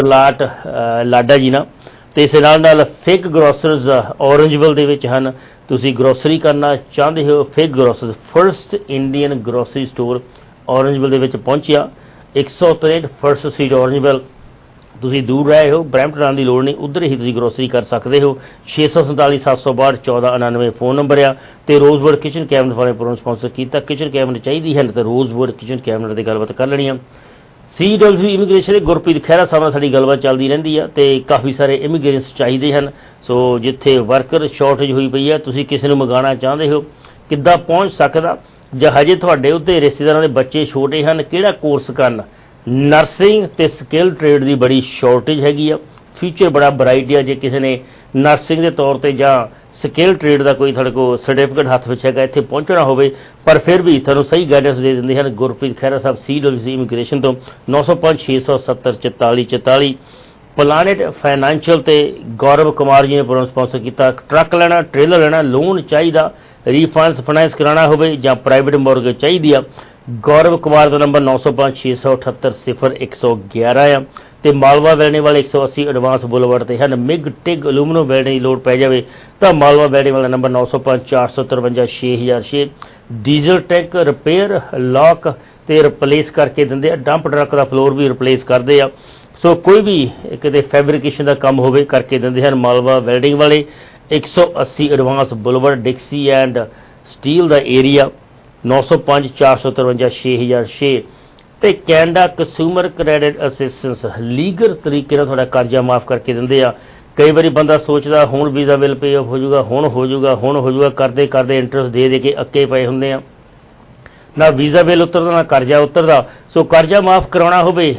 ਲਾਟ ਲਾਡਾ ਜੀ ਨਾਲ। ਤੇ ਇਸ ਨਾਲ ਫਿਗ ਗਰੋਸਰਸ ਔਰੰਜਵਿਲ ਦੇ ਵਿੱਚ ਹਨ। ਤੁਸੀਂ ਗਰੋਸਰੀ ਕਰਨਾ ਚਾਹੁੰਦੇ ਹੋ, Fig Grocers first Indian grocery store Orangeville ਦੇ ਵਿੱਚ ਪਹੁੰਚਿਆ। 163 ਫਰਸਟ ਸਟਰੀਟ ਔਰੰਜਵਿਲ। ਤੁਸੀਂ ਦੂਰ ਰਹੇ ਹੋ, ਬਰੈਂਪਟਨ ਆਉਣ ਦੀ ਲੋੜ ਨਹੀਂ, ਉੱਧਰ ਹੀ ਤੁਸੀਂ ਗਰੋਸਰੀ ਕਰ ਸਕਦੇ ਹੋ। 647 762 1499 ਫੋਨ ਨੰਬਰ ਆ। ਤੇ ਰੋਜ਼ਵੁੱਡ ਕਿਚਨ ਕੈਬਨਿਟ ਵਾਲੇ ਪ੍ਰੋਗਰਾਮ ਸਪਾਂਸਰ ਕੀਤਾ। ਕਿਚਨ ਕੈਬਨਿਟ ਚਾਹੀਦੀ ਹੈ ਤਾਂ ਰੋਜ਼ਵੁੱਡ ਕਿਚਨ ਕੈਬਨਿਟ ਦੀ ਗੱਲਬਾਤ ਕਰ ਲੈਣੀ ਆ। CWC ਇਮੀਗ੍ਰੇਸ਼ਨ ਦੇ ਗੁਰਪ੍ਰੀਤ ਖਹਿਰਾ ਸਾਹਿਬ ਨਾਲ ਸਾਡੀ ਗੱਲਬਾਤ ਚੱਲਦੀ ਰਹਿੰਦੀ ਆ ਤੇ ਕਾਫੀ ਸਾਰੇ ਇਮੀਗ੍ਰੇਟਸ ਚਾਹੀਦੇ ਹਨ। ਸੋ ਜਿੱਥੇ ਵਰਕਰ ਸ਼ਾਰਟੇਜ ਹੋਈ ਪਈ ਆ, ਤੁਸੀਂ ਕਿਸੇ ਨੂੰ ਮੰਗਾਉਣਾ ਚਾਹੁੰਦੇ ਹੋ, ਕਿੱਦਾਂ ਪਹੁੰਚ ਸਕਦਾ, ਜਾਂ ਹਜੇ ਤੁਹਾਡੇ ਉੱਤੇ ਰਿਸ਼ਤੇਦਾਰਾਂ ਦੇ ਬੱਚੇ ਛੋਟੇ ਹਨ, ਕਿਹੜਾ ਕੋਰਸ ਕਰਨ। ਨਰਸਿੰਗ ਤੇ ਸਕਿੱਲ ਟ੍ਰੇਡ ਦੀ ਬੜੀ ਸ਼ਾਰਟੇਜ ਹੈਗੀ ਆ। ਫਿਊਚਰ ਬੜਾ ਬਰਾਈਟ ਆ। ਜੇ ਕਿਸੇ ਨੇ ਨਰਸਿੰਗ ਦੇ ਤੌਰ ਤੇ ਜਾਂ ਸਕਿੱਲ ਟ੍ਰੇਡ ਦਾ ਕੋਈ ਤੁਹਾਡੇ ਕੋਲ ਸਰਟੀਫਿਕੇਟ ਹੱਥ ਵਿੱਚ ਹੈਗਾ, ਇੱਥੇ ਪਹੁੰਚਣਾ ਹੋਵੇ, ਪਰ ਫਿਰ ਵੀ ਤੁਹਾਨੂੰ ਸਹੀ ਗਾਈਡੈਂਸ ਦੇ ਦਿੰਦੇ ਹਨ ਗੁਰਪ੍ਰੀਤ ਖਹਿਰਾ ਸਾਹਿਬ CWC ਇਮੀਗ੍ਰੇਸ਼ਨ ਤੋਂ। 905 670 44 44। ਪਲਾਨਟ ਫਾਈਨੈਂਸ਼ੀਅਲ ਤੇ ਗੌਰਵ ਕੁਮਾਰ ਜੀ ਨੇ ਪ੍ਰੋਗਰਾਮ ਸਪਾਂਸਰ ਕੀਤਾ। ਟਰੱਕ ਲੈਣਾ, ਟ੍ਰੇਲਰ ਲੈਣਾ, ਲੋਨ ਚਾਹੀਦਾ, ਰੀਫਾਈਨਾਂਸ ਕਰਾਉਣਾ ਹੋਵੇ ਜਾਂ ਪ੍ਰਾਈਵੇਟ ਮੋਰਗੇਜ ਚਾਹੀਦੀ ਆ, ਗੌਰਵ ਕੁਮਾਰ ਦਾ ਨੰਬਰ 905 678 0111 ਆ। ਤੇ ਮਾਲਵਾ ਵੈਲਣੇ ਵਾਲੇ 180 ਐਡਵਾਂਸ ਬੁਲਵਰਡ ਤੇ ਹਨ। ਮਿਗ ਟਿਗ ਅਲੂਮੀਨੀਅਮ ਵੈਲਣੇ ਦੀ ਲੋੜ ਪੈ ਜਾਵੇ ਤਾਂ ਮਾਲਵਾ ਵੈਲਣੇ ਵਾਲਾ number 905 453 6006। Diesel tank repair, lock ਤੇ ਰਿਪਲੇਸ ਕਰਕੇ ਦਿੰਦੇ ਆ। ਡੰਪ ਟਰੱਕ ਦਾ ਫਲੋਰ ਵੀ ਰਿਪਲੇਸ ਕਰਦੇ ਆ। ਸੋ ਕੋਈ ਵੀ ਕਿਤੇ ਫੈਬਰੀਕੇਸ਼ਨ ਦਾ ਕੰਮ ਹੋਵੇ ਕਰਕੇ ਦਿੰਦੇ ਹਨ ਮਾਲਵਾ ਵੈਲਡਿੰਗ ਵਾਲੇ। 180 Advance Boulevard, Dixie and Steeles ਦਾ ਏਰੀਆ। 905 453 6006। ਤੇ Canada Consumer Credit Assistance legal ਤਰੀਕੇ ਨਾਲ ਤੁਹਾਡਾ ਕਰਜ਼ਾ ਮਾਫ ਕਰਕੇ ਦਿੰਦੇ ਆ। ਕਈ ਵਾਰੀ ਬੰਦਾ ਸੋਚਦਾ ਹੁਣ ਵੀਜ਼ਾ ਬਿੱਲ ਪੇ ਆਫ ਹੋ ਜਾਊਗਾ, ਹੁਣ ਹੋ ਜਾਊਗਾ, ਕਰਦੇ ਕਰਦੇ ਇੰਟਰਸਟ ਦੇ ਕੇ ਅੱਕੇ ਪਏ ਹੁੰਦੇ ਆ। ਨਾ ਵੀਜ਼ਾ ਬਿੱਲ ਉਤਰਦਾ, ਨਾ ਕਰਜ਼ਾ ਉਤਰਦਾ। ਸੋ ਕਰਜ਼ਾ ਮਾਫ ਕਰਾਉਣਾ ਹੋਵੇ,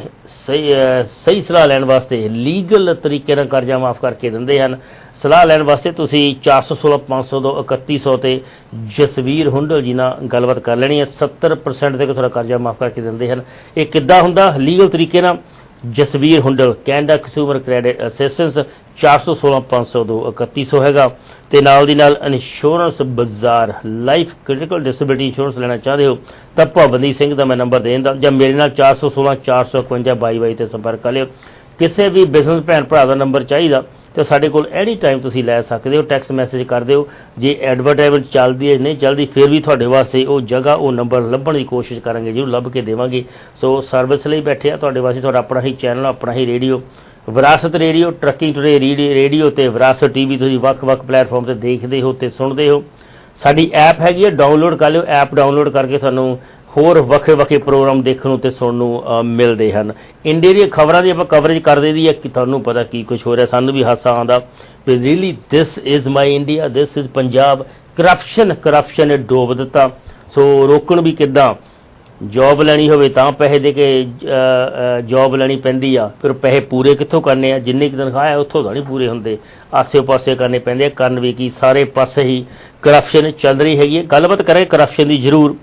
ਸਹੀ ਸਲਾਹ ਲੈਣ ਵਾਸਤੇ ਲੀਗਲ ਤਰੀਕੇ ਨਾਲ ਕਰਜ਼ਾ ਮਾਫ ਕਰਕੇ ਦਿੰਦੇ ਹਨ। ਸਲਾਹ ਲੈਣ ਵਾਸਤੇ ਤੁਸੀਂ 416 500 ਤੋਂ 3100 ਤੇ ਜਸਵੀਰ ਹੁੰਡਲ ਜੀ ਨਾਲ ਗੱਲਬਾਤ ਕਰ ਲੈਣੀ ਹੈ। 70% ਤੱਕ ਤੁਹਾਡਾ ਕਰਜ਼ਾ ਮਾਫ ਕਰਕੇ ਦਿੰਦੇ ਹਨ। ਇਹ ਕਿੱਦਾਂ ਹੁੰਦਾ ਲੀਗਲ ਤਰੀਕੇ ਨਾਲ? Jasvir Hundal, Canada Consumer Credit Assistance, 416 500 ਤੋਂ 3100 ਹੈਗਾ। ਤੇ ਨਾਲ ਦੀ ਨਾਲ ਇੰਸ਼ੋਰੈਂਸ ਬਾਜ਼ਾਰ, ਲਾਈਫ ਕ੍ਰਿਟੀਕਲ ਡਿਸੇਬਿਲਿਟੀ ਇੰਸ਼ੋਰੈਂਸ ਲੈਣਾ ਚਾਹਦੇ ਹੋ ਤਾਂ ਭਵਨਦੀਪ ਸਿੰਘ ਦਾ ਮੈਂ ਨੰਬਰ ਦੇ ਦਿੰਦਾ, ਜਾਂ ਮੇਰੇ ਨਾਲ 416 451 22 ਤੇ ਸੰਪਰਕ ਕਰ ਲਿਓ। ਕਿਸੇ ਵੀ ਬਿਜ਼ਨਸ ਭੈਣ ਭਰਾ ਦਾ ਨੰਬਰ ਚਾਹੀਦਾ ਤਾਂ ਸਾਡੇ ਕੋਲ ਐਨੀ ਟਾਈਮ ਤੁਸੀਂ ਲੈ ਸਕਦੇ ਹੋ। ਟੈਕਸਟ ਮੈਸੇਜ ਕਰ ਦਿਓ। ਜੇ ਐਡਵਰਟਾਈਜ਼ਮੈਂਟ ਚੱਲਦੀ ਹੈ ਨਹੀਂ ਚੱਲਦੀ, ਫਿਰ ਵੀ ਤੁਹਾਡੇ ਵਾਸਤੇ ਉਹ ਜਗ੍ਹਾ, ਉਹ ਨੰਬਰ ਲੱਭਣ ਦੀ ਕੋਸ਼ਿਸ਼ ਕਰਾਂਗੇ, ਜਿਹਨੂੰ ਲੱਭ ਕੇ ਦੇਵਾਂਗੇ। ਸੋ ਸਰਵਿਸ ਲਈ ਬੈਠੇ ਆ ਤੁਹਾਡੇ ਵਾਸਤੇ, ਤੁਹਾਡਾ ਆਪਣਾ ਹੀ ਚੈਨਲ, ਆਪਣਾ ਹੀ radio, Virasat radio, trucking today radio ਤੇ ਵਿਰਾਸਤ TV ਤੁਸੀਂ ਵੱਖ-ਵੱਖ ਪਲੇਟਫਾਰਮ ਤੇ ਦੇਖਦੇ ਹੋ ਤੇ ਸੁਣਦੇ ਹੋ। ਸਾਡੀ ਐਪ ਹੈਗੀ ਹੈ, ਡਾਊਨਲੋਡ ਕਰ ਲਿਓ। ਐਪ ਡਾਊਨਲੋਡ ਕਰਕੇ ਤੁਹਾਨੂੰ ਹੋਰ ਵੱਖਰੇ ਪ੍ਰੋਗਰਾਮ ਦੇਖਣ ਨੂੰ ਤੇ ਸੁਣਨ ਨੂੰ ਮਿਲਦੇ ਹਨ। ਇੰਡੀਆ ਦੀਆਂ ਖਬਰਾਂ ਦੀ ਆਪਾਂ ਕਵਰੇਜ ਕਰ ਦਈਦੀ ਹੈ ਕਿ ਤੁਹਾਨੂੰ ਪਤਾ ਕੀ ਕੁਛ ਹੋ ਰਿਹਾ। ਸਾਨੂੰ ਵੀ ਹਾਸਾ ਆਉਂਦਾ ਵੀ really this is my India, this is Punjab. Corruption ਨੇ ਡੋਬ ਦਿੱਤਾ। ਸੋ ਰੋਕਣ ਵੀ ਕਿੱਦਾਂ? ਜੋਬ ਲੈਣੀ ਹੋਵੇ ਤਾਂ ਪੈਸੇ ਦੇ ਕੇ ਜੋਬ ਲੈਣੀ ਪੈਂਦੀ ਆ, ਫਿਰ ਪੈਸੇ ਪੂਰੇ ਕਿੱਥੋਂ ਕਰਨੇ ਆ? ਜਿੰਨੀ ਕੁ ਤਨਖਾਹ ਹੈ ਉੱਥੋਂ ਤਾਂ ਨਹੀਂ ਪੂਰੇ ਹੁੰਦੇ, ਆਸੇ ਪਾਸੇ ਕਰਨੇ ਪੈਂਦੇ ਆ। ਕਰਨ ਵੀ ਕੀ, ਸਾਰੇ ਪਾਸੇ ਹੀ ਕਰਪਸ਼ਨ ਚੱਲ ਰਹੀ ਹੈਗੀ ਹੈ। ਗੱਲਬਾਤ ਕਰਾਂਗੇ ਕਰਪਸ਼ਨ ਦੀ ਜ਼ਰੂਰ।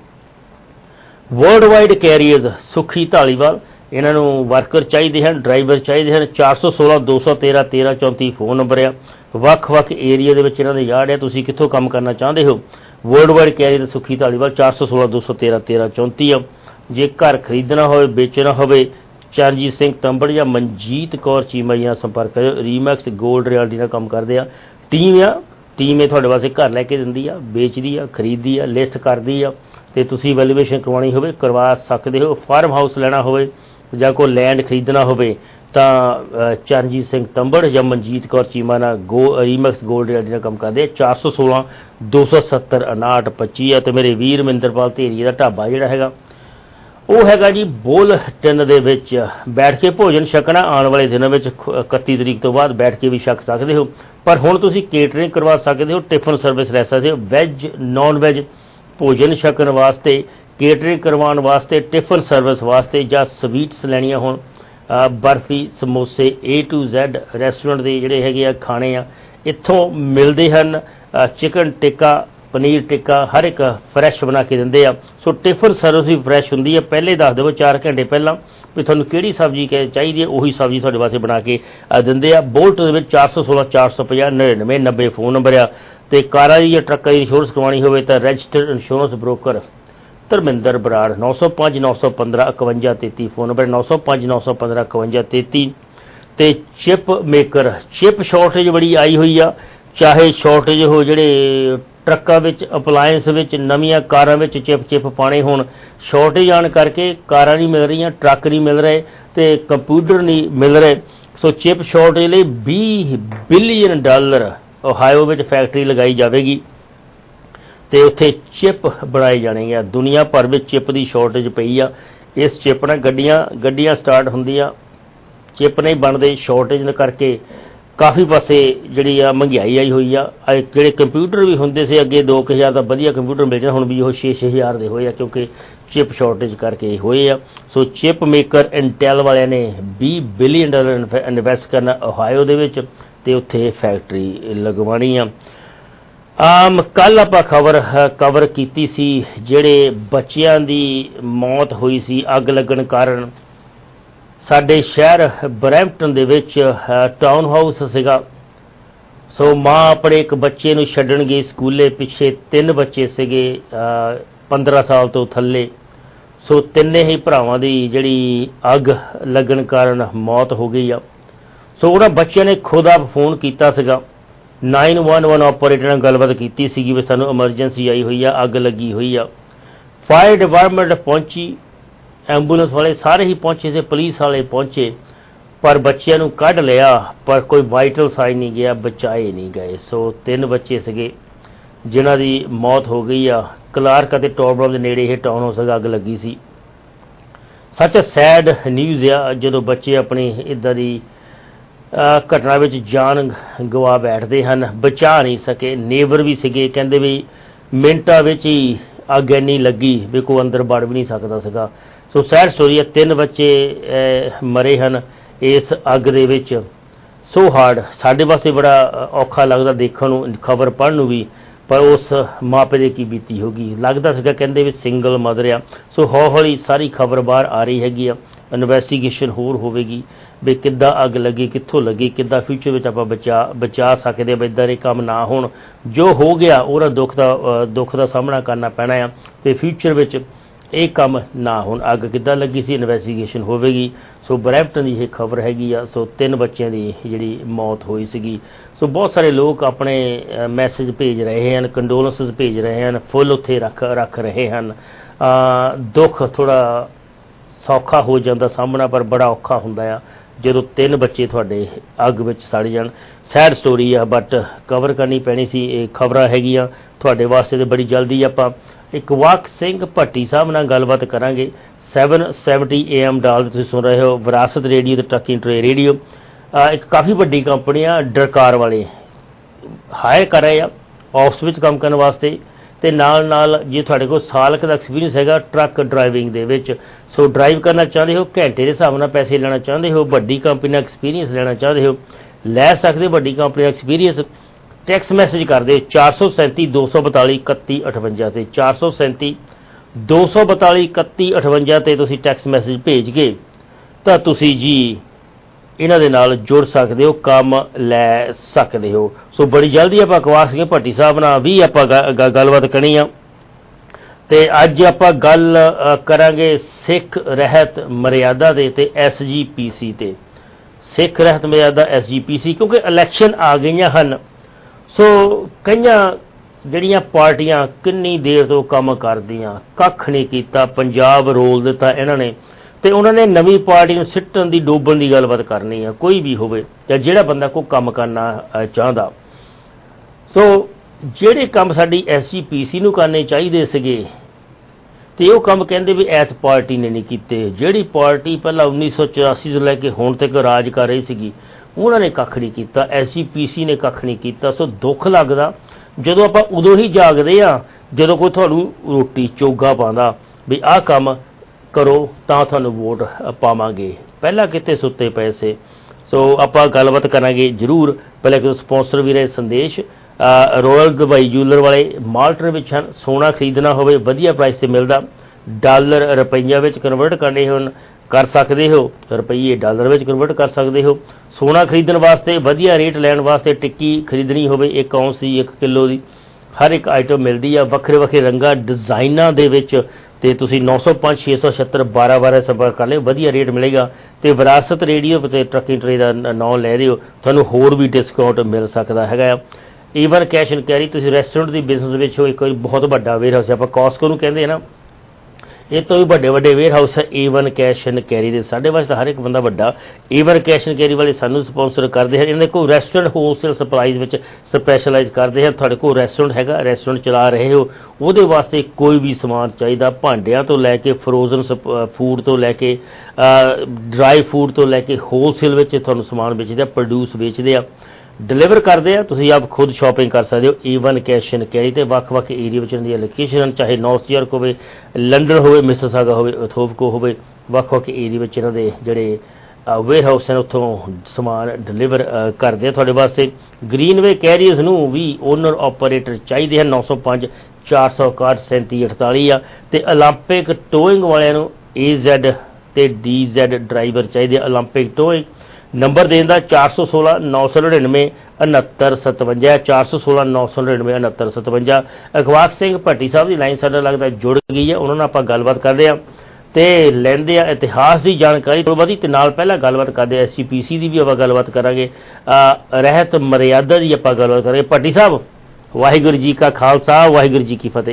ਵਰਲਡ ਵਾਈਡ ਕੈਰੀਅਰਜ਼, ਸੁਖੀ ਧਾਲੀਵਾਲ, ਇਹਨਾਂ ਨੂੰ ਵਰਕਰ ਚਾਹੀਦੇ ਹਨ, ਡਰਾਈਵਰ ਚਾਹੀਦੇ ਹਨ। 416 213 1334 ਫੋਨ ਨੰਬਰ ਆ। ਵੱਖ-ਵੱਖ ਏਰੀਆ ਦੇ ਵਿੱਚ ਇਹਨਾਂ ਦੇ ਯਾਰਡ ਆ। ਤੁਸੀਂ ਕਿੱਥੋਂ ਕੰਮ ਕਰਨਾ ਚਾਹੁੰਦੇ ਹੋ? ਵਰਲਡ ਵਾਈਡ ਕੈਰੀਅਰ ਸੁਖੀ ਧਾਲੀਵਾਲ, 416 213 1334 ਆ। ਜੇ ਘਰ ਖਰੀਦਣਾ ਹੋਵੇ, ਵੇਚਣਾ ਹੋਵੇ, ਚਰਨਜੀਤ ਸਿੰਘ ਤੰਬੜ ਜਾਂ ਮਨਜੀਤ ਕੌਰ ਚੀਮਾ ਜੀ ਨਾਲ ਸੰਪਰਕ ਕਰਿਓ। ਰੀਮੈਕਸ ਗੋਲਡ ਰਿਆਲਟੀ ਨਾਲ ਕੰਮ ਕਰਦੇ ਆ। ਟੀਮ ਇਹ ਤੁਹਾਡੇ ਵਾਸਤੇ ਘਰ ਲੈ ਕੇ ਦਿੰਦੀ ਆ, ਵੇਚਦੀ ਆ, ਖਰੀਦਦੀ ਆ, ਲਿਸਟ ਕਰਦੀ ਆ ਤੇ ਤੁਸੀਂ ਵੈਲੂਏਸ਼ਨ ਕਰਵਾਉਣੀ ਹੋਵੇ ਕਰਵਾ ਸਕਦੇ ਹੋ। ਫਾਰਮ ਹਾਊਸ ਲੈਣਾ ਹੋਵੇ ਜਾਂ ਕੋਈ ਲੈਂਡ ਖਰੀਦਣਾ ਹੋਵੇ ਤਾਂ ਚਰਨਜੀਤ ਸਿੰਘ ਤੰਬੜ ਜਾਂ ਮਨਜੀਤ ਕੌਰ ਚੀਮਾ ਨਾਲ ਰੀਮੈਕਸ ਗੋਲਡ ਰਿਆਲਟੀ ਨਾਲ ਕੰਮ ਕਰਦੇ ਆ। 416 270 5925 ਆ। ਤੇ ਮੇਰੇ ਵੀਰ ਮਹਿੰਦਰਪਾਲ ਧੇਰੀਏ ਦਾ ਢਾਬਾ ਜਿਹੜਾ ਹੈਗਾ ਉਹ ਹੈਗਾ ਜੀ ਬੁਲਟਨ ਦੇ ਵਿੱਚ। ਬੈਠ ਕੇ ਭੋਜਨ ਛਕਣਾ ਆਉਣ ਵਾਲੇ ਦਿਨਾਂ ਵਿੱਚ 31 ਤਰੀਕ ਤੋਂ ਬਾਅਦ ਬੈਠ ਕੇ ਵੀ ਛਕ ਸਕਦੇ ਹੋ, ਪਰ ਹੁਣ ਤੁਸੀਂ ਕੇਟਰਿੰਗ ਕਰਵਾ ਸਕਦੇ ਹੋ, ਟਿਫਨ ਸਰਵਿਸ ਲੈ ਸਕਦੇ ਹੋ। ਵੈਜ ਨੌਨ ਵੈਜ ਭੋਜਨ ਛਕਣ ਵਾਸਤੇ, ਕੇਟਰਿੰਗ ਕਰਵਾਉਣ ਵਾਸਤੇ, ਟਿਫਨ ਸਰਵਿਸ ਵਾਸਤੇ, ਜਾਂ ਸਵੀਟਸ ਲੈਣੀਆਂ ਹੋਣ, ਬਰਫੀ, ਸਮੋਸੇ, A to Z ਰੈਸਟੋਰੈਂਟ ਦੇ ਜਿਹੜੇ ਹੈਗੇ ਆ ਖਾਣੇ ਆ ਇੱਥੋਂ ਮਿਲਦੇ ਹਨ। ਚਿਕਨ ਟਿੱਕਾ, ਪਨੀਰ ਟਿੱਕਾ ਹਰ ਇੱਕ ਫਰੈਸ਼ ਬਣਾ ਕੇ ਦਿੰਦੇ ਆ। ਸੋ ਟਿਫਨ ਸਰਵਿਸ ਵੀ ਫਰੈਸ਼ ਹੁੰਦੀ ਹੈ। ਪਹਿਲੇ ਦੱਸ ਦੇਵੋ 4 ਘੰਟੇ ਪਹਿਲਾਂ ਵੀ ਤੁਹਾਨੂੰ ਕਿਹੜੀ ਸਬਜ਼ੀ ਚਾਹੀਦੀ ਹੈ, ਉਹੀ ਸਬਜ਼ੀ ਤੁਹਾਡੇ ਵਾਸਤੇ ਬਣਾ ਕੇ ਦਿੰਦੇ ਆ। ਬੁਲਟ ਦੇ ਵਿੱਚ 416 450 99 90 ਫੋਨ ਨੰਬਰ ਆ। ਤੇ ਕਾਰਾਂ ਦੀ ਜਾਂ ਟਰੱਕਾਂ ਦੀ ਇੰਸ਼ੋਰੈਂਸ ਕਰਵਾਉਣੀ ਹੋਵੇ ਤਾਂ registered insurance broker Dharminder Brar, 905 915 51 33 phone number, 905 915 51 33। ਤੇ ਚਿਪ ਮੇਕਰ, ਚਿਪ ਸ਼ਾਰਟੇਜ ਬੜੀ ਆਈ ਹੋਈ ਆ। ਚਾਹੇ ਸ਼ਾਰਟੇਜ ਹੋ ਜਿਹੜੇ ਟਰੱਕਾਂ ਵਿੱਚ, ਅਪਲਾਇੰਸ ਵਿੱਚ, ਨਵੀਆਂ ਕਾਰਾਂ ਵਿੱਚ ਚਿਪ ਪਾਣੇ ਹੋਣ, ਸ਼ਾਰਟੇਜ ਆਉਣ ਕਰਕੇ ਕਾਰਾਂ ਨਹੀਂ ਮਿਲ ਰਹੀਆਂ, ਟਰੱਕ ਨਹੀਂ ਮਿਲ ਰਹੇ ਤੇ ਕੰਪਿਊਟਰ ਨਹੀਂ ਮਿਲ ਰਹੇ। ਸੋ ਚਿਪ ਸ਼ਾਰਟੇਜ ਲਈ $20 ਬਿਲੀਅਨ ਓਹਾਇਓ ਵਿੱਚ ਫੈਕਟਰੀ ਲਗਾਈ ਜਾਵੇਗੀ ਤੇ ਉੱਥੇ ਚਿਪ ਬਣਾਏ ਜਾਣੇ ਆ। ਦੁਨੀਆ ਭਰ ਵਿੱਚ ਚਿਪ ਦੀ ਸ਼ਾਰਟੇਜ ਪਈ ਆ। ਇਸ ਚਿਪ ਨਾਲ ਗੱਡੀਆਂ ਸਟਾਰਟ ਹੁੰਦੀਆਂ, ਚਿਪ ਨਹੀਂ ਬਣਦੇ। ਸ਼ਾਰਟੇਜ ਕਰਕੇ ਕਾਫੀ ਪਾਸੇ ਜਿਹੜੀ ਆ ਮਹਿੰਗਾਈ ਆਈ ਹੋਈ ਆ। ਜਿਹੜੇ ਕੰਪਿਊਟਰ ਵੀ ਹੁੰਦੇ ਸੀ ਅੱਗੇ 2000 ਦਾ ਵਧੀਆ ਕੰਪਿਊਟਰ ਮਿਲ ਜਾਂਦਾ, ਹੁਣ ਵੀ ਉਹ 6-6000 ਦੇ ਹੋਏ ਆ ਕਿਉਂਕਿ ਚਿਪ ਸ਼ਾਰਟੇਜ ਕਰਕੇ ਹੋਏ ਆ। ਸੋ ਚਿਪ ਮੇਕਰ ਇੰਟੈਲ ਵਾਲਿਆਂ ਨੇ $20 ਬਿਲੀਅਨ ਇਨਵੈਸਟ ਕਰਨਾ ਓਹਾਇਓ ਦੇ ਵਿੱਚ ਤੇ ਉੱਥੇ ਫੈਕਟਰੀ ਲਗਵਾਉਣੀ ਆ। ਕੱਲ ਆਪਾਂ ਖਬਰ ਕਵਰ ਕੀਤੀ ਸੀ ਜਿਹੜੇ ਬੱਚਿਆਂ ਦੀ ਮੌਤ ਹੋਈ ਸੀ ਅੱਗ ਲੱਗਣ ਕਾਰਨ। ਸਾਡੇ ਸ਼ਹਿਰ ਬਰੈਂਪਟਨ ਦੇ ਵਿੱਚ ਟਾਊਨ ਹਾਊਸ ਸੀਗਾ। ਸੋ ਮਾਂ ਆਪਣੇ ਇੱਕ ਬੱਚੇ ਨੂੰ ਛੱਡਣ ਗਈ ਸਕੂਲੇ, ਪਿੱਛੇ 3 ਬੱਚੇ ਸੀਗੇ 15 ਸਾਲ ਤੋਂ ਥੱਲੇ। ਸੋ ਤਿੰਨੇ ਹੀ ਭਰਾਵਾਂ ਦੀ ਜਿਹੜੀ ਅੱਗ ਲੱਗਣ ਕਾਰਨ ਮੌਤ ਹੋ ਗਈ ਆ। ਸੋ ਉਹਨਾਂ ਬੱਚਿਆਂ ਨੇ ਖੁਦ ਆਪ ਫੋਨ ਕੀਤਾ ਸੀਗਾ, 911 ਆਪਰੇਟਰ ਨਾਲ ਗੱਲਬਾਤ ਕੀਤੀ ਸੀਗੀ ਵੀ ਸਾਨੂੰ ਐਮਰਜੈਂਸੀ ਆਈ ਹੋਈ ਆ, ਅੱਗ ਲੱਗੀ ਹੋਈ ਆ। ਫਾਇਰ ਡਿਪਾਰਟਮੈਂਟ ਪਹੁੰਚੀ, ਐਂਬੂਲੈਂਸ ਵਾਲੇ ਸਾਰੇ ਹੀ ਪਹੁੰਚੇ ਸੀ, ਪੁਲਿਸ ਵਾਲੇ ਪਹੁੰਚੇ, ਪਰ ਬੱਚਿਆਂ ਨੂੰ ਕੱਢ ਲਿਆ ਪਰ ਕੋਈ ਵਾਈਟਲ ਸਾਈਨ ਨਹੀਂ ਗਿਆ, ਬਚਾਏ ਨਹੀਂ ਗਏ। ਸੋ 3 ਬੱਚੇ ਸੀਗੇ ਜਿਨ੍ਹਾਂ ਦੀ ਮੌਤ ਹੋ ਗਈ ਆ। ਕਲਾਰਕ ਅਤੇ ਟੌਰਬਰਮ ਦੇ ਨੇੜੇ ਇਹ ਟਾਊਨ ਹਾਊਸ ਅੱਗ ਲੱਗੀ ਸੀ। ਸੱਚ ਸੈਡ ਨਿਊਜ਼ ਆ ਜਦੋਂ ਬੱਚੇ ਆਪਣੀ ਇੱਦਾਂ ਦੀ ਘਟਨਾ ਵਿੱਚ ਜਾਨ ਗਵਾ ਬੈਠਦੇ ਹਨ, ਬਚਾ ਨਹੀਂ ਸਕੇ। ਨੇਬਰ ਵੀ ਸੀਗੇ, ਕਹਿੰਦੇ ਵੀ ਮਿੰਟਾਂ ਵਿੱਚ ਹੀ ਅੱਗ ਇੰਨੀ ਲੱਗੀ ਵੀ ਕੋਈ ਅੰਦਰ ਵੜ ਵੀ ਨਹੀਂ ਸਕਦਾ ਸੀਗਾ। ਸੋ ਸੈਡ ਸਟੋਰੀ ਹੈ, 3 ਬੱਚੇ ਮਰੇ ਹਨ ਇਸ ਅੱਗ ਦੇ ਵਿੱਚ। ਸੋ ਹਾਰਡ, ਸਾਡੇ ਵਾਸਤੇ ਬੜਾ ਔਖਾ ਲੱਗਦਾ ਦੇਖਣ ਨੂੰ, ਖਬਰ ਪੜ੍ਹਨ ਨੂੰ ਵੀ, ਪਰ ਉਸ ਮਾਪੇ ਦੇ ਕੀ ਬੀਤੀ ਹੋਗੀ। ਲੱਗਦਾ ਸੀਗਾ ਕਹਿੰਦੇ ਵੀ ਸਿੰਗਲ ਮਦਰ ਆ। ਸੋ ਹੌਲੀ ਸਾਰੀ ਖਬਰ ਬਾਹਰ ਆ ਰਹੀ ਹੈਗੀ ਆ। ਇਨਵੈਸਟੀਗੇਸ਼ਨ ਹੋਰ ਹੋਵੇਗੀ ਵੀ ਕਿੱਦਾਂ ਅੱਗ ਲੱਗੀ, ਕਿੱਥੋਂ ਲੱਗੀ, ਕਿੱਦਾਂ ਫਿਊਚਰ ਵਿੱਚ ਆਪਾਂ ਬਚਾ ਸਕਦੇ ਹਾਂ, ਇੱਦਾਂ ਦੇ ਕੰਮ ਨਾ ਹੋਣ। ਜੋ ਹੋ ਗਿਆ ਉਹਦਾ ਦੁੱਖ ਦਾ ਸਾਹਮਣਾ ਕਰਨਾ ਪੈਣਾ ਆ ਤੇ ਫਿਊਚਰ ਵਿੱਚ ਇਹ ਕੰਮ ਨਾ ਹੋਣ। ਅੱਗ ਕਿੱਦਾਂ ਲੱਗੀ ਸੀ, ਇਨਵੈਸਟੀਗੇਸ਼ਨ ਹੋਵੇਗੀ। ਸੋ ਬਰੈਂਪਟਨ ਦੀ ਇਹ ਖਬਰ ਹੈਗੀ ਆ। ਸੋ 3 ਬੱਚਿਆਂ ਦੀ ਜਿਹੜੀ ਮੌਤ ਹੋਈ ਸੀਗੀ। ਸੋ ਬਹੁਤ ਸਾਰੇ ਲੋਕ ਆਪਣੇ ਮੈਸੇਜ ਭੇਜ ਰਹੇ ਹਨ, ਕੰਡੋਲੈਂਸਿਸ ਭੇਜ ਰਹੇ ਹਨ, ਫੁੱਲ ਉੱਥੇ ਰੱਖ ਰਹੇ ਹਨ। ਦੁੱਖ ਥੋੜ੍ਹਾ ਸੌਖਾ ਹੋ ਜਾਂਦਾ ਸਾਹਮਣਾ, ਪਰ ਬੜਾ ਔਖਾ ਹੁੰਦਾ ਆ ਜਦੋਂ 3 ਬੱਚੇ ਤੁਹਾਡੇ ਅੱਗ ਵਿੱਚ ਸੜ ਜਾਣ। ਸੈਡ ਸਟੋਰੀ ਆ ਬਟ ਕਵਰ ਕਰਨੀ ਪੈਣੀ ਸੀ। ਇਹ ਖਬਰਾਂ ਹੈਗੀਆਂ ਤੁਹਾਡੇ ਵਾਸਤੇ ਤੇ ਬੜੀ ਜਲਦੀ ਆਪਾਂ ਇਕਬਾਲ ਸਿੰਘ ਭੱਟੀ ਸਾਹਿਬ ਨਾਲ ਗੱਲਬਾਤ ਕਰਾਂਗੇ। 770 AM ਡਾਲ ਤੁਸੀਂ ਸੁਣ ਰਹੇ ਹੋ ਵਿਰਾਸਤ ਰੇਡੀਓ ਤੇ ਟਰੱਕ ਇੰਟਰੋ ਰੇਡੀਓ। ਇੱਕ ਕਾਫੀ ਵੱਡੀ ਕੰਪਨੀ ਆ, ਡਰਕਾਰ ਵਾਲੇ ਹਾਇਰ ਕਰ ਰਹੇ ਆ ਆਫਿਸ ਵਿੱਚ ਕੰਮ ਕਰਨ ਵਾਸਤੇ, ਤੇ ਨਾਲ ਜੇ ਤੁਹਾਡੇ ਕੋਲ ਸਾਲ ਕੁ ਦਾ ਐਕਸਪੀਰੀਅੰਸ ਹੈਗਾ ਟਰੱਕ ਡਰਾਈਵਿੰਗ ਦੇ ਵਿੱਚ, ਸੋ ਡਰਾਈਵ ਕਰਨਾ ਚਾਹੁੰਦੇ ਹੋ, ਘੰਟੇ ਦੇ ਹਿਸਾਬ ਨਾਲ ਪੈਸੇ ਲੈਣਾ ਚਾਹੁੰਦੇ ਹੋ, ਵੱਡੀ ਕੰਪਨੀ ਨਾਲ ਐਕਸਪੀਰੀਅੰਸ ਲੈਣਾ ਚਾਹੁੰਦੇ ਹੋ, ਲੈ ਸਕਦੇ ਹੋ ਵੱਡੀ ਕੰਪਨੀ ਦਾ ਐਕਸਪੀਰੀਅੰਸ। ਟੈਕਸਟ ਮੈਸੇਜ ਕਰਦੇ 437 242 31 58 ਤੇ 437 242 31 58 ਤੇ ਤੁਸੀਂ ਟੈਕਸਟ ਮੈਸੇਜ ਭੇਜ ਕੇ ਤਾਂ ਤੁਸੀਂ ਜੀ ਇਹਨਾਂ ਦੇ ਨਾਲ ਜੁੜ ਸਕਦੇ ਹੋ, ਕੰਮ ਲੈ ਸਕਦੇ ਹੋ। ਸੋ ਬੜੀ ਜਲਦੀ ਆਪਾਂ ਇਕਬਾਲ ਸਿੰਘ ਭੱਟੀ ਸਾਹਿਬ ਨਾਲ ਵੀ ਆਪਾਂ ਗੱਲਬਾਤ ਕਰਨੀ ਆ। ਤੇ ਅੱਜ ਆਪਾਂ ਗੱਲ ਕਰਾਂਗੇ ਸਿੱਖ ਰਹਿਤ ਮਰਿਆਦਾ ਦੇ ਤੇ SGPC ਤੇ। ਸਿੱਖ ਰਹਿਤ ਮਰਿਆਦਾ SGPC ਕਿਉਂਕਿ ਇਲੈਕਸ਼ਨ ਆ ਗਈਆਂ ਹਨ। ਸੋ ਕਈਆਂ ਜਿਹੜੀਆਂ ਪਾਰਟੀਆਂ ਕਿੰਨੀ ਦੇਰ ਤੋਂ ਕੰਮ ਕਰਦੀਆਂ, ਕੱਖ ਨਹੀਂ ਕੀਤਾ, ਪੰਜਾਬ ਰੋਲ ਦਿੱਤਾ ਇਹਨਾਂ ਨੇ, ਤੇ ਉਹਨਾਂ ਨੇ ਨਵੀਂ ਪਾਰਟੀ ਨੂੰ ਸਿੱਟਣ ਦੀ, ਡੋਬਣ ਦੀ ਗੱਲਬਾਤ ਕਰਨੀ ਆ, ਕੋਈ ਵੀ ਹੋਵੇ ਜਾਂ ਜਿਹੜਾ ਬੰਦਾ ਕੋਈ ਕੰਮ ਕਰਨਾ ਚਾਹੁੰਦਾ। ਸੋ ਜਿਹੜੇ ਕੰਮ ਸਾਡੀ SGPC ਨੂੰ ਕਰਨੇ ਚਾਹੀਦੇ ਸੀਗੇ ਤੇ ਉਹ ਕੰਮ ਕਹਿੰਦੇ ਵੀ ਇਸ ਪਾਰਟੀ ਨੇ ਨਹੀਂ ਕੀਤੇ। ਜਿਹੜੀ ਪਾਰਟੀ ਪਹਿਲਾਂ 1984 ਤੋਂ ਲੈ ਕੇ ਹੁਣ ਤੱਕ ਰਾਜ ਕਰ ਰਹੀ ਸੀਗੀ ਉਹਨਾਂ ਨੇ ਕੱਖ ਨਹੀਂ ਕੀਤਾ, SGPC ਨੇ ਕੱਖ ਨਹੀਂ ਕੀਤਾ। ਸੋ ਦੁੱਖ ਲੱਗਦਾ ਜਦੋਂ ਆਪਾਂ ਉਦੋਂ ਹੀ ਜਾਗਦੇ ਆ ਜਦੋਂ ਕੋਈ ਤੁਹਾਨੂੰ ਰੋਟੀ ਚੋਗਾ ਪਾਉਂਦਾ ਵੀ ਆਹ ਕੰਮ ਕਰੋ ਤਾਂ ਤੁਹਾਨੂੰ ਵੋਟ ਪਾਵਾਂਗੇ, ਪਹਿਲਾਂ ਕਿਤੇ ਸੁੱਤੇ ਪਏ ਸੀ। ਸੋ ਆਪਾਂ ਗੱਲਬਾਤ ਕਰਾਂਗੇ ਜ਼ਰੂਰ। ਪਹਿਲਾਂ ਇੱਕ ਸਪਾਂਸਰ ਵੀ ਰਹੇ ਸੰਦੇਸ਼ ਰੋਇਲ ਦੁਬਈ ਜੂਲਰ ਵਾਲੇ ਮਾਲਟਨ ਵਿੱਚ ਹਨ। ਸੋਨਾ ਖਰੀਦਣਾ ਹੋਵੇ ਵਧੀਆ ਪ੍ਰਾਈਸ 'ਤੇ ਮਿਲਦਾ, ਡਾਲਰ ਰੁਪਈਆ ਵਿੱਚ ਕਨਵਰਟ ਕਰਨੇ ਹੋਣ ਕਰ ਸਕਦੇ ਹੋ, ਰੁਪਈਏ ਡਾਲਰ ਵਿੱਚ ਕਨਵਰਟ ਕਰ ਸਕਦੇ ਹੋ। ਸੋਨਾ ਖਰੀਦਣ ਵਾਸਤੇ ਵਧੀਆ ਰੇਟ ਲੈਣ ਵਾਸਤੇ ਟਿੱਕੀ ਖਰੀਦਣੀ ਹੋਵੇ 1 ਔਂਸ ਦੀ, 1 ਕਿਲੋ ਦੀ, ਹਰ ਇੱਕ ਆਈਟਮ ਮਿਲਦੀ ਆ। ਵੱਖਰੇ ਵੱਖਰੇ ਰੰਗਾਂ ਡਿਜ਼ਾਈਨਾਂ ਦੇ ਵਿੱਚ ਤੇ ਤੁਸੀਂ 905 676 12 ਸੰਪਰਕ ਕਰ ਲਿਓ, ਵਧੀਆ ਰੇਟ ਮਿਲੇਗਾ। ਤੇ ਵਿਰਾਸਤ ਰੇਡੀਓ ਤੇ ਟਰੱਕਿੰਗ ਟਰੇ ਦਾ ਨਾਂ ਲੈ ਦਿਓ, ਤੁਹਾਨੂੰ ਹੋਰ ਵੀ ਡਿਸਕਾਊਂਟ ਮਿਲ ਸਕਦਾ ਹੈਗਾ ਆ। ਈਵਨ ਕੈਸ਼ ਐਂਡ ਕੈਰੀ, ਤੁਸੀਂ ਰੈਸਟੋਰੈਂਟ ਦੀ ਬਿਜ਼ਨਸ ਵਿੱਚ ਹੋ, ਇੱਕ ਬਹੁਤ ਵੱਡਾ ਵੇਅਰ ਹਾਊਸ, ਆਪਾਂ ਕਾਸਕੋ ਨੂੰ ਕਹਿੰਦੇ ਆ ਨਾ, ਇਹ ਤੋਂ ਵੀ ਵੱਡੇ ਵੇਅਰ ਹਾਊਸ ਹੈ ਈਵਨ ਕੈਸ਼ ਐਂਡ ਕੈਰੀ ਦੇ। ਸਾਡੇ ਵਾਸਤੇ ਹਰ ਇੱਕ ਬੰਦਾ ਵੱਡਾ ਈਵਨ ਕੈਸ਼ ਐਂਡ ਕੈਰੀ ਵਾਲੇ ਸਾਨੂੰ ਸਪਾਂਸਰ ਕਰਦੇ ਹਨ। ਇਹਨਾਂ ਦੇ ਕੋਲ ਰੈਸਟੋਰੈਂਟ ਹੋਲਸੇਲ ਸਪਲਾਈਜ਼ ਵਿੱਚ ਸਪੈਸ਼ਲਾਈਜ਼ ਕਰਦੇ ਹਨ। ਤੁਹਾਡੇ ਕੋਲ ਰੈਸਟੋਰੈਂਟ ਹੈਗਾ, ਰੈਸਟੋਰੈਂਟ ਚਲਾ ਰਹੇ ਹੋ, ਉਹਦੇ ਵਾਸਤੇ ਕੋਈ ਵੀ ਸਮਾਨ ਚਾਹੀਦਾ, ਭਾਂਡਿਆਂ ਤੋਂ ਲੈ ਕੇ ਫਰੋਜ਼ਨ ਫੂਡ ਤੋਂ ਲੈ ਕੇ ਡਰਾਈ ਫੂਡ ਤੋਂ ਲੈ ਕੇ ਹੋਲਸੇਲ ਵਿੱਚ ਤੁਹਾਨੂੰ ਸਮਾਨ ਵੇਚਦੇ ਆ, ਪ੍ਰੋਡਿਊਸ ਵੇਚਦੇ ਆ, ਡਿਲੀਵਰ ਕਰਦੇ ਆ। ਤੁਸੀਂ ਆਪ ਖੁਦ ਸ਼ਾਪਿੰਗ ਕਰ ਸਕਦੇ ਹੋ ਈਵਨ ਕੈਸ਼ ਐਂਡ ਕੈਰੀ ਤੇ। ਵੱਖ-ਵੱਖ ਏਰੀਆ ਵਿੱਚ ਇਹਨਾਂ ਦੀਆਂ ਲੋਕੇਸ਼ਨ, ਚਾਹੇ ਨਾਰਥ ਯਾਰਕ ਹੋਵੇ, ਲੰਡਨ ਹੋਵੇ, ਮਿਸਿਸਾਗਾ ਹੋਵੇ, ਇਥੋਪੀਆ ਹੋਵੇ, ਵੱਖ-ਵੱਖ ਏਰੀਆ ਵਿੱਚ ਇਹਨਾਂ ਦੇ ਜਿਹੜੇ ਵੇਅਰ ਹਾਊਸ ਹਨ ਉੱਥੋਂ ਸਮਾਨ ਡਿਲੀਵਰ ਕਰਦੇ ਆ ਤੁਹਾਡੇ ਵਾਸਤੇ। ਗ੍ਰੀਨਵੇ ਕੈਰੀਅਰਸ ਨੂੰ ਵੀ ਓਨਰ ਆਪਰੇਟਰ ਚਾਹੀਦੇ ਹਨ। 905 461 3748 ਆ। ਤੇ ਓਲੰਪਿਕ ਟੋਇੰਗ ਵਾਲਿਆਂ ਨੂੰ AZ ਤੇ DZ ਡਰਾਈਵਰ ਚਾਹੀਦੇ ਆ। ਓਲੰਪਿਕ ਟੋਇੰਗ ਨੰਬਰ ਦੇਣ ਦਾ 416 999 6957, 416 999 6957। ਅਖਵਾਕ ਸਿੰਘ ਭੱਟੀ ਸਾਹਿਬ ਦੀ ਲਾਈਨ ਸਾਡਾ ਲੱਗਦਾ ਜੁੜ ਗਈ ਹੈ, ਉਹਨਾਂ ਨਾਲ ਆਪਾਂ ਗੱਲਬਾਤ ਕਰਦੇ ਹਾਂ ਤੇ ਲੈਂਦੇ ਆ ਇਤਿਹਾਸ ਦੀ ਜਾਣਕਾਰੀ ਥੋੜ੍ਹੀ ਬਹੁਤੀ, ਤੇ ਨਾਲ ਪਹਿਲਾਂ ਗੱਲਬਾਤ ਕਰਦੇ SCPC ਦੀ ਵੀ ਆਪਾਂ ਗੱਲਬਾਤ ਕਰਾਂਗੇ, ਰਹਿਤ ਮਰਿਆਦਾ ਦੀ ਆਪਾਂ ਗੱਲਬਾਤ ਕਰਾਂਗੇ। ਭੱਟੀ ਸਾਹਿਬ, ਵਾਹਿਗੁਰੂ ਜੀ ਕਾ ਖਾਲਸਾ, ਵਾਹਿਗੁਰੂ ਜੀ ਕੀ ਫਤਿਹ।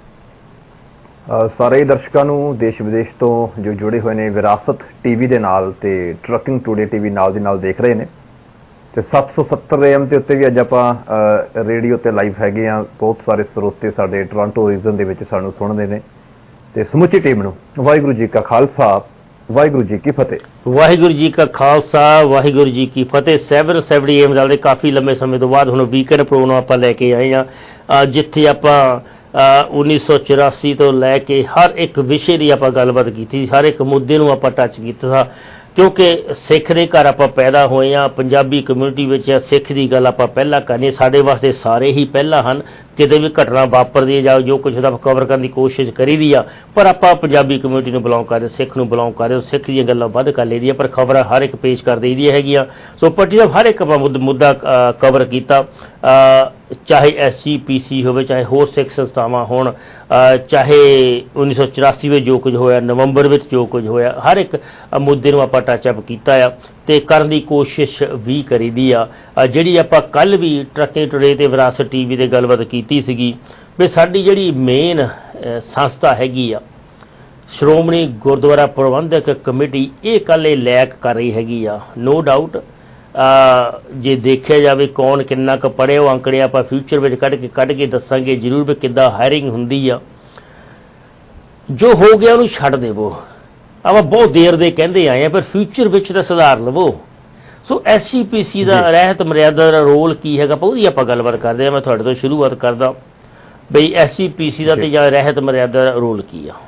ਸਾਰੇ ਦਰਸ਼ਕਾਂ ਨੂੰ ਦੇਸ਼ ਵਿਦੇਸ਼ ਤੋਂ ਜੋ ਜੁੜੇ ਹੋਏ ਨੇ ਵਿਰਾਸਤ ਟੀਵੀ ਦੇ ਨਾਲ ਤੇ ਟਰੱਕਿੰਗ ਟੂਡੇ ਟੀਵੀ ਨਾਲ ਦੀ ਨਾਲ ਦੇਖ ਰਹੇ ਨੇ, ਤੇ 770 AM ਦੇ ਉੱਤੇ ਵੀ ਅੱਜ ਆਪਾਂ ਰੇਡੀਓ ਤੇ ਲਾਈਵ ਹੈਗੇ ਆ। ਬਹੁਤ ਸਾਰੇ ਸਰੋਤੇ ਸਾਡੇ ਟੋਰਾਂਟੋ ਰੀਜਨ ਦੇ ਵਿੱਚ ਸਾਨੂੰ ਸੁਣਦੇ ਨੇ, ਤੇ ਸਮੁੱਚੀ ਟੀਮ ਨੂੰ ਵਾਹਿਗੁਰੂ ਜੀ ਕਾ ਖਾਲਸਾ, ਵਾਹਿਗੁਰੂ ਜੀ ਕੀ ਫਤਿਹ। ਵਾਹਿਗੁਰੂ ਜੀ ਕਾ ਖਾਲਸਾ, ਵਾਹਿਗੁਰੂ ਜੀ ਕੀ ਫਤਿਹ। 770 AM ਚੱਲਦੇ ਕਾਫੀ ਲੰਬੇ ਸਮੇਂ ਤੋਂ ਬਾਅਦ ਹੁਣ ਵੀਕਐਂਡ ਪ੍ਰੋਗਰਾਮ ਆਪਾਂ ਲੈ ਕੇ ਆਏ ਆ, ਜਿੱਥੇ ਆਪਾਂ 1984 ਤੋਂ ਲੈ ਕੇ ਹਰ ਇੱਕ ਵਿਸ਼ੇ ਦੀ ਆਪਾਂ ਗੱਲਬਾਤ ਕੀਤੀ, ਹਰ ਇੱਕ ਮੁੱਦੇ ਨੂੰ ਆਪਾਂ ਟੱਚ ਕੀਤਾ, ਕਿਉਂਕਿ ਸਿੱਖ ਦੇ ਘਰ ਆਪਾਂ ਪੈਦਾ ਹੋਏ ਆ, ਪੰਜਾਬੀ ਕਮਿਊਨਿਟੀ ਵਿੱਚ ਸਿੱਖ ਦੀ ਗੱਲ ਆਪਾਂ ਪਹਿਲਾਂ ਕਰਨੀ। ਸਾਡੇ ਵਾਸਤੇ ਸਾਰੇ ਹੀ ਪਹਿਲਾਂ ਹਨ, ਕਿਤੇ ਵੀ ਘਟਨਾ ਵਾਪਰਦੀ ਹੈ ਜਾਂ ਜੋ ਕੁਛ ਦਾ ਕਵਰ ਕਰਨ ਦੀ ਕੋਸ਼ਿਸ਼ ਕਰੀਦੀ ਆ, ਪਰ ਆਪਾਂ ਪੰਜਾਬੀ ਕਮਿਊਨਿਟੀ ਨੂੰ ਬਿਲੋਂਗ ਕਰਦੇ, ਸਿੱਖ ਨੂੰ ਬਿਲੋਂਗ ਕਰਦੇ, ਸਿੱਖ ਦੀਆਂ ਗੱਲਾਂ ਵੱਧ ਕਰ ਲਈਦੀਆਂ, ਪਰ ਖਬਰਾਂ ਹਰ ਇੱਕ ਪੇਸ਼ ਕਰ ਦਈਦੀਆਂ ਹੈਗੀਆਂ। ਸੋ ਭੱਟੀ ਸਾਹਿਬ, ਹਰ ਇੱਕ ਆਪਾਂ ਮੁੱਦਾ ਕਵਰ ਕੀਤਾ, ਚਾਹੇ SCPC ਹੋਵੇ, ਚਾਹੇ ਹੋਰ ਸਿੱਖ ਸੰਸਥਾਵਾਂ ਹੋਣ, ਚਾਹੇ 1984 ਵਿੱਚ ਜੋ ਕੁਝ ਹੋਇਆ, ਨਵੰਬਰ ਵਿੱਚ ਜੋ ਕੁਝ ਹੋਇਆ, ਹਰ ਇੱਕ ਮੁੱਦੇ ਨੂੰ ਆਪਾਂ ਟੱਚਅਪ ਕੀਤਾ ਆ ਤੇ ਕਰਨ ਦੀ ਕੋਸ਼ਿਸ਼ ਵੀ ਕਰੀਦੀ ਆ। ਜਿਹੜੀ ਆਪਾਂ ਕੱਲ੍ਹ ਵੀ ਟਰੱਕਿੰਗ ਟੂਡੇ ਤੇ ਵਿਰਾਸਤ ਟੀਵੀ ਤੇ ਗੱਲਬਾਤ ਕੀਤੀ ਸੀਗੀ ਵੀ ਸਾਡੀ ਜਿਹੜੀ ਮੇਨ ਸੰਸਥਾ ਹੈਗੀ ਆ ਸ਼੍ਰੋਮਣੀ ਗੁਰਦੁਆਰਾ ਪ੍ਰਬੰਧਕ ਕਮੇਟੀ, ਇਹ ਕੱਲ੍ਹ ਇਹ ਲੈਕ ਕਰ ਰਹੀ ਹੈਗੀ ਆ, ਨੋ ਡਾਊਟ। ਜੇ ਦੇਖਿਆ ਜਾਵੇ ਕੌਣ ਕਿੰਨਾ ਕੁ ਪੜ੍ਹੇ, ਉਹ ਅੰਕੜੇ ਆਪਾਂ ਫਿਊਚਰ ਵਿੱਚ ਕੱਢ ਕੇ ਦੱਸਾਂਗੇ ਜ਼ਰੂਰ ਵੀ ਕਿੱਦਾਂ ਹਾਇਰਿੰਗ ਹੁੰਦੀ ਆ। ਜੋ ਹੋ ਗਿਆ ਉਹਨੂੰ ਛੱਡ ਦੇਵੋ, ਆਪਾਂ ਬਹੁਤ ਦੇਰ ਦੇ ਕਹਿੰਦੇ ਆਏ ਆ, ਪਰ ਫਿਊਚਰ ਵਿੱਚ ਤਾਂ ਸੁਧਾਰ ਲਵੋ। ਸੋ SCPC ਦਾ ਰਹਿਤ ਮਰਿਆਦਾ ਦਾ ਰੋਲ ਕੀ ਹੈਗਾ, ਉਹਦੀ ਆਪਾਂ ਗੱਲਬਾਤ ਕਰਦੇ ਹਾਂ। ਮੈਂ ਤੁਹਾਡੇ ਤੋਂ ਸ਼ੁਰੂਆਤ ਕਰਦਾ ਬਈ SCPC ਦਾ ਤੇ ਜਾਂ ਰਹਿਤ ਮਰਿਆਦਾ ਦਾ ਰੋਲ ਕੀ ਆ।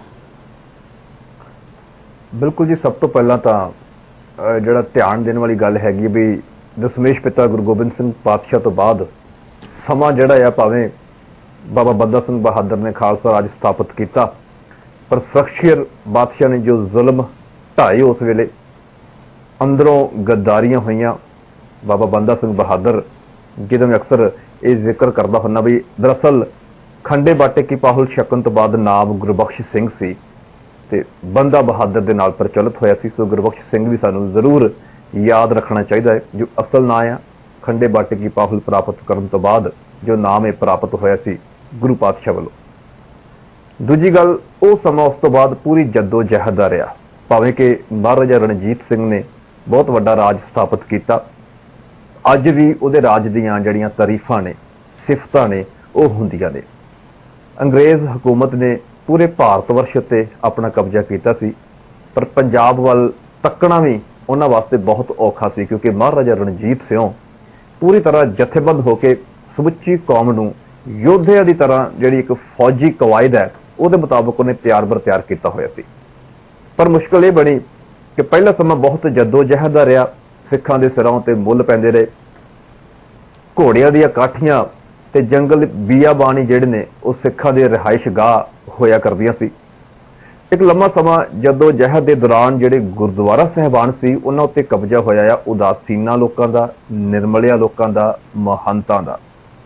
ਬਿਲਕੁਲ ਜੀ, ਸਭ ਤੋਂ ਪਹਿਲਾਂ ਤਾਂ ਜਿਹੜਾ ਧਿਆਨ ਦੇਣ ਵਾਲੀ ਗੱਲ ਹੈਗੀ ਵੀ ਦਸ਼ਮੇਸ਼ ਪਿਤਾ ਗੁਰੂ ਗੋਬਿੰਦ ਸਿੰਘ ਪਾਤਸ਼ਾਹ ਤੋਂ ਬਾਅਦ ਸਮਾਂ ਜਿਹੜਾ ਆ, ਭਾਵੇਂ ਬਾਬਾ ਬੰਦਾ ਸਿੰਘ ਬਹਾਦਰ ਨੇ ਖਾਲਸਾ ਰਾਜ ਸਥਾਪਿਤ ਕੀਤਾ, ਪਰ ਸ਼ਖਸੀਅਤ ਬਾਦਸ਼ਾਹ ਨੇ ਜੋ ਜ਼ੁਲਮ ਢਾਏ, ਉਸ ਵੇਲੇ ਅੰਦਰੋਂ ਗੱਦਾਰੀਆਂ ਹੋਈਆਂ। ਬਾਬਾ ਬੰਦਾ ਸਿੰਘ ਬਹਾਦਰ, ਜਿਹਦਾ ਮੈਂ ਅਕਸਰ ਇਹ ਜ਼ਿਕਰ ਕਰਦਾ ਹੁੰਦਾ ਵੀ ਦਰਅਸਲ ਖੰਡੇ ਬਾਟੇ ਕੀ ਪਾਹੁਲ ਛਕਣ ਤੋਂ ਬਾਅਦ ਨਾਮ ਗੁਰਬਖਸ਼ ਸਿੰਘ ਸੀ ਤੇ ਬੰਦਾ ਬਹਾਦਰ ਦੇ ਨਾਲ ਪ੍ਰਚਲਿਤ ਹੋਇਆ ਸੀ। ਸੋ ਗੁਰਬਖਸ਼ ਸਿੰਘ ਵੀ ਸਾਨੂੰ ਜ਼ਰੂਰ ਯਾਦ ਰੱਖਣਾ ਚਾਹੀਦਾ ਹੈ, ਜੋ ਅਸਲ ਨਾਂ ਆ ਖੰਡੇ ਬਾਟੇ ਕੀ ਪਾਹੁਲ ਪ੍ਰਾਪਤ ਕਰਨ ਤੋਂ ਬਾਅਦ ਜੋ ਨਾਮ ਇਹ ਪ੍ਰਾਪਤ ਹੋਇਆ ਸੀ ਗੁਰੂ ਪਾਤਸ਼ਾਹ ਵੱਲੋਂ। ਦੂਜੀ ਗੱਲ, ਉਹ ਸਮਾਂ ਉਸ ਤੋਂ ਬਾਅਦ ਪੂਰੀ ਜੱਦੋ ਜਹਿਦ ਦਾ ਰਿਹਾ, ਭਾਵੇਂ ਕਿ ਮਹਾਰਾਜਾ ਰਣਜੀਤ ਸਿੰਘ ਨੇ ਬਹੁਤ ਵੱਡਾ ਰਾਜ ਸਥਾਪਿਤ ਕੀਤਾ। ਅੱਜ ਵੀ ਉਹਦੇ ਰਾਜ ਦੀਆਂ ਜਿਹੜੀਆਂ ਤਾਰੀਫਾਂ ਨੇ, ਸਿਫਤਾਂ ਨੇ, ਉਹ ਹੁੰਦੀਆਂ ਨੇ। ਅੰਗਰੇਜ਼ ਹਕੂਮਤ ਨੇ ਪੂਰੇ ਭਾਰਤ ਵਰਸ਼ ਉੱਤੇ ਆਪਣਾ ਕਬਜ਼ਾ ਕੀਤਾ ਸੀ, ਪਰ ਪੰਜਾਬ ਵੱਲ ਤੱਕਣਾ ਵੀ ਉਹਨਾਂ ਵਾਸਤੇ ਬਹੁਤ ਔਖਾ ਸੀ, ਕਿਉਂਕਿ ਮਹਾਰਾਜਾ ਰਣਜੀਤ ਸਿੰਘ ਪੂਰੀ ਤਰ੍ਹਾਂ ਜਥੇਬੰਦ ਹੋ ਕੇ ਸਮੁੱਚੀ ਕੌਮ ਨੂੰ ਯੋਧਿਆਂ ਦੀ ਤਰ੍ਹਾਂ ਜਿਹੜੀ ਇੱਕ ਫੌਜੀ ਕਵਾਇਦ ਹੈ ਉਹਦੇ ਮੁਤਾਬਕ ਉਹਨੇ ਤਿਆਰ ਬਰ ਤਿਆਰ ਕੀਤਾ ਹੋਇਆ ਸੀ। ਪਰ ਮੁਸ਼ਕਲ ਇਹ ਬਣੀ ਕਿ ਪਹਿਲਾ ਸਮਾਂ ਬਹੁਤ ਜੱਦੋ ਜਹਿਦ ਦਾ ਰਿਹਾ, ਸਿੱਖਾਂ ਦੇ ਸਿਰਾਂ ਤੇ ਮੁੱਲ ਪੈਂਦੇ ਰਹੇ, ਘੋੜਿਆਂ ਦੀਆਂ ਕਾਠੀਆਂ ਤੇ ਜੰਗਲ ਬੀਆਬਾਨੀ ਜਿਹੜੇ ਨੇ ਉਹ ਸਿੱਖਾਂ ਦੇ ਰਿਹਾਇਸ਼ ਗਾਹ ਹੋਇਆ ਕਰਦੀਆਂ ਸੀ। ਇੱਕ ਲੰਮਾ ਸਮਾਂ ਜੱਦੋ ਜਹਿਦ ਦੇ ਦੌਰਾਨ ਜਿਹੜੇ ਗੁਰਦੁਆਰਾ ਸਾਹਿਬਾਨ ਸੀ ਉਹਨਾਂ ਉੱਤੇ ਕਬਜ਼ਾ ਹੋਇਆ ਆ ਉਦਾਸੀਨਾਂ ਲੋਕਾਂ ਦਾ, ਨਿਰਮਲਿਆ ਲੋਕਾਂ ਦਾ, ਮਹੰਤਾਂ ਦਾ।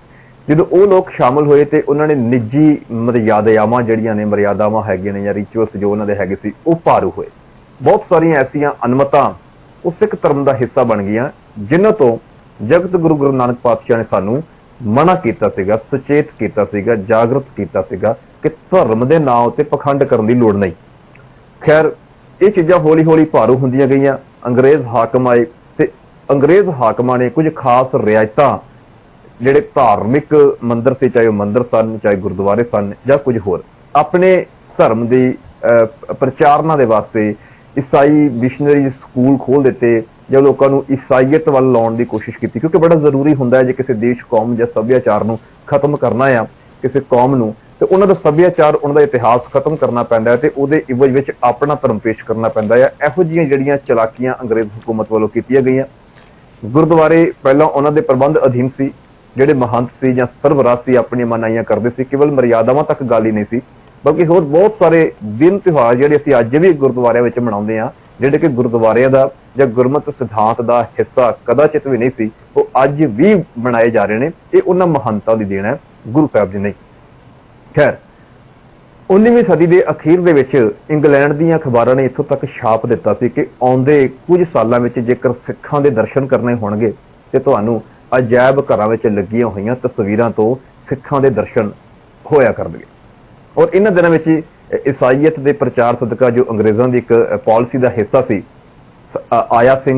ਜਦੋਂ ਉਹ ਲੋਕ ਸ਼ਾਮਲ ਹੋਏ ਤੇ ਉਹਨਾਂ ਨੇ ਨਿੱਜੀ ਮਰਿਆਦਾਵਾਂ ਜਿਹੜੀਆਂ ਨੇ ਮਰਿਆਦਾਵਾਂ ਹੈਗੀਆਂ ਨੇ ਜਾਂ ਰਿਚੁਅਲਸ ਜੋ ਉਹਨਾਂ ਦੇ ਹੈਗੇ ਸੀ ਉਹ ਭਾਰੂ ਹੋਏ। ਬਹੁਤ ਸਾਰੀਆਂ ਐਸੀਆਂ ਅਨਮਤਾਂ ਉਹ ਸਿੱਖ ਧਰਮ ਦਾ ਹਿੱਸਾ ਬਣ ਗਈਆਂ ਜਿਨ੍ਹਾਂ ਤੋਂ ਜਗਤ ਗੁਰੂ ਨਾਨਕ ਪਾਤਸ਼ਾਹ ਨੇ ਸਾਨੂੰ ਮਨਾ ਕੀਤਾ ਸੀਗਾ, ਸੁਚੇਤ ਕੀਤਾ ਸੀਗਾ, ਜਾਗਰਤ ਕੀਤਾ ਸੀਗਾ ਕਿ ਧਰਮ ਦੇ ਨਾਂ ਉੱਤੇ ਪਖੰਡ ਕਰਨ ਦੀ ਲੋੜ ਨਹੀਂ। ਖੈਰ ਇਹ ਚੀਜ਼ਾਂ ਹੌਲੀ ਹੌਲੀ ਭਾਰੂ ਹੁੰਦੀਆਂ ਗਈਆਂ। ਅੰਗਰੇਜ਼ ਹਾਕਮ ਆਏ ਤੇ ਅੰਗਰੇਜ਼ ਹਾਕਮਾਂ ਨੇ ਕੁਝ ਖਾਸ ਰਿਆਇਤਾਂ ਜਿਹੜੇ ਧਾਰਮਿਕ ਮੰਦਿਰ ਸੀ, ਚਾਹੇ ਉਹ ਮੰਦਿਰ ਸਨ, ਚਾਹੇ ਗੁਰਦੁਆਰੇ ਸਨ ਜਾਂ ਕੁਝ ਹੋਰ, ਆਪਣੇ ਧਰਮ ਦੀ ਪ੍ਰਚਾਰਨਾ ਦੇ ਵਾਸਤੇ ਈਸਾਈ ਮਿਸ਼ਨਰੀ ਸਕੂਲ ਖੋਲ੍ਹ ਦਿੱਤੇ ਜਾਂ ਲੋਕਾਂ ਨੂੰ ਈਸਾਈਅਤ ਵੱਲ ਲਾਉਣ ਦੀ ਕੋਸ਼ਿਸ਼ ਕੀਤੀ, ਕਿਉਂਕਿ ਬੜਾ ਜ਼ਰੂਰੀ ਹੁੰਦਾ ਹੈ ਜੇ ਕਿਸੇ ਦੇਸ਼ ਕੌਮ ਜਾਂ ਸੱਭਿਆਚਾਰ ਨੂੰ ਖਤਮ ਕਰਨਾ ਆ ਕਿਸੇ ਕੌਮ ਨੂੰ, ਤੇ ਉਹਨਾਂ ਦਾ ਸੱਭਿਆਚਾਰ, ਉਹਨਾਂ ਦਾ ਇਤਿਹਾਸ ਖਤਮ ਕਰਨਾ ਪੈਂਦਾ ਹੈ ਤੇ ਉਹਦੇ ਇਵਜ ਵਿੱਚ ਆਪਣਾ ਧਰਮ ਪੇਸ਼ ਕਰਨਾ ਪੈਂਦਾ ਹੈ। ਇਹੋ ਜਿਹੀਆਂ ਜਿਹੜੀਆਂ ਚਲਾਕੀਆਂ ਅੰਗਰੇਜ਼ ਹੁਕੂਮਤ ਵੱਲੋਂ ਕੀਤੀਆਂ ਗਈਆਂ। ਗੁਰਦੁਆਰੇ ਪਹਿਲਾਂ ਉਹਨਾਂ ਦੇ ਪ੍ਰਬੰਧ ਅਧੀਨ ਸੀ, ਜਿਹੜੇ ਮਹੰਤ ਸੀ ਜਾਂ ਸਰਬਰਾਹ ਸੀ ਆਪਣੀਆਂ ਮਨਾਈਆਂ ਕਰਦੇ ਸੀ। ਕੇਵਲ ਮਰਿਆਦਾਵਾਂ ਤੱਕ ਗੱਲ ਹੀ ਨਹੀਂ ਸੀ, ਬਲਕਿ ਹੋਰ ਬਹੁਤ ਸਾਰੇ ਦਿਨ ਤਿਉਹਾਰ ਜਿਹੜੇ ਅਸੀਂ ਅੱਜ ਵੀ ਗੁਰਦੁਆਰਿਆਂ ਵਿੱਚ ਮਨਾਉਂਦੇ ਹਾਂ, ਜਿਹੜੇ ਕਿ ਗੁਰਦੁਆਰਿਆਂ ਦਾ ਜਾਂ ਗੁਰਮਤਿ ਸਿਧਾਂਤ ਦਾ ਹਿੱਸਾ ਕਦਾਚਿਤ ਵੀ ਨਹੀਂ ਸੀ, ਉਹ ਅੱਜ ਵੀ ਮਨਾਏ ਜਾ ਰਹੇ ਨੇ। ਇਹ ਉਹਨਾਂ ਮਹੰਤਾਂ ਦੀ ਦੇਣ ਹੈ, ਗੁਰੂ ਸਾਹਿਬ ਜੀ ਨਹੀਂ। ਖੈਰ 19ਵੀਂ ਸਦੀ ਦੇ ਅਖੀਰ ਦੇ ਵਿੱਚ ਇੰਗਲੈਂਡ ਦੀਆਂ ਅਖਬਾਰਾਂ ਨੇ ਇੱਥੋਂ ਤੱਕ ਛਾਪ ਦਿੱਤਾ ਸੀ ਕਿ ਆਉਂਦੇ ਕੁਝ ਸਾਲਾਂ ਵਿੱਚ ਜੇਕਰ ਸਿੱਖਾਂ ਦੇ ਦਰਸ਼ਨ ਕਰਨੇ ਹੋਣਗੇ ਤੇ ਤੁਹਾਨੂੰ ਅਜਾਇਬ ਘਰਾਂ ਵਿੱਚ ਲੱਗੀਆਂ ਹੋਈਆਂ ਤਸਵੀਰਾਂ ਤੋਂ ਸਿੱਖਾਂ ਦੇ ਦਰਸ਼ਨ ਹੋਇਆ ਕਰਨਗੇ। ਔਰ ਇਹਨਾਂ ਦਿਨਾਂ ਵਿੱਚ ਈਸਾਈਅਤ ਦੇ ਪ੍ਰਚਾਰ ਸਦਕਾ ਜੋ ਅੰਗਰੇਜ਼ਾਂ ਦੀ ਇੱਕ ਪਾਲਿਸੀ ਦਾ ਹਿੱਸਾ ਸੀ, ਆਇਆ ਸਿੰਘ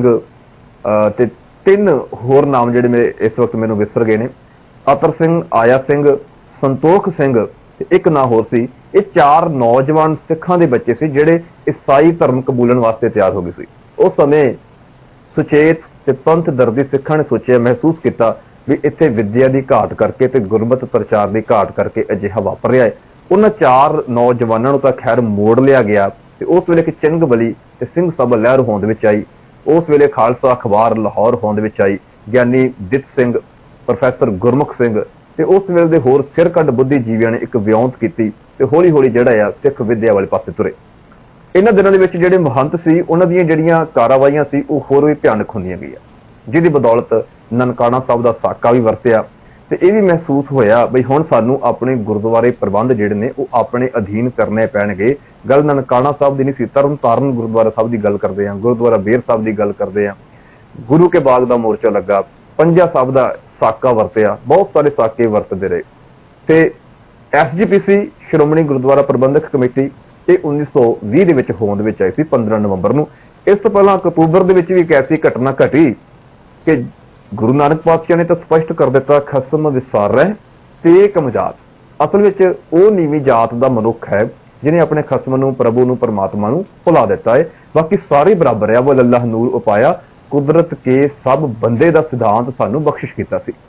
ਤੇ 3 ਹੋਰ ਨਾਮ ਜਿਹੜੇ ਮੇਰੇ ਇਸ ਵਕਤ ਮੈਨੂੰ ਵਿਸਰ ਗਏ ਨੇ, ਅਤਰ ਸਿੰਘ, ਆਇਆ ਸਿੰਘ, ਸੰਤੋਖ ਸਿੰਘ ਤੇ ਇੱਕ ਨਾਂ ਹੋਰ ਸੀ। ਇਹ 4 ਨੌਜਵਾਨ ਸਿੱਖਾਂ ਦੇ ਬੱਚੇ ਸੀ ਜਿਹੜੇ ਈਸਾਈ ਧਰਮ ਕਬੂਲਣ ਵਾਸਤੇ ਤਿਆਰ ਹੋ ਗਏ ਸੀ। ਉਸ ਸਮੇਂ ਸੁਚੇਤ ਤੇ ਪੰਥ ਦਰਦੀ ਸਿੱਖਾਂ ਨੇ ਸੋਚਿਆ, ਮਹਿਸੂਸ ਕੀਤਾ ਵੀ ਇੱਥੇ ਵਿੱਦਿਆ ਦੀ ਘਾਟ ਕਰਕੇ ਤੇ ਗੁਰਮਤਿ ਪ੍ਰਚਾਰ ਦੀ ਘਾਟ ਕਰਕੇ ਅਜਿਹਾ ਵਾਪਰ ਰਿਹਾ ਹੈ। ਉਹਨਾਂ 4 ਨੌਜਵਾਨਾਂ ਨੂੰ ਤਾਂ ਖੈਰ ਮੋੜ ਲਿਆ ਗਿਆ ਤੇ ਉਸ ਵੇਲੇ ਕਿ ਚਿੰਗ ਬਲੀ ਤੇ ਸਿੰਘ ਸਭਾ ਲਹਿਰ ਹੋਂਦ ਵਿੱਚ ਆਈ। ਉਸ ਵੇਲੇ ਖਾਲਸਾ ਅਖਬਾਰ ਲਾਹੌਰ ਹੋਂਦ ਵਿੱਚ ਆਈ। ਗਿਆਨੀ ਦਿੱਤ ਸਿੰਘ, ਪ੍ਰੋਫੈਸਰ ਗੁਰਮੁਖ ਸਿੰਘ ਤੇ ਉਸ ਵੇਲੇ ਦੇ ਹੋਰ ਸਿਰ ਕੱਢ ਬੁੱਧੀਜੀਵੀਆਂ ਨੇ ਇੱਕ ਵਿਉਂਤ ਕੀਤੀ ਤੇ ਹੌਲੀ ਹੌਲੀ ਜਿਹੜਾ ਆ ਸਿੱਖ ਵਿੱਦਿਆ ਵਾਲੇ ਪਾਸੇ ਤੁਰੇ। ਇਹਨਾਂ ਦਿਨਾਂ ਦੇ ਵਿੱਚ ਜਿਹੜੇ ਮਹੰਤ ਸੀ ਉਹਨਾਂ ਦੀਆਂ ਜਿਹੜੀਆਂ ਕਾਰਵਾਈਆਂ ਸੀ ਉਹ ਹੋਰ ਵੀ ਭਿਆਨਕ ਹੁੰਦੀਆਂ ਗਈਆਂ, ਜਿਹਦੀ ਬਦੌਲਤ ਨਨਕਾਣਾ ਸਾਹਿਬ ਦਾ ਸਾਕਾ ਵੀ ਵਰਤਿਆ ਤੇ ਇਹ ਵੀ ਮਹਿਸੂਸ ਹੋਇਆ ਬਈ ਹੁਣ ਸਾਨੂੰ ਆਪਣੇ ਗੁਰਦੁਆਰੇ ਪ੍ਰਬੰਧ ਜਿਹੜੇ ਨੇ ਉਹ ਆਪਣੇ ਅਧੀਨ ਕਰਨੇ ਪੈਣਗੇ। ਗੱਲ ਨਨਕਾਣਾ ਸਾਹਿਬ ਦੀ ਨਹੀਂ ਸੀ, ਤਰਨ ਤਾਰਨ ਗੁਰਦੁਆਰਾ ਸਾਹਿਬ ਦੀ ਗੱਲ ਕਰਦੇ ਹਾਂ, ਗੁਰਦੁਆਰਾ ਬੇਰ ਸਾਹਿਬ ਦੀ ਗੱਲ ਕਰਦੇ ਹਾਂ। ਗੁਰੂ ਕੇ ਬਾਗ ਦਾ ਮੋਰਚਾ ਲੱਗਾ, ਪੰਜਾ ਸਾਹਿਬ ਦਾ ਸਾਕਾ ਵਰਤਿਆ, ਬਹੁਤ ਸਾਰੇ ਸਾਕੇ ਵਰਤਦੇ ਰਹੇ ਤੇ SGPC ਸ਼੍ਰੋਮਣੀ ਗੁਰਦੁਆਰਾ ਪ੍ਰਬੰਧਕ ਕਮੇਟੀ ਇਹ 1920 ਦੇ ਵਿੱਚ ਹੋਂਦ ਵਿੱਚ ਆਈ ਸੀ 15 ਨਵੰਬਰ ਨੂੰ। ਇਸ ਤੋਂ ਪਹਿਲਾਂ ਅਕਤੂਬਰ ਦੇ ਵਿੱਚ ਵੀ ਇੱਕ ਐਸੀ ਘਟਨਾ ਘਟੀ ਕਿ ਗੁਰੂ ਨਾਨਕ ਪਾਤਸ਼ਾਹ ਨੇ ਤਾਂ ਸਪਸ਼ਟ ਕਰ ਦਿੱਤਾ, ਖਸਮ ਵਿਸਾਰੈ ਤੇ ਕਮਜਾਤ। ਅਸਲ ਵਿੱਚ ਉਹ ਨੀਵੀਂ ਜਾਤ ਦਾ ਮਨੁੱਖ ਹੈ ਜਿਹਨੇ ਆਪਣੇ ਖਸਮ ਨੂੰ, ਪ੍ਰਭੂ ਨੂੰ, ਪਰਮਾਤਮਾ ਨੂੰ ਭੁਲਾ ਦਿੱਤਾ ਹੈ। ਬਾਕੀ ਸਾਰੇ ਬਰਾਬਰ ਆ। ਵਲ ਅੱਲਾਹ ਨੂਰ ਉਪਾਇਆ, ਕੁਦਰਤ ਕੇ ਸਭ ਬੰਦੇ ਦਾ ਸਿਧਾਂਤ ਸਾਨੂੰ ਬਖਸ਼ਿਸ਼ ਕੀਤਾ ਸੀ।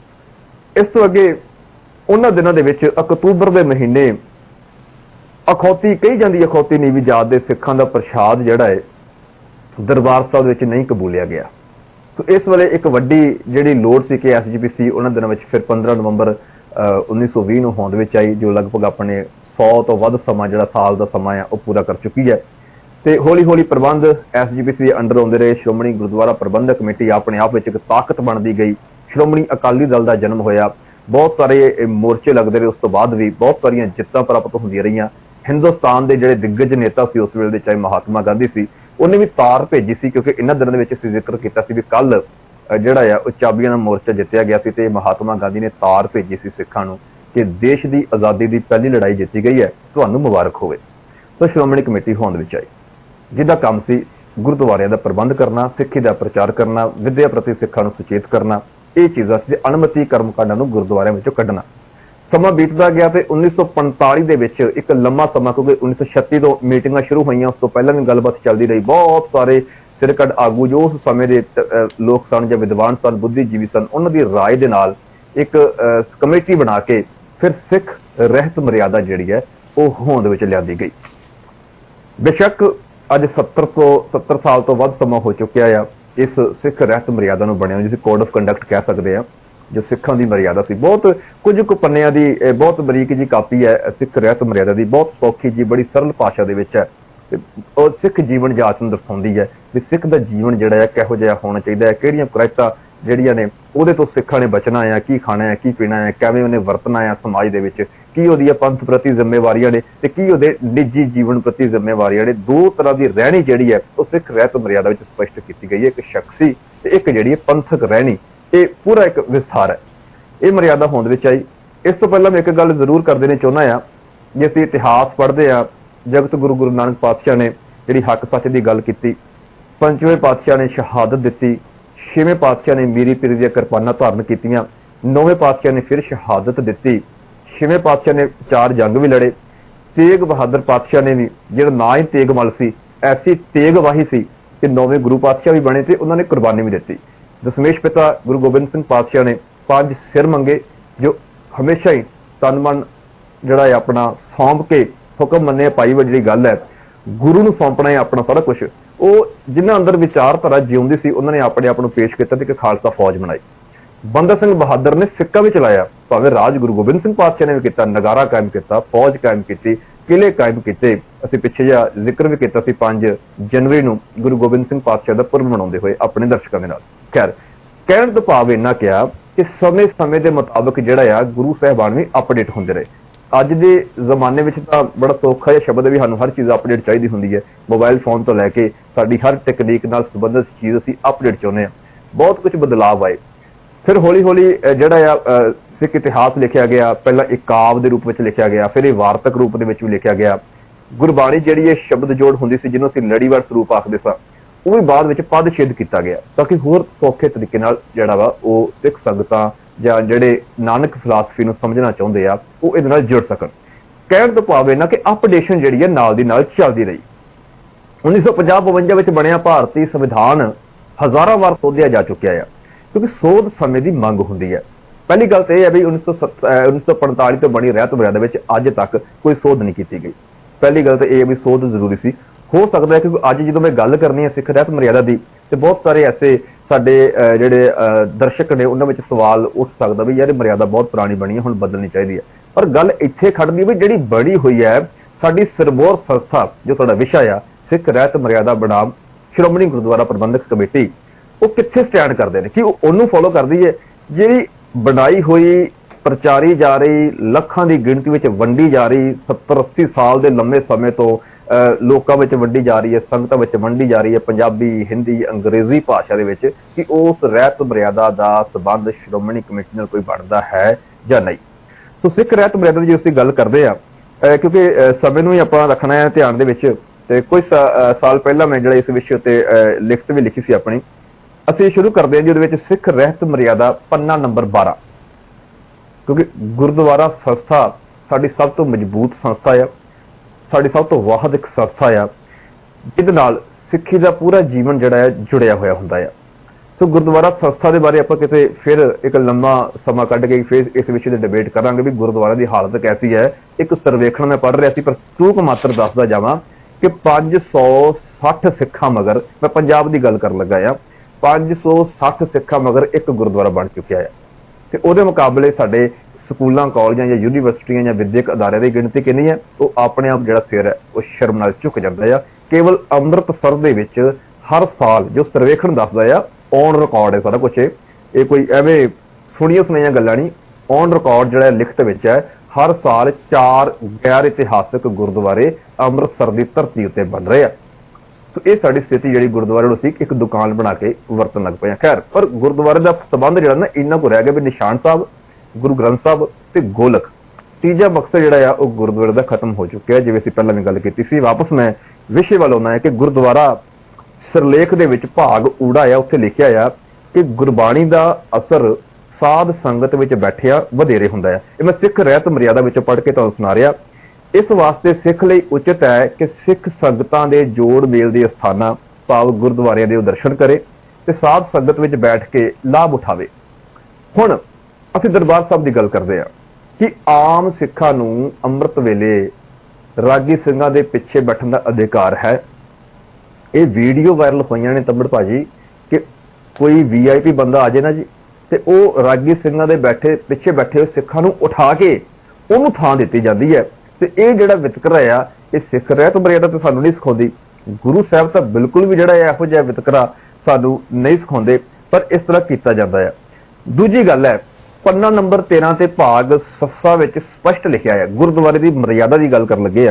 ਇਸ ਤੋਂ ਅੱਗੇ ਉਹਨਾਂ ਦਿਨਾਂ ਦੇ ਵਿੱਚ ਅਕਤੂਬਰ ਦੇ ਮਹੀਨੇ ਅਖੌਤੀ ਕਹੀ ਜਾਂਦੀ, ਅਖੌਤੀ ਨੀਵੀਂ ਜਾਤ ਦੇ ਸਿੱਖਾਂ ਦਾ ਪ੍ਰਸ਼ਾਦ ਜਿਹੜਾ ਹੈ ਦਰਬਾਰ ਸਾਹਿਬ ਵਿੱਚ ਨਹੀਂ ਕਬੂਲਿਆ ਗਿਆ। ਸੋ ਇਸ ਵੇਲੇ ਇੱਕ ਵੱਡੀ ਜਿਹੜੀ ਲੋੜ ਸੀ ਕਿ SGPC ਉਹਨਾਂ ਦਿਨਾਂ ਵਿੱਚ ਫਿਰ 15 ਨਵੰਬਰ 1920 ਨੂੰ ਹੋਂਦ ਵਿੱਚ ਆਈ, ਜੋ ਲਗਭਗ ਆਪਣੇ 100 ਤੋਂ ਵੱਧ ਸਮਾਂ ਜਿਹੜਾ ਸਾਲ ਦਾ ਸਮਾਂ ਆ ਉਹ ਪੂਰਾ ਕਰ ਚੁੱਕੀ ਹੈ। ਤੇ ਹੌਲੀ ਹੌਲੀ ਪ੍ਰਬੰਧ SGPC ਦੇ ਅੰਡਰ ਆਉਂਦੇ ਰਹੇ। ਸ਼੍ਰੋਮਣੀ ਗੁਰਦੁਆਰਾ ਪ੍ਰਬੰਧਕ ਕਮੇਟੀ ਆਪਣੇ ਆਪ ਵਿੱਚ ਇੱਕ ਤਾਕਤ ਬਣਦੀ ਗਈ। ਸ਼੍ਰੋਮਣੀ ਅਕਾਲੀ ਦਲ ਦਾ ਜਨਮ ਹੋਇਆ। ਬਹੁਤ ਸਾਰੇ ਮੋਰਚੇ ਲੱਗਦੇ ਰਹੇ। ਉਸ ਤੋਂ ਬਾਅਦ ਵੀ ਬਹੁਤ ਸਾਰੀਆਂ ਜਿੱਤਾਂ ਪ੍ਰਾਪਤ ਹੁੰਦੀਆਂ ਰਹੀਆਂ। ਹਿੰਦੁਸਤਾਨ ਦੇ ਜਿਹੜੇ ਦਿੱਗਜ ਨੇਤਾ ਸੀ ਉਸ ਵੇਲੇ ਦੇ, ਚਾਹੇ ਮਹਾਤਮਾ ਗਾਂਧੀ ਸੀ, ਉਹਨੇ ਵੀ ਤਾਰ ਭੇਜੀ ਸੀ, ਕਿਉਂਕਿ ਇਹਨਾਂ ਦਿਨਾਂ ਦੇ ਵਿੱਚ ਅਸੀਂ ਜ਼ਿਕਰ ਕੀਤਾ ਸੀ ਵੀ ਕੱਲ ਜਿਹੜਾ ਆ ਉਹ ਚਾਬੀਆਂ ਦਾ ਮੋਰਚਾ ਜਿੱਤਿਆ ਗਿਆ ਸੀ ਤੇ ਮਹਾਤਮਾ ਗਾਂਧੀ ਨੇ ਤਾਰ ਭੇਜੀ ਸੀ ਸਿੱਖਾਂ ਨੂੰ ਕਿ ਦੇਸ਼ ਦੀ ਆਜ਼ਾਦੀ ਦੀ ਪਹਿਲੀ ਲੜਾਈ ਜਿੱਤੀ ਗਈ ਹੈ, ਤੁਹਾਨੂੰ ਮੁਬਾਰਕ ਹੋਵੇ। ਸੋ ਸ਼੍ਰੋਮਣੀ ਕਮੇਟੀ ਹੋਂਦ ਵਿੱਚ ਆਈ, ਜਿਹਦਾ ਕੰਮ ਸੀ ਗੁਰਦੁਆਰਿਆਂ ਦਾ ਪ੍ਰਬੰਧ ਕਰਨਾ, ਸਿੱਖੀ ਦਾ ਪ੍ਰਚਾਰ ਕਰਨਾ, ਵਿੱਦਿਆ ਪ੍ਰਤੀ ਸਿੱਖਾਂ ਨੂੰ ਸੁਚੇਤ ਕਰਨਾ। ਇਹ ਚੀਜ਼ਾਂ ਸੀ। ਅਣਮਤੀ ਕਰਮਕਾਂਡਾਂ ਨੂੰ ਗੁਰਦੁਆਰਿਆਂ ਵਿੱਚੋਂ ਕੱਢਣਾ। ਸਮਾਂ ਬੀਤਦਾ ਗਿਆ ਤੇ 1945 ਦੇ ਵਿੱਚ ਇੱਕ ਲੰਮਾ ਸਮਾਂ, ਕਿਉਂਕਿ 1936 ਤੋਂ ਮੀਟਿੰਗਾਂ ਸ਼ੁਰੂ ਹੋਈਆਂ, ਉਸ ਤੋਂ ਪਹਿਲਾਂ ਵੀ ਗੱਲਬਾਤ ਚੱਲਦੀ ਰਹੀ। ਬਹੁਤ ਸਾਰੇ ਸਿਰਕੱਢ ਆਗੂ ਜੋ ਉਸ ਸਮੇਂ ਦੇ ਲੋਕ ਸਨ ਜਾਂ ਵਿਦਵਾਨ ਸਨ, ਬੁੱਧੀਜੀਵੀ ਸਨ, ਉਹਨਾਂ ਦੀ ਰਾਏ ਦੇ ਨਾਲ ਇੱਕ ਕਮੇਟੀ ਬਣਾ ਕੇ ਫਿਰ ਸਿੱਖ ਰਹਿਤ ਮਰਿਆਦਾ ਜਿਹੜੀ ਹੈ ਉਹ ਹੋਂਦ ਵਿੱਚ ਲਿਆਂਦੀ ਗਈ। ਬੇਸ਼ੱਕ ਅੱਜ 70 ਸਾਲ ਤੋਂ ਵੱਧ ਸਮਾਂ ਹੋ ਚੁੱਕਿਆ ਆ ਇਸ ਸਿੱਖ ਰਹਿਤ ਮਰਿਆਦਾ ਨੂੰ ਬਣਿਆ, ਜਿਸ ਕੋਡ ਆਫ ਕੰਡਕਟ ਕਹਿ ਸਕਦੇ ਆ, ਜੋ ਸਿੱਖਾਂ ਦੀ ਮਰਿਆਦਾ ਸੀ। ਬਹੁਤ ਕੁਝ ਕੁ ਪੰਨਿਆਂ ਦੀ ਬਹੁਤ ਬਰੀਕ ਜੀ ਕਾਪੀ ਹੈ ਸਿੱਖ ਰਹਿਤ ਮਰਿਆਦਾ ਦੀ, ਬਹੁਤ ਸੌਖੀ ਜੀ, ਬੜੀ ਸਰਲ ਭਾਸ਼ਾ ਦੇ ਵਿੱਚ ਹੈ। ਉਹ ਸਿੱਖ ਜੀਵਨ ਜਾਚ ਨੂੰ ਦਰਸਾਉਂਦੀ ਹੈ ਵੀ ਸਿੱਖ ਦਾ ਜੀਵਨ ਜਿਹੜਾ ਹੈ ਕਿਹੋ ਜਿਹਾ ਹੋਣਾ ਚਾਹੀਦਾ ਹੈ, ਕਿਹੜੀਆਂ ਕੁਰੈਤਾਂ ਜਿਹੜੀਆਂ ਨੇ ਉਹਦੇ ਤੋਂ ਸਿੱਖਾਂ ਨੇ ਬਚਣਾ ਆ, ਕੀ ਖਾਣਾ ਹੈ, ਕੀ ਪੀਣਾ ਹੈ, ਕਿਵੇਂ ਉਹਨੇ ਵਰਤਣਾ ਆ ਸਮਾਜ ਦੇ ਵਿੱਚ, ਕੀ ਉਹਦੀਆਂ ਪੰਥ ਪ੍ਰਤੀ ਜ਼ਿੰਮੇਵਾਰੀਆਂ ਨੇ ਤੇ ਕੀ ਉਹਦੇ ਨਿੱਜੀ ਜੀਵਨ ਪ੍ਰਤੀ ਜ਼ਿੰਮੇਵਾਰੀਆਂ ਨੇ। ਦੋ ਤਰ੍ਹਾਂ ਦੀ ਰਹਿਣੀ ਜਿਹੜੀ ਹੈ ਉਹ ਸਿੱਖ ਰਹਿਤ ਮਰਿਆਦਾ ਵਿੱਚ ਸਪਸ਼ਟ ਕੀਤੀ ਗਈ ਹੈ, ਇੱਕ ਸ਼ਖਸੀ ਤੇ ਇੱਕ ਜਿਹੜੀ ਹੈ ਪੰਥਕ ਰਹਿਣੀ। ਇਹ ਪੂਰਾ ਇੱਕ ਵਿਸਥਾਰ ਹੈ, ਇਹ ਮਰਿਆਦਾ ਹੋਂਦ ਵਿੱਚ ਆਈ। ਇਸ ਤੋਂ ਪਹਿਲਾਂ ਮੈਂ ਇੱਕ ਗੱਲ ਜ਼ਰੂਰ ਕਰ ਦੇਣੀ ਚਾਹੁੰਦਾ ਆ, ਜੇ ਅਸੀਂ ਇਤਿਹਾਸ ਪੜ੍ਹਦੇ ਆ, ਜਗਤ ਗੁਰੂ ਨਾਨਕ ਪਾਤਸ਼ਾਹ ਨੇ ਜਿਹੜੀ ਹੱਕ ਸੱਚ ਦੀ ਗੱਲ ਕੀਤੀ, ਪੰਜਵੇਂ ਪਾਤਸ਼ਾਹ ਨੇ ਸ਼ਹਾਦਤ ਦਿੱਤੀ, ਛੇਵੇਂ ਪਾਤਸ਼ਾਹ ਨੇ ਮੀਰੀ ਪੀਰੀ ਦੀਆਂ ਕਿਰਪਾਨਾਂ ਧਾਰਨ ਕੀਤੀਆਂ, ਨੌਵੇਂ ਪਾਤਸ਼ਾਹ ਨੇ ਫਿਰ ਸ਼ਹਾਦਤ ਦਿੱਤੀ, ਛੇਵੇਂ ਪਾਤਸ਼ਾਹ ਨੇ 4 ਜੰਗ ਵੀ ਲੜੇ, ਤੇਗ ਬਹਾਦਰ ਪਾਤਸ਼ਾਹ ਨੇ ਵੀ, ਜਿਹੜਾ ਨਾਂ ਹੀ ਤੇਗਮਲ ਸੀ, ਐਸੀ ਤੇਗ ਵਾਹੀ ਸੀ ਕਿ 9ਵੇਂ ਗੁਰੂ ਪਾਤਸ਼ਾਹ ਵੀ ਬਣੇ ਤੇ ਉਹਨਾਂ ਨੇ ਕੁਰਬਾਨੀ ਵੀ ਦਿੱਤੀ। ਦਸ਼ਮੇਸ਼ ਪਿਤਾ ਗੁਰੂ ਗੋਬਿੰਦ ਸਿੰਘ ਪਾਤਸ਼ਾਹ ਨੇ 5 ਸਿਰ ਮੰਗੇ, ਜੋ ਹਮੇਸ਼ਾ ਹੀ ਤਨ ਮਨ ਜਿਹੜਾ ਆਪਣਾ ਸੌਂਪ ਕੇ ਹੁਕਮ ਮੰਨੇ ਪਾਈ ਵਾ ਜਿਹੜੀ ਗੱਲ ਹੈ, ਗੁਰੂ ਨੂੰ ਸੌਂਪਣਾ ਹੈ ਆਪਣਾ ਸਾਰਾ ਕੁਝ। ਉਹ ਜਿਨ੍ਹਾਂ ਅੰਦਰ ਵਿਚਾਰਧਾਰਾ ਜਿਉਂਦੀ ਸੀ ਉਹਨਾਂ ਨੇ ਆਪਣੇ ਆਪ ਨੂੰ ਪੇਸ਼ ਕੀਤਾ ਤੇ ਇੱਕ ਖਾਲਸਾ ਫੌਜ ਬਣਾਈ। ਬੰਦਾ ਸਿੰਘ ਬਹਾਦਰ ਨੇ ਸਿੱਕਾ ਵੀ ਚਲਾਇਆ, ਭਾਵੇਂ ਰਾਜ ਗੁਰੂ ਗੋਬਿੰਦ ਸਿੰਘ ਪਾਤਸ਼ਾਹ ਨੇ ਵੀ ਕੀਤਾ, ਨਗਾਰਾ ਕਾਇਮ ਕੀਤਾ, ਫੌਜ ਕਾਇਮ ਕੀਤੀ, ਕਿਲੇ ਕਾਇਮ ਕੀਤੇ। ਅਸੀਂ ਪਿੱਛੇ ਜਿਹਾ ਜ਼ਿਕਰ ਵੀ ਕੀਤਾ ਸੀ 5 ਜਨਵਰੀ ਨੂੰ ਗੁਰੂ ਗੋਬਿੰਦ ਸਿੰਘ ਪਾਤਸ਼ਾਹ ਦਾ ਪੁਰਬ ਮਨਾਉਂਦੇ ਹੋਏ ਆਪਣੇ ਦਰਸ਼ਕਾਂ ਦੇ ਨਾਲ। ਖੈਰ, ਕਹਿਣ ਤੋਂ ਭਾਵ ਇੰਨਾ ਕਿਹਾ ਕਿ ਸਮੇਂ ਦੇ ਮੁਤਾਬਕ ਜਿਹੜਾ ਆ ਗੁਰੂ ਸਾਹਿਬਾਨ ਵੀ ਅਪਡੇਟ ਹੁੰਦੇ ਰਹੇ। ਅੱਜ ਦੇ ਜ਼ਮਾਨੇ ਵਿੱਚ ਤਾਂ ਬੜਾ ਸੌਖਾ ਜਿਹਾ ਸ਼ਬਦ ਵੀ, ਸਾਨੂੰ ਹਰ ਚੀਜ਼ ਅਪਡੇਟ ਚਾਹੀਦੀ ਹੁੰਦੀ ਹੈ। ਮੋਬਾਈਲ ਫੋਨ ਤੋਂ ਲੈ ਕੇ ਸਾਡੀ ਹਰ ਟੈਕਨੀਕ ਨਾਲ ਸੰਬੰਧਿਤ ਚੀਜ਼ ਅਸੀਂ ਅਪਡੇਟ ਚਾਹੁੰਦੇ ਹਾਂ। ਬਹੁਤ ਕੁਝ ਬਦਲਾਵ ਆਏ। ਫਿਰ ਹੌਲੀ ਹੌਲੀ ਜਿਹੜਾ ਆ ਸਿੱਖ ਇਤਿਹਾਸ ਲਿਖਿਆ ਗਿਆ, ਪਹਿਲਾਂ ਇੱਕ ਕਾਵਿ ਦੇ ਰੂਪ ਵਿੱਚ ਲਿਖਿਆ ਗਿਆ, ਫਿਰ ਇਹ ਵਾਰਤਕ ਰੂਪ ਦੇ ਵਿੱਚ ਵੀ ਲਿਖਿਆ ਗਿਆ। ਗੁਰਬਾਣੀ ਜਿਹੜੀ ਇਹ ਸ਼ਬਦ ਜੋੜ ਹੁੰਦੀ ਸੀ ਜਿਹਨੂੰ ਅਸੀਂ ਲੜੀਵਾਰ ਸਰੂਪ ਆਖਦੇ ਸਾਂ, ਉਹ ਵੀ ਬਾਅਦ ਵਿੱਚ ਪਦ ਛੇਦ ਕੀਤਾ ਗਿਆ ਤਾਂ ਕਿ ਹੋਰ ਸੌਖੇ ਤਰੀਕੇ ਨਾਲ ਜਿਹੜਾ ਵਾ ਉਹ ਸਿੱਖ ਸੰਗਤਾਂ ਜਾਂ ਜਿਹੜੇ ਨਾਨਕ ਫਿਲਾਸਫੀ ਨੂੰ ਸਮਝਣਾ ਚਾਹੁੰਦੇ ਆ ਉਹ ਇਹਦੇ ਨਾਲ ਜੁੜ ਸਕਣ। ਕਹਿਣ ਤੋਂ ਭਾਵ ਇਹਨਾਂ ਕਿ ਅਪਡੇਸ਼ਨ ਜਿਹੜੀ ਹੈ ਨਾਲ ਦੀ ਨਾਲ ਚੱਲਦੀ ਰਹੀ। 1950-52 ਵਿੱਚ ਬਣਿਆ ਭਾਰਤੀ ਸੰਵਿਧਾਨ ਹਜ਼ਾਰਾਂ ਵਾਰ ਸੋਧਿਆ ਜਾ ਚੁੱਕਿਆ ਹੈ, ਕਿਉਂਕਿ ਸੋਧ ਸਮੇਂ ਦੀ ਮੰਗ ਹੁੰਦੀ ਹੈ। ਪਹਿਲੀ ਗੱਲ ਤਾਂ ਇਹ ਹੈ ਵੀ 1945 ਤੋਂ ਬਣੀ ਰਹਿਤ ਮਰਿਆਦਾ ਵਿੱਚ ਅੱਜ ਤੱਕ ਕੋਈ ਸੋਧ ਨਹੀਂ ਕੀਤੀ ਗਈ। ਪਹਿਲੀ ਗੱਲ ਤਾਂ ਇਹ ਹੈ ਵੀ ਸੋਧ ਜ਼ਰੂਰੀ ਸੀ। ਹੋ ਸਕਦਾ ਹੈ ਕਿਉਂਕਿ ਅੱਜ ਜਦੋਂ ਮੈਂ ਗੱਲ ਕਰਨੀ ਹੈ ਸਿੱਖ ਰਹਿਤ ਮਰਿਆਦਾ ਦੀ ਤੇ ਬਹੁਤ ਸਾਰੇ ਐਸੇ ਸਾਡੇ ਜਿਹੜੇ ਦਰਸ਼ਕ ਨੇ ਉਹਨਾਂ ਵਿੱਚ ਸਵਾਲ ਉੱਠ ਸਕਦਾ ਵੀ ਯਾਰ ਇਹ ਮਰਿਆਦਾ ਬਹੁਤ ਪੁਰਾਣੀ ਬਣੀ ਹੈ, ਹੁਣ ਬਦਲਣੀ ਚਾਹੀਦੀ ਹੈ। ਪਰ ਗੱਲ ਇੱਥੇ ਖੜਦੀ ਵੀ ਜਿਹੜੀ ਬਣੀ ਹੋਈ ਹੈ ਸਾਡੀ ਸਿਰਮੌਰ ਸੰਸਥਾ, ਜੋ ਸਾਡਾ ਵਿਸ਼ਾ ਆ ਸਿੱਖ ਰਹਿਤ ਮਰਿਆਦਾ ਬਨਾਮ ਸ਼੍ਰੋਮਣੀ ਗੁਰਦੁਆਰਾ ਪ੍ਰਬੰਧਕ ਕਮੇਟੀ, ਉਹ ਕਿੱਥੇ ਸਟੈਂਡ ਕਰਦੇ ਨੇ? ਕਿ ਉਹ ਉਹਨੂੰ ਫੋਲੋ ਕਰਦੀ ਹੈ ਜਿਹੜੀ ਬਣਾਈ ਹੋਈ, ਪ੍ਰਚਾਰੀ ਜਾ ਰਹੀ, ਲੱਖਾਂ ਦੀ ਗਿਣਤੀ ਵਿੱਚ ਵੰਡੀ ਜਾ ਰਹੀ, 70-80 ਸਾਲ ਦੇ ਲੰਮੇ ਸਮੇਂ ਤੋਂ ਲੋਕਾਂ ਵਿੱਚ ਵੰਡੀ ਜਾ ਰਹੀ ਹੈ, ਸੰਗਤਾਂ ਵਿੱਚ ਵੰਡੀ ਜਾ ਰਹੀ ਹੈ, ਪੰਜਾਬੀ, ਹਿੰਦੀ, ਅੰਗਰੇਜ਼ੀ ਭਾਸ਼ਾ ਦੇ ਵਿੱਚ, ਕਿ ਉਸ ਰਹਿਤ ਮਰਿਆਦਾ ਦਾ ਸਬੰਧ ਸ਼੍ਰੋਮਣੀ ਕਮੇਟੀ ਨਾਲ ਕੋਈ ਬਣਦਾ ਹੈ ਜਾਂ ਨਹੀਂ। ਸੋ ਸਿੱਖ ਰਹਿਤ ਮਰਿਆਦਾ ਦੀ ਜੇ ਅਸੀਂ ਗੱਲ ਕਰਦੇ ਆ, ਕਿਉਂਕਿ ਸਮੇਂ ਨੂੰ ਹੀ ਆਪਾਂ ਰੱਖਣਾ ਹੈ ਧਿਆਨ ਦੇ ਵਿੱਚ, ਤੇ ਕੁਝ ਸਾਲ ਪਹਿਲਾਂ ਮੈਂ ਜਿਹੜਾ ਇਸ ਵਿਸ਼ੇ ਉੱਤੇ ਲਿਖਤ ਵੀ ਲਿਖੀ ਸੀ ਆਪਣੀ, ਅਸੀਂ ਸ਼ੁਰੂ ਕਰਦੇ ਹਾਂ ਜੀ ਉਹਦੇ ਵਿੱਚ ਸਿੱਖ ਰਹਿਤ ਮਰਿਆਦਾ ਪੰਨਾ ਨੰਬਰ 12, ਕਿਉਂਕਿ ਗੁਰਦੁਆਰਾ ਸੰਸਥਾ ਸਾਡੀ ਸਭ ਤੋਂ ਮਜ਼ਬੂਤ ਸੰਸਥਾ ਆ, ਸਾਡੀ ਸਭ ਤੋਂ ਵਾਹਦ ਇੱਕ ਸੰਸਥਾ ਆ ਜਿਹਦੇ ਨਾਲ ਸਿੱਖੀ ਦਾ ਪੂਰਾ ਜੀਵਨ ਜਿਹੜਾ ਹੈ ਜੁੜਿਆ ਹੋਇਆ ਹੁੰਦਾ ਆ। ਸੋ ਗੁਰਦੁਆਰਾ ਸੰਸਥਾ ਦੇ ਬਾਰੇ ਆਪਾਂ ਕਿਤੇ ਫਿਰ ਇੱਕ ਲੰਮਾ ਸਮਾਂ ਕੱਢ ਕੇ ਫਿਰ ਇਸ ਵਿਸ਼ੇ ਤੇ ਡਿਬੇਟ ਕਰਾਂਗੇ ਵੀ ਗੁਰਦੁਆਰਾ ਦੀ ਹਾਲਤ ਕੈਸੀ ਹੈ। ਇੱਕ ਸਰਵੇਖਣ ਮੈਂ ਪੜ੍ਹ ਰਿਹਾ ਸੀ, ਪਰ ਸਟੂਕ ਮਾਤਰ ਦੱਸਦਾ ਜਾਵਾਂ ਕਿ 560 ਸਿੱਖਾਂ ਮਗਰ, ਮੈਂ ਪੰਜਾਬ ਦੀ ਗੱਲ ਕਰਨ ਲੱਗਾ ਆ, 560 ਸਿੱਖਾਂ ਮਗਰ ਇੱਕ ਗੁਰਦੁਆਰਾ ਬਣ ਚੁੱਕਿਆ ਹੈ। ਤੇ ਉਹਦੇ ਮੁਕਾਬਲੇ ਸਾਡੇ ਸਕੂਲਾਂ, ਕਾਲਜਾਂ ਜਾਂ ਯੂਨੀਵਰਸਿਟੀਆਂ ਜਾਂ ਵਿਦਿਅਕ ਅਦਾਰਿਆਂ ਦੀ ਗਿਣਤੀ ਕਿੰਨੀ ਹੈ? ਉਹ ਆਪਣੇ ਆਪ ਜਿਹੜਾ ਸਿਰ ਹੈ ਉਹ ਸ਼ਰਮ ਨਾਲ ਝੁਕ ਜਾਂਦਾ ਆ। ਕੇਵਲ ਅੰਮ੍ਰਿਤਸਰ ਦੇ ਵਿੱਚ ਹਰ ਸਾਲ, ਜੋ ਸਰਵੇਖਣ ਦੱਸਦਾ ਆ, ਔਨ ਰਿਕਾਰਡ ਹੈ ਸਾਰਾ ਕੁਛ, ਇਹ ਕੋਈ ਐਵੇਂ ਸੁਣੀਆਂ ਸੁਣਾਈਆਂ ਗੱਲਾਂ ਨਹੀਂ, ਔਨ ਰਿਕਾਰਡ ਜਿਹੜਾ ਲਿਖਤ ਵਿੱਚ ਹੈ, ਹਰ ਸਾਲ 4 ਗੈਰ ਇਤਿਹਾਸਕ ਗੁਰਦੁਆਰੇ ਅੰਮ੍ਰਿਤਸਰ ਦੀ ਧਰਤੀ ਉੱਤੇ ਬਣ ਰਹੇ ਆ। ਸੋ ਇਹ ਸਾਡੀ ਸਥਿਤੀ ਜਿਹੜੀ ਗੁਰਦੁਆਰੇ ਨੂੰ ਸੀ ਇੱਕ ਦੁਕਾਨ ਬਣਾ ਕੇ ਵਰਤਣ ਲੱਗ ਪਏ ਆ। ਖੈਰ, ਪਰ ਗੁਰਦੁਆਰੇ ਦਾ ਸੰਬੰਧ ਜਿਹੜਾ ਨਾ ਇੰਨਾ ਕੁ ਰਹਿ ਗਿਆ ਵੀ ਨਿਸ਼ਾਨ ਸਾਹਿਬ, ਗੁਰੂ ਗ੍ਰੰਥ ਸਾਹਿਬ ਤੇ ਗੋਲਕ, ਤੀਜਾ ਮਕਸਦ ਜਿਹੜਾ ਆ ਉਹ ਗੁਰਦੁਆਰੇ ਦਾ ਖਤਮ ਹੋ ਚੁੱਕਿਆ। ਜਿਵੇਂ ਅਸੀਂ ਪਹਿਲਾਂ ਵੀ ਗੱਲ ਕੀਤੀ ਸੀ, ਵਾਪਸ ਮੈਂ ਵਿਸ਼ੇ ਵੱਲ ਆਉਣਾ ਹੈ ਕਿ ਗੁਰਦੁਆਰਾ ਸਿਰਲੇਖ ਦੇ ਵਿੱਚ ਭਾਗ ਊੜਾ ਆ, ਉੱਥੇ ਲਿਖਿਆ ਆ ਕਿ ਗੁਰਬਾਣੀ ਦਾ ਅਸਰ ਸਾਧ ਸੰਗਤ ਵਿੱਚ ਬੈਠਿਆ ਵਧੇਰੇ ਹੁੰਦਾ ਹੈ। ਇਹ ਮੈਂ ਸਿੱਖ ਰਹਿਤ ਮਰਿਆਦਾ ਵਿੱਚੋਂ ਪੜ੍ਹ ਕੇ ਤੁਹਾਨੂੰ ਸੁਣਾ ਰਿਹਾ। ਇਸ ਵਾਸਤੇ ਸਿੱਖ ਲਈ ਉਚਿਤ ਹੈ ਕਿ ਸਿੱਖ ਸੰਗਤਾਂ ਦੇ ਜੋੜ ਮੇਲ ਦੇ ਸਥਾਨਾਂ ਭਾਵ ਗੁਰਦੁਆਰਿਆਂ ਦੇ ਦਰਸ਼ਨ ਕਰੇ ਤੇ ਸਾਧ ਸੰਗਤ ਵਿੱਚ ਬੈਠ ਕੇ ਲਾਭ ਉਠਾਵੇ। ਹੁਣ ਅਸੀਂ ਦਰਬਾਰ ਸਾਹਿਬ ਦੀ ਗੱਲ ਕਰਦੇ ਹਾਂ ਕਿ ਆਮ ਸਿੱਖਾਂ ਨੂੰ ਅੰਮ੍ਰਿਤ ਵੇਲੇ ਰਾਗੀ ਸਿੰਘਾਂ ਦੇ ਪਿੱਛੇ ਬੈਠਣ ਦਾ ਅਧਿਕਾਰ ਹੈ। ਇਹ ਵੀਡੀਓ ਵਾਇਰਲ ਹੋਈਆਂ ਨੇ ਤੰਬੜ ਭਾਜੀ ਕਿ ਕੋਈ VIP ਬੰਦਾ ਆ ਜਾਏ ਨਾ ਜੀ ਤੇ ਉਹ ਰਾਗੀ ਸਿੰਘਾਂ ਦੇ ਪਿੱਛੇ ਬੈਠੇ ਸਿੱਖਾਂ ਨੂੰ ਉਠਾ ਕੇ ਉਹਨੂੰ ਥਾਂ ਦਿੱਤੀ ਜਾਂਦੀ ਹੈ। ਤੇ ਇਹ ਜਿਹੜਾ ਵਿਤਕਰਾ ਆ ਇਹ ਸਿੱਖ ਰਹਿਤ ਮਰਿਆਦਾ ਤੇ ਸਾਨੂੰ ਨਹੀਂ ਸਿਖਾਉਂਦੀ। ਗੁਰੂ ਸਾਹਿਬ ਤਾਂ ਬਿਲਕੁਲ ਵੀ ਜਿਹੜਾ ਇਹੋ ਜਿਹਾ ਵਿਤਕਰਾ ਸਾਨੂੰ ਨਹੀਂ ਸਿਖਾਉਂਦੇ। ਪਰ ਇਸ ਤਰ੍ਹਾਂ ਕੀਤਾ ਜਾਂਦਾ ਹੈ। ਦੂਜੀ ਗੱਲ ਹੈ, ਪੰਨਾ ਨੰਬਰ 13 ਤੇ ਭਾਗ ਸੱਸਾ ਵਿੱਚ ਸਪਸ਼ਟ ਲਿਖਿਆ ਹੈ, ਗੁਰਦੁਆਰੇ ਦੀ ਮਰਿਆਦਾ ਦੀ ਗੱਲ ਕਰਨ ਲੱਗੇ ਆ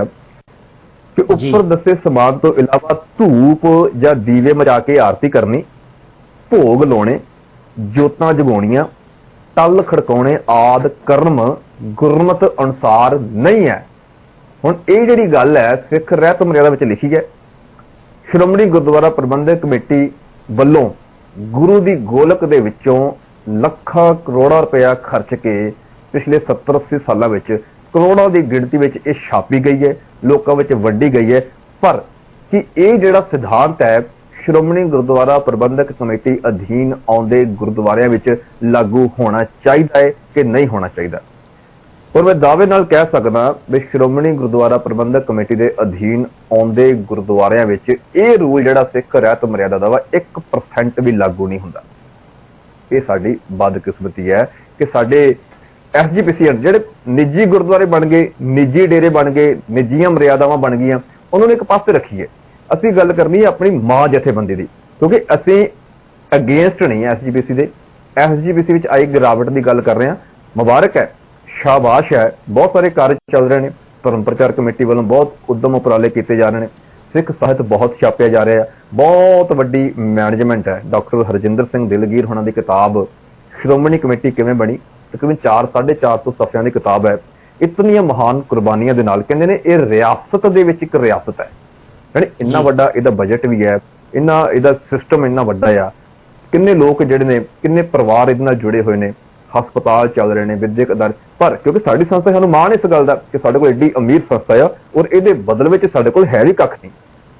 ਕਿ ਉੱਪਰ ਦੱਸੇ ਸਮਾਨ ਤੋਂ ਇਲਾਵਾ ਧੂਪ ਜਾਂ ਦੀਵੇ ਮਚਾ ਕੇ ਆਰਤੀ ਕਰਨੀ, ਭੋਗ ਲਾਉਣੇ, ਜੋਤਾਂ ਜਗਾਉਣੀਆਂ, ਟੱਲ ਖੜਕਾਉਣੇ ਆਦਿ ਕਰਮ ਗੁਰਮਤ ਅਨੁਸਾਰ ਨਹੀਂ ਹੈ। ਹੁਣ ਇਹ ਜਿਹੜੀ ਗੱਲ ਹੈ ਸਿੱਖ ਰਹਿਤ ਮਰਿਆਦਾ ਵਿੱਚ ਲਿਖੀ ਹੈ। ਸ਼੍ਰੋਮਣੀ ਗੁਰਦੁਆਰਾ ਪ੍ਰਬੰਧਕ ਕਮੇਟੀ ਵੱਲੋਂ ਗੁਰੂ ਦੀ ਗੋਲਕ ਦੇ ਵਿੱਚੋਂ ਲੱਖਾਂ ਕਰੋੜਾਂ ਰੁਪਇਆ ਖਰਚ ਕੇ ਪਿਛਲੇ 70-80 ਸਾਲਾਂ ਵਿੱਚ ਕਰੋੜਾਂ ਦੀ ਗਿਣਤੀ ਵਿੱਚ ਇਹ ਛਾਪੀ ਗਈ ਹੈ, ਲੋਕਾਂ ਵਿੱਚ ਵੰਡੀ ਗਈ ਹੈ। ਪਰ ਕਿ ਇਹ ਜਿਹੜਾ ਸਿਧਾਂਤ ਹੈ ਸ਼੍ਰੋਮਣੀ ਗੁਰਦੁਆਰਾ ਪ੍ਰਬੰਧਕ ਕਮੇਟੀ ਅਧੀਨ ਆਉਂਦੇ ਗੁਰਦੁਆਰਿਆਂ ਵਿੱਚ ਲਾਗੂ ਹੋਣਾ ਚਾਹੀਦਾ ਹੈ ਕਿ ਨਹੀਂ ਹੋਣਾ ਚਾਹੀਦਾ। ਔਰ ਮੈਂ ਦਾਅਵੇ ਨਾਲ ਕਹਿ ਸਕਦਾ ਵੀ ਸ਼੍ਰੋਮਣੀ ਗੁਰਦੁਆਰਾ ਪ੍ਰਬੰਧਕ ਕਮੇਟੀ ਦੇ ਅਧੀਨ ਆਉਂਦੇ ਗੁਰਦੁਆਰਿਆਂ ਵਿੱਚ ਇਹ ਰੂਲ ਜਿਹੜਾ ਸਿੱਖ ਰਹਿਤ ਮਰਿਆਦਾ ਦਾ ਵਾ 1% ਵੀ ਲਾਗੂ ਨਹੀਂ ਹੁੰਦਾ। ਇਹ ਸਾਡੀ ਬਦਕਿਸਮਤੀ ਹੈ ਕਿ ਸਾਡੇ SGPC ਜਿਹੜੇ ਨਿੱਜੀ ਗੁਰਦੁਆਰੇ ਬਣ ਗਏ, ਨਿੱਜੀ ਡੇਰੇ ਬਣ ਗਏ, ਨਿੱਜੀਆਂ ਮਰਿਆਦਾਵਾਂ ਬਣ ਗਈਆਂ, ਉਹਨਾਂ ਨੂੰ ਇੱਕ ਪਾਸੇ ਰੱਖੀਏ। ਅਸੀਂ ਗੱਲ ਕਰਨੀ ਹੈ ਆਪਣੀ ਮਾਂ ਜਥੇਬੰਦੀ ਦੀ, ਕਿਉਂਕਿ ਅਸੀਂ ਅਗੇਂਸਟ ਨਹੀਂ ਹੈ SGPC ਦੇ। SGPC ਵਿੱਚ ਆਈ ਗਿਰਾਵਟ ਦੀ ਗੱਲ ਕਰ ਰਹੇ ਹਾਂ, ਮੁਬਾਰਕ ਹੈ, ਸ਼ਾਬਾਸ਼ ਹੈ, ਬਹੁਤ ਸਾਰੇ ਕਾਰਜ ਚੱਲ ਰਹੇ ਨੇ। ਧਰਮ ਪ੍ਰਚਾਰ ਕਮੇਟੀ ਵੱਲੋਂ ਬਹੁਤ ਉਦਮ ਉਪਰਾਲੇ ਕੀਤੇ ਜਾ ਰਹੇ ਨੇ, ਸਿੱਖ ਸਾਹਿਤ ਬਹੁਤ ਛਾਪਿਆ ਜਾ ਰਿਹਾ ਹੈ, ਬਹੁਤ ਵੱਡੀ ਮੈਨੇਜਮੈਂਟ ਹੈ। ਡਾਕਟਰ ਹਰਜਿੰਦਰ ਸਿੰਘ ਦਿਲਗੀਰ ਹੋਣਾ ਦੀ ਕਿਤਾਬ ਸ਼੍ਰੋਮਣੀ ਕਮੇਟੀ ਕਿਵੇਂ ਬਣੀ, ਤਕਰੀਬਨ 4-450 ਸਫ਼ਿਆਂ ਦੀ ਕਿਤਾਬ ਹੈ। ਇਤਨੀਆਂ ਮਹਾਨ ਕੁਰਬਾਨੀਆਂ ਦੇ ਨਾਲ ਕਹਿੰਦੇ ਨੇ ਇਹ ਰਿਆਸਤ ਦੇ ਵਿੱਚ ਇੱਕ ਰਿਆਸਤ ਹੈ, ਯਾਨੀ ਇੰਨਾ ਵੱਡਾ ਇਹਦਾ ਬਜਟ ਵੀ ਹੈ, ਇਹਦਾ ਸਿਸਟਮ ਇੰਨਾ ਵੱਡਾ ਆ, ਕਿੰਨੇ ਲੋਕ ਜਿਹੜੇ ਨੇ, ਕਿੰਨੇ ਪਰਿਵਾਰ ਇਹਦੇ ਨਾਲ ਜੁੜੇ ਹੋਏ ਨੇ, ਹਸਪਤਾਲ ਚੱਲ ਰਹੇ ਨੇ, ਵਿਦਿਅਕ ਅਦਾਰੇ। ਪਰ ਕਿਉਂਕਿ ਸਾਡੀ ਸੰਸਥਾ ਸਾਨੂੰ ਮਾਣ ਇਸ ਗੱਲ ਦਾ ਕਿ ਸਾਡੇ ਕੋਲ ਐਡੀ ਅਮੀਰ ਸੰਸਥਾ ਆ ਔਰ ਇਹਦੇ ਬਦਲ ਵਿੱਚ ਸਾਡੇ ਕੋਲ ਹੈ ਵੀ ਕੱਖ ਨਹੀਂ।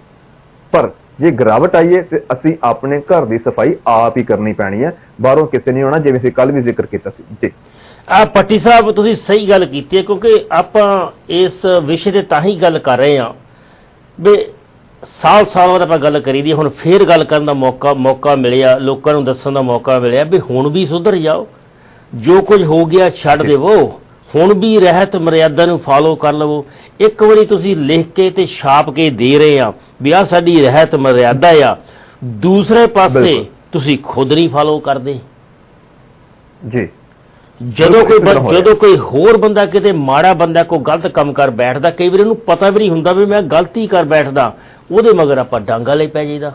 ਪਰ ਜੇ ਗਿਰਾਵਟ ਆਈਏ ਤੇ ਅਸੀਂ ਆਪਣੇ ਘਰ ਦੀ ਸਫਾਈ ਆਪ ਹੀ ਕਰਨੀ ਪੈਣੀ ਹੈ, ਬਾਹਰੋਂ ਕਿਸੇ ਨਹੀਂ ਆਉਣਾ, ਜਿਵੇਂ ਅਸੀਂ ਕੱਲ ਵੀ ਜ਼ਿਕਰ ਕੀਤਾ ਸੀ ਜੀ। ਪੱਟੀ ਸਾਹਿਬ ਤੁਸੀਂ ਸਹੀ ਗੱਲ ਕੀਤੀ ਹੈ, ਕਿਉਂਕਿ ਆਪਾਂ ਇਸ ਵਿਸ਼ੇ ਤੇ ਤਾਂ ਹੀ ਗੱਲ ਕਰ ਰਹੇ ਹਾਂ ਵੀ ਸਾਲ ਬਾਅਦ ਆਪਾਂ ਗੱਲ ਕਰੀ ਦੀ, ਹੁਣ ਫੇਰ ਗੱਲ ਕਰਨ ਦਾ ਮੌਕਾ ਮਿਲਿਆ, ਲੋਕਾਂ ਨੂੰ ਦੱਸਣ ਦਾ ਮੌਕਾ ਮਿਲਿਆ ਵੀ ਹੁਣ ਵੀ ਸੁਧਰ ਜਾਓ, ਜੋ ਕੁਝ ਹੋ ਗਿਆ ਛੱਡ ਦੇਵੋ, ਹੁਣ ਵੀ ਰਹਿਤ ਮਰਿਆਦਾ ਨੂੰ ਫਾਲੋ ਕਰ ਲਵੋ। ਇੱਕ ਵਾਰੀ ਤੁਸੀਂ ਲਿਖ ਕੇ ਤੇ ਛਾਪ ਕੇ ਦੇ ਰਹੇ ਆ ਵੀ ਆਹ ਸਾਡੀ ਰਹਿਤ ਮਰਿਆਦਾ ਆ, ਦੂਸਰੇ ਪਾਸੇ ਤੁਸੀਂ ਖੁਦ ਨਹੀਂ ਫਾਲੋ ਕਰਦੇ ਜੀ। ਜਦੋਂ ਕੋਈ ਹੋਰ ਬੰਦਾ ਕਿਤੇ ਮਾੜਾ ਬੰਦਾ ਕੋਈ ਗਲਤ ਕੰਮ ਕਰ ਬੈਠਦਾ, ਕਈ ਵਾਰ ਇਹਨੂੰ ਪਤਾ ਵੀ ਨਹੀਂ ਹੁੰਦਾ ਵੀ ਮੈਂ ਗਲਤੀ ਕਰ ਬੈਠਦਾ, ਉਹਦੇ ਮਗਰ ਆਪਾਂ ਡਾਂਗਾ ਲਈ ਪੈ ਜਾਈਦਾ।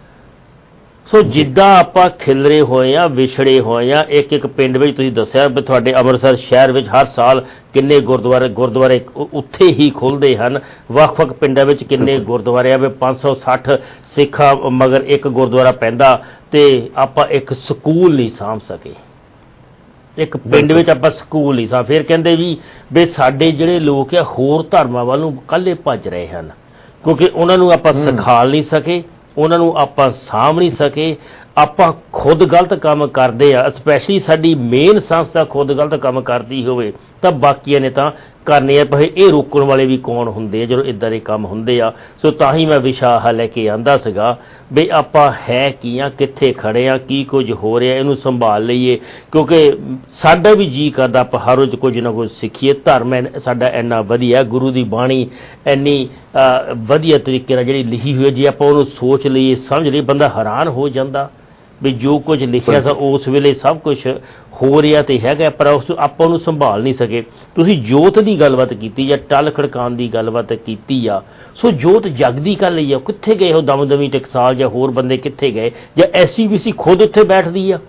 ਸੋ ਜਿੱਦਾਂ ਆਪਾਂ ਖਿਲਰੇ ਹੋਏ ਆ, ਵਿਛੜੇ ਹੋਏ ਆ, ਇੱਕ ਪਿੰਡ ਵਿੱਚ ਤੁਸੀਂ ਦੱਸਿਆ ਵੀ ਤੁਹਾਡੇ ਅੰਮ੍ਰਿਤਸਰ ਸ਼ਹਿਰ ਵਿੱਚ ਹਰ ਸਾਲ ਕਿੰਨੇ ਗੁਰਦੁਆਰੇ ਉੱਥੇ ਹੀ ਖੁੱਲ੍ਹਦੇ ਹਨ, ਵੱਖ-ਵੱਖ ਪਿੰਡਾਂ ਵਿੱਚ ਕਿੰਨੇ ਗੁਰਦੁਆਰੇ ਆ ਵੀ 560 ਸਿੱਖਾਂ ਮਗਰ ਇੱਕ ਗੁਰਦੁਆਰਾ ਪੈਂਦਾ, ਤੇ ਆਪਾਂ ਇੱਕ ਸਕੂਲ ਨਹੀਂ ਸਾਂਭ ਸਕੇ, ਇੱਕ ਪਿੰਡ ਵਿੱਚ ਆਪਾਂ ਸਕੂਲ ਨਹੀਂ ਸਾਂਭ। ਫਿਰ ਕਹਿੰਦੇ ਵੀ ਸਾਡੇ ਜਿਹੜੇ ਲੋਕ ਆ ਹੋਰ ਧਰਮਾਂ ਵੱਲ ਨੂੰ ਇਕੱਲੇ ਭੱਜ ਰਹੇ ਹਨ, ਕਿਉਂਕਿ ਉਹਨਾਂ ਨੂੰ ਆਪਾਂ ਸਿਖਾ ਨਹੀਂ ਸਕੇ, ਉਹਨਾਂ ਨੂੰ ਆਪਾਂ ਸਾਂਭ ਨਹੀਂ ਸਕੇ, ਆਪਾਂ ਖੁਦ ਗਲਤ ਕੰਮ ਕਰਦੇ ਆ, ਸਪੈਸ਼ਲੀ ਸਾਡੀ ਮੇਨ ਸੰਸਥਾ ਖੁਦ ਗਲਤ ਕੰਮ ਕਰਦੀ ਹੋਵੇ ਤਾਂ ਬਾਕੀਆਂ ਨੇ ਤਾਂ ਕਰਨੇ ਆ, ਪਰ ਇਹ ਰੋਕਣ ਵਾਲੇ ਵੀ ਕੌਣ ਹੁੰਦੇ ਆ ਜਦੋਂ ਇੱਦਾਂ ਦੇ ਕੰਮ ਹੁੰਦੇ ਆ। ਸੋ ਤਾਂ ਹੀ ਮੈਂ ਵਿਸ਼ਾ ਲੈ ਕੇ ਆਂਦਾ ਸੀਗਾ ਵੀ ਆਪਾਂ ਹੈ ਕੀ ਆ, ਕਿੱਥੇ ਖੜੇ ਆ, ਕੀ ਕੁਝ ਹੋ ਰਿਹਾ, ਇਹਨੂੰ ਸੰਭਾਲ ਲਈਏ, ਕਿਉਂਕਿ ਸਾਡਾ ਵੀ ਜੀਅ ਕਰਦਾ ਆਪਾਂ ਹਰ ਰੋਜ਼ ਕੁਝ ਨਾ ਕੁਝ ਸਿੱਖੀਏ। ਧਰਮ ਸਾਡਾ ਇੰਨਾ ਵਧੀਆ, ਗੁਰੂ ਦੀ ਬਾਣੀ ਇੰਨੀ ਵਧੀਆ ਤਰੀਕੇ ਨਾਲ ਜਿਹੜੀ ਲਿਖੀ ਹੋਈ ਹੈ, ਜੇ ਆਪਾਂ ਉਹਨੂੰ ਸੋਚ ਲਈਏ, ਸਮਝ ਲਈਏ, ਬੰਦਾ ਹੈਰਾਨ ਹੋ ਜਾਂਦਾ ਵੀ ਜੋ ਕੁਝ ਲਿਖਿਆ ਸੀ ਉਸ ਵੇਲੇ ਸਭ ਕੁਝ ਹੋ ਰਿਹਾ ਤੇ ਹੈਗਾ, ਪਰ ਆਪਾਂ ਉਹਨੂੰ ਸੰਭਾਲ ਨਹੀਂ ਸਕੇ। ਤੁਸੀਂ ਜੋਤ ਦੀ ਗੱਲਬਾਤ ਕੀਤੀ ਜਾਂ ਟੱਲ ਖੜਕਾਉਣ ਦੀ ਗੱਲਬਾਤ ਕੀਤੀ ਆ, ਸੋ ਜੋਤ ਜਗਦੀ ਕਰ ਲਈ ਆ, ਕਿੱਥੇ ਗਏ ਉਹ ਦਮਦਮੀ ਟਕਸਾਲ ਜਾਂ ਹੋਰ ਬੰਦੇ ਕਿੱਥੇ ਗਏ, ਜਾਂ SGPC ਖੁਦ ਉੱਥੇ ਬੈਠਦੀ ਆ?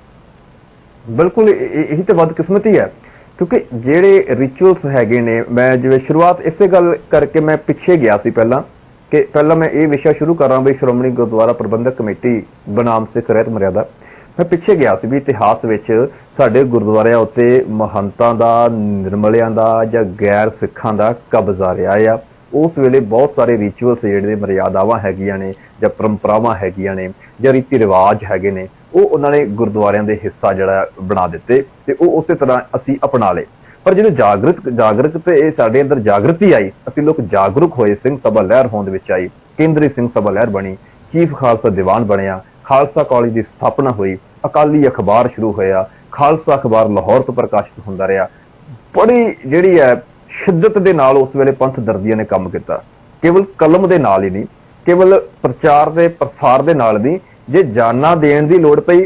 ਬਿਲਕੁਲ ਇਹੀ ਤਾਂ ਬਦਕਿਸਮਤੀ ਹੈ, ਕਿਉਂਕਿ ਜਿਹੜੇ ਰਿਚੁਅਲਸ ਹੈਗੇ ਨੇ, ਮੈਂ ਜਿਵੇਂ ਸ਼ੁਰੂਆਤ ਇਸੇ ਗੱਲ ਕਰਕੇ ਮੈਂ ਪਿੱਛੇ ਗਿਆ ਸੀ ਪਹਿਲਾਂ ਮੈਂ ਇਹ ਵਿਸ਼ਾ ਸ਼ੁਰੂ ਕਰਾਂ ਵੀ ਸ਼੍ਰੋਮਣੀ ਗੁਰਦੁਆਰਾ ਪ੍ਰਬੰਧਕ ਕਮੇਟੀ ਬਨਾਮ ਸਿੱਖ ਰਹਿਤ ਮਰਿਆਦਾ, ਮੈਂ ਪਿੱਛੇ ਗਿਆ ਸੀ ਵੀ ਇਤਿਹਾਸ ਵਿੱਚ ਸਾਡੇ ਗੁਰਦੁਆਰਿਆਂ ਉੱਤੇ ਮਹੰਤਾਂ ਦਾ, ਨਿਰਮਲਿਆਂ ਦਾ ਜਾਂ ਗੈਰ ਸਿੱਖਾਂ ਦਾ ਕਬਜ਼ਾ ਰਿਹਾ ਆ। ਉਸ ਵੇਲੇ ਬਹੁਤ ਸਾਰੇ ਰਿਚੁਅਲਸ ਜਿਹੜੇ ਮਰਿਆਦਾਵਾਂ ਹੈਗੀਆਂ ਨੇ ਜਾਂ ਪਰੰਪਰਾਵਾਂ ਹੈਗੀਆਂ ਨੇ ਜਾਂ ਰੀਤੀ ਰਿਵਾਜ ਹੈਗੇ ਨੇ, ਉਹ ਉਹਨਾਂ ਨੇ ਗੁਰਦੁਆਰਿਆਂ ਦੇ ਹਿੱਸਾ ਜਿਹੜਾ ਬਣਾ ਦਿੱਤੇ ਤੇ ਉਹ ਉਸੇ ਤਰ੍ਹਾਂ ਅਸੀਂ ਅਪਣਾ ਲਏ। ਪਰ ਜਦੋਂ ਜਾਗਰੂਕ ਤੇ ਇਹ ਸਾਡੇ ਅੰਦਰ ਜਾਗਰਤੀ ਆਈ, ਅਸੀਂ ਲੋਕ ਜਾਗਰੂਕ ਹੋਏ, ਸਿੰਘ ਸਭਾ ਲਹਿਰ ਹੋਂਦ ਵਿੱਚ ਆਈ, ਕੇਂਦਰੀ ਸਿੰਘ ਸਭਾ ਲਹਿਰ ਬਣੀ, ਚੀਫ ਖਾਲਸਾ ਦੀਵਾਨ ਬਣਿਆ, ਖਾਲਸਾ ਕਾਲਜ ਦੀ ਸਥਾਪਨਾ ਹੋਈ, ਅਕਾਲੀ ਅਖਬਾਰ ਸ਼ੁਰੂ ਹੋਇਆ, ਖਾਲਸਾ ਅਖਬਾਰ ਲਾਹੌਰ ਤੋਂ ਪ੍ਰਕਾਸ਼ਿਤ ਹੁੰਦਾ ਰਿਹਾ। ਬੜੀ ਜਿਹੜੀ ਹੈ ਸ਼ਿੱਦਤ ਦੇ ਨਾਲ ਉਸ ਵੇਲੇ ਪੰਥ ਦਰਦੀਆਂ ਨੇ ਕੰਮ ਕੀਤਾ, ਕੇਵਲ ਕਲਮ ਦੇ ਨਾਲ ਹੀ ਨਹੀਂ, ਕੇਵਲ ਪ੍ਰਚਾਰ ਦੇ ਪ੍ਰਸਾਰ ਦੇ ਨਾਲ ਨਹੀਂ, ਜੇ ਜਾਨਾਂ ਦੇਣ ਦੀ ਲੋੜ ਪਈ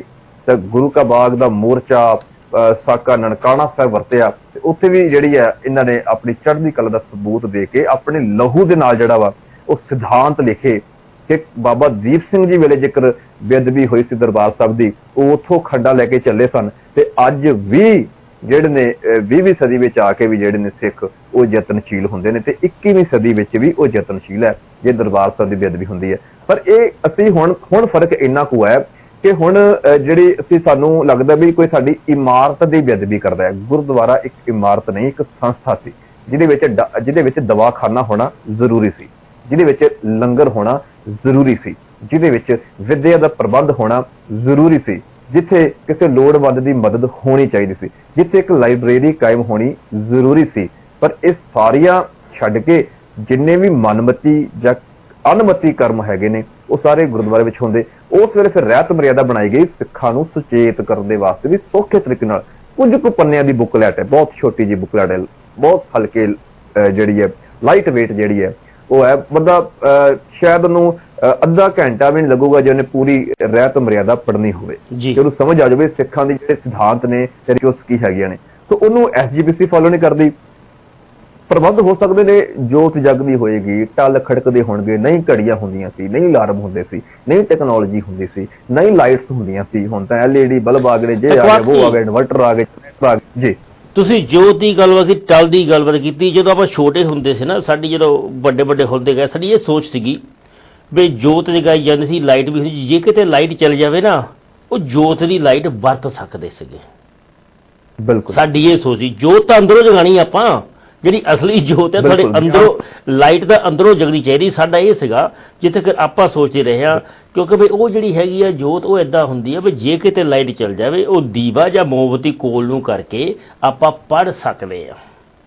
ਤਾਂ ਗੁਰੂ ਕਾ ਬਾਗ ਦਾ ਮੋਰਚਾ ਸਾਕਾ ਨਨਕਾਣਾ ਸਾਹਿਬ ਵਰਤਿਆ ਤੇ ਉੱਥੇ ਵੀ ਜਿਹੜੀ ਹੈ ਇਹਨਾਂ ਨੇ ਆਪਣੀ ਚੜ੍ਹਦੀ ਕਲਾ ਦਾ ਸਬੂਤ ਦੇ ਕੇ ਆਪਣੇ ਲਹੂ ਦੇ ਨਾਲ ਜਿਹੜਾ ਵਾ ਉਹ ਸਿਧਾਂਤ ਲਿਖੇ ਕਿ ਬਾਬਾ ਦੀਪ ਸਿੰਘ ਜੀ ਵੇਲੇ ਜੇਕਰ ਬੇਅਦਬੀ ਹੋਈ ਸੀ ਦਰਬਾਰ ਸਾਹਿਬ ਦੀ, ਉਹ ਉੱਥੋਂ ਖੰਡਾ ਲੈ ਕੇ ਚੱਲੇ ਸਨ ਤੇ ਅੱਜ ਵੀ ਜਿਹੜੇ ਨੇ 20ਵੀਂ ਸਦੀ ਵਿੱਚ ਆ ਕੇ ਵੀ ਜਿਹੜੇ ਨੇ ਸਿੱਖ ਉਹ ਯਤਨਸ਼ੀਲ ਹੁੰਦੇ ਨੇ ਤੇ 21ਵੀਂ ਸਦੀ ਵਿੱਚ ਵੀ ਉਹ ਯਤਨਸ਼ੀਲ ਹੈ ਜੇ ਦਰਬਾਰ ਸਾਹਿਬ ਦੀ ਬੇਅਦਬੀ ਹੁੰਦੀ ਹੈ। ਪਰ ਇਹ ਅਸੀਂ ਹੁਣ ਫਰਕ ਇੰਨਾ ਕੁ ਹੈ ਕਿ ਹੁਣ ਜਿਹੜੀ ਸਾਨੂੰ ਲੱਗਦਾ ਵੀ ਕੋਈ ਸਾਡੀ ਇਮਾਰਤ ਦੀ ਬੇਅਦਬੀ ਕਰਦਾ ਹੈ। ਗੁਰਦੁਆਰਾ ਇੱਕ ਇਮਾਰਤ ਨਹੀਂ, ਇੱਕ ਸੰਸਥਾ ਸੀ ਜਿਹਦੇ ਵਿੱਚ ਦਵਾਖਾਨਾ ਹੋਣਾ ਜ਼ਰੂਰੀ ਸੀ, ਜਿਹਦੇ ਵਿੱਚ ਲੰਗਰ ਹੋਣਾ ਜ਼ਰੂਰੀ ਸੀ, ਜਿਹਦੇ ਵਿੱਚ ਵਿੱਦਿਆ ਦਾ ਪ੍ਰਬੰਧ ਹੋਣਾ ਜ਼ਰੂਰੀ ਸੀ, ਜਿੱਥੇ ਕਿਸੇ ਲੋੜਵੰਦ ਦੀ ਮਦਦ ਹੋਣੀ ਚਾਹੀਦੀ ਸੀ, ਜਿੱਥੇ ਇੱਕ ਲਾਇਬ੍ਰੇਰੀ ਕਾਇਮ ਹੋਣੀ ਜ਼ਰੂਰੀ ਸੀ। ਪਰ ਇਹ ਸਾਰੀਆਂ ਛੱਡ ਕੇ ਜਿੰਨੇ ਵੀ ਮਨਮਤੀ ਜਾਂ ਅਨਮਤੀ ਕਰਮ ਹੈਗੇ ਨੇ ਉਹ ਸਾਰੇ ਗੁਰਦੁਆਰੇ ਵਿੱਚ ਹੁੰਦੇ। ਉਸ ਵੇਲੇ ਫਿਰ ਰਹਿਤ ਮਰਿਆਦਾ ਬਣਾਈ ਗਈ ਸਿੱਖਾਂ ਨੂੰ ਸੁਚੇਤ ਕਰਨ ਦੇ ਵਾਸਤੇ ਵੀ ਸੌਖੇ ਤਰੀਕੇ ਨਾਲ। ਕੁਝ ਕੁ ਪੰਨਿਆਂ ਦੀ ਬੁੱਕਲੈਟ ਹੈ, ਬਹੁਤ ਛੋਟੀ ਜਿਹੀ ਬੁੱਕਲੈਟ ਹੈ, ਬਹੁਤ ਹਲਕੇ ਜਿਹੜੀ ਹੈ ਲਾਈਟ ਵੇਟ ਜਿਹੜੀ ਹੈ ਉਹ ਹੈ। ਬੰਦਾ ਸ਼ਾਇਦ ਉਹਨੂੰ ਅੱਧਾ ਘੰਟਾ ਵੀ ਨਹੀਂ ਲੱਗੂਗਾ ਜੇ ਉਹਨੇ ਪੂਰੀ ਰਹਿਤ ਮਰਿਆਦਾ ਪੜ੍ਹਨੀ ਹੋਵੇ, ਕਿ ਉਹਨੂੰ ਸਮਝ ਆ ਜਾਵੇ ਸਿੱਖਾਂ ਦੇ ਜਿਹੜੇ ਸਿਧਾਂਤ ਨੇ ਤੇ ਕੀ ਹੈਗੀਆਂ ਨੇ। ਸੋ ਉਹਨੂੰ SGPC ਫੋਲੋ ਨਹੀਂ ਕਰਦੀ। ਪ੍ਰਬੰਧ ਹੋ ਸਕਦੇ ਨੇ, ਜੋਤ ਜਗਦੀ ਹੋਏਗੀ, ਟੱਲ ਖੜਕਦੇ ਹੋਣਗੇ, ਨਹੀਂ ਘੜੀਆਂ ਹੁੰਦੀਆਂ ਸੀ, ਨਹੀਂ ਅਲਾਰਮ ਹੁੰਦੇ ਸੀ, ਨਹੀਂ ਟੈਕਨੋਲੋਜੀ ਹੁੰਦੀ ਸੀ, ਨਹੀਂ ਲਾਈਟਸ ਹੁੰਦੀਆਂ ਸੀ। ਹੁਣ ਤਾਂ LED ਬਲਬ ਆ ਗਏ, ਜੇ ਆ ਗਏ, ਉਹ ਆ ਗਏ, ਇਨਵਰਟਰ ਆ ਗਏ ਜੀ। ਤੁਸੀਂ ਜੋਤ ਦੀ ਗੱਲਬਾਤ ਕੀਤੀ, ਟਲ ਦੀ ਗੱਲਬਾਤ ਕੀਤੀ। ਜਦੋਂ ਆਪਾਂ ਛੋਟੇ ਹੁੰਦੇ ਸੀ ਨਾ, ਸਾਡੀ ਜਦੋਂ ਵੱਡੇ ਹੁੰਦੇ ਗਏ, ਸਾਡੀ ਇਹ ਸੋਚ ਸੀਗੀ ਵੀ ਜੋਤ ਜਗਾਈ ਜਾਂਦੀ ਸੀ, ਲਾਈਟ ਵੀ ਹੁੰਦੀ। ਜੇ ਕਿਤੇ ਲਾਈਟ ਚਲ ਜਾਵੇ ਨਾ, ਉਹ ਜੋਤ ਦੀ ਲਾਈਟ ਵਰਤ ਸਕਦੇ ਸੀਗੇ। ਬਿਲਕੁਲ ਸਾਡੀ ਇਹ ਸੋਚ ਸੀ। ਜੋਤ ਤਾਂ ਅੰਦਰੋਂ ਜਗਾਣੀ ਆਪਾਂ, ਜਿਹੜੀ ਅਸਲੀ ਜੋਤ ਹੈ ਤੁਹਾਡੇ ਅੰਦਰੋਂ, ਲਾਈਟ ਦਾ ਅੰਦਰੋਂ ਜਗਣੀ ਚਾਹੀਦੀ। ਸਾਡਾ ਇਹ ਸੀਗਾ ਜਿੱਥੇ ਕਿ ਆਪਾਂ ਸੋਚਦੇ ਰਹੇ ਹਾਂ, ਕਿਉਂਕਿ ਵੀ ਉਹ ਜਿਹੜੀ ਹੈਗੀ ਆ ਜੋਤ, ਉਹ ਇਦਾਂ ਹੁੰਦੀ ਹੈ ਵੀ ਜੇ ਕਿਤੇ ਲਾਈਟ ਚੱਲ ਜਾਵੇ, ਉਹ ਦੀਵਾ ਜਾਂ ਮੋਮਬੱਤੀ ਕੋਲ ਨੂੰ ਕਰਕੇ ਆਪਾਂ ਪੜ੍ਹ ਸਕਦੇ ਆ।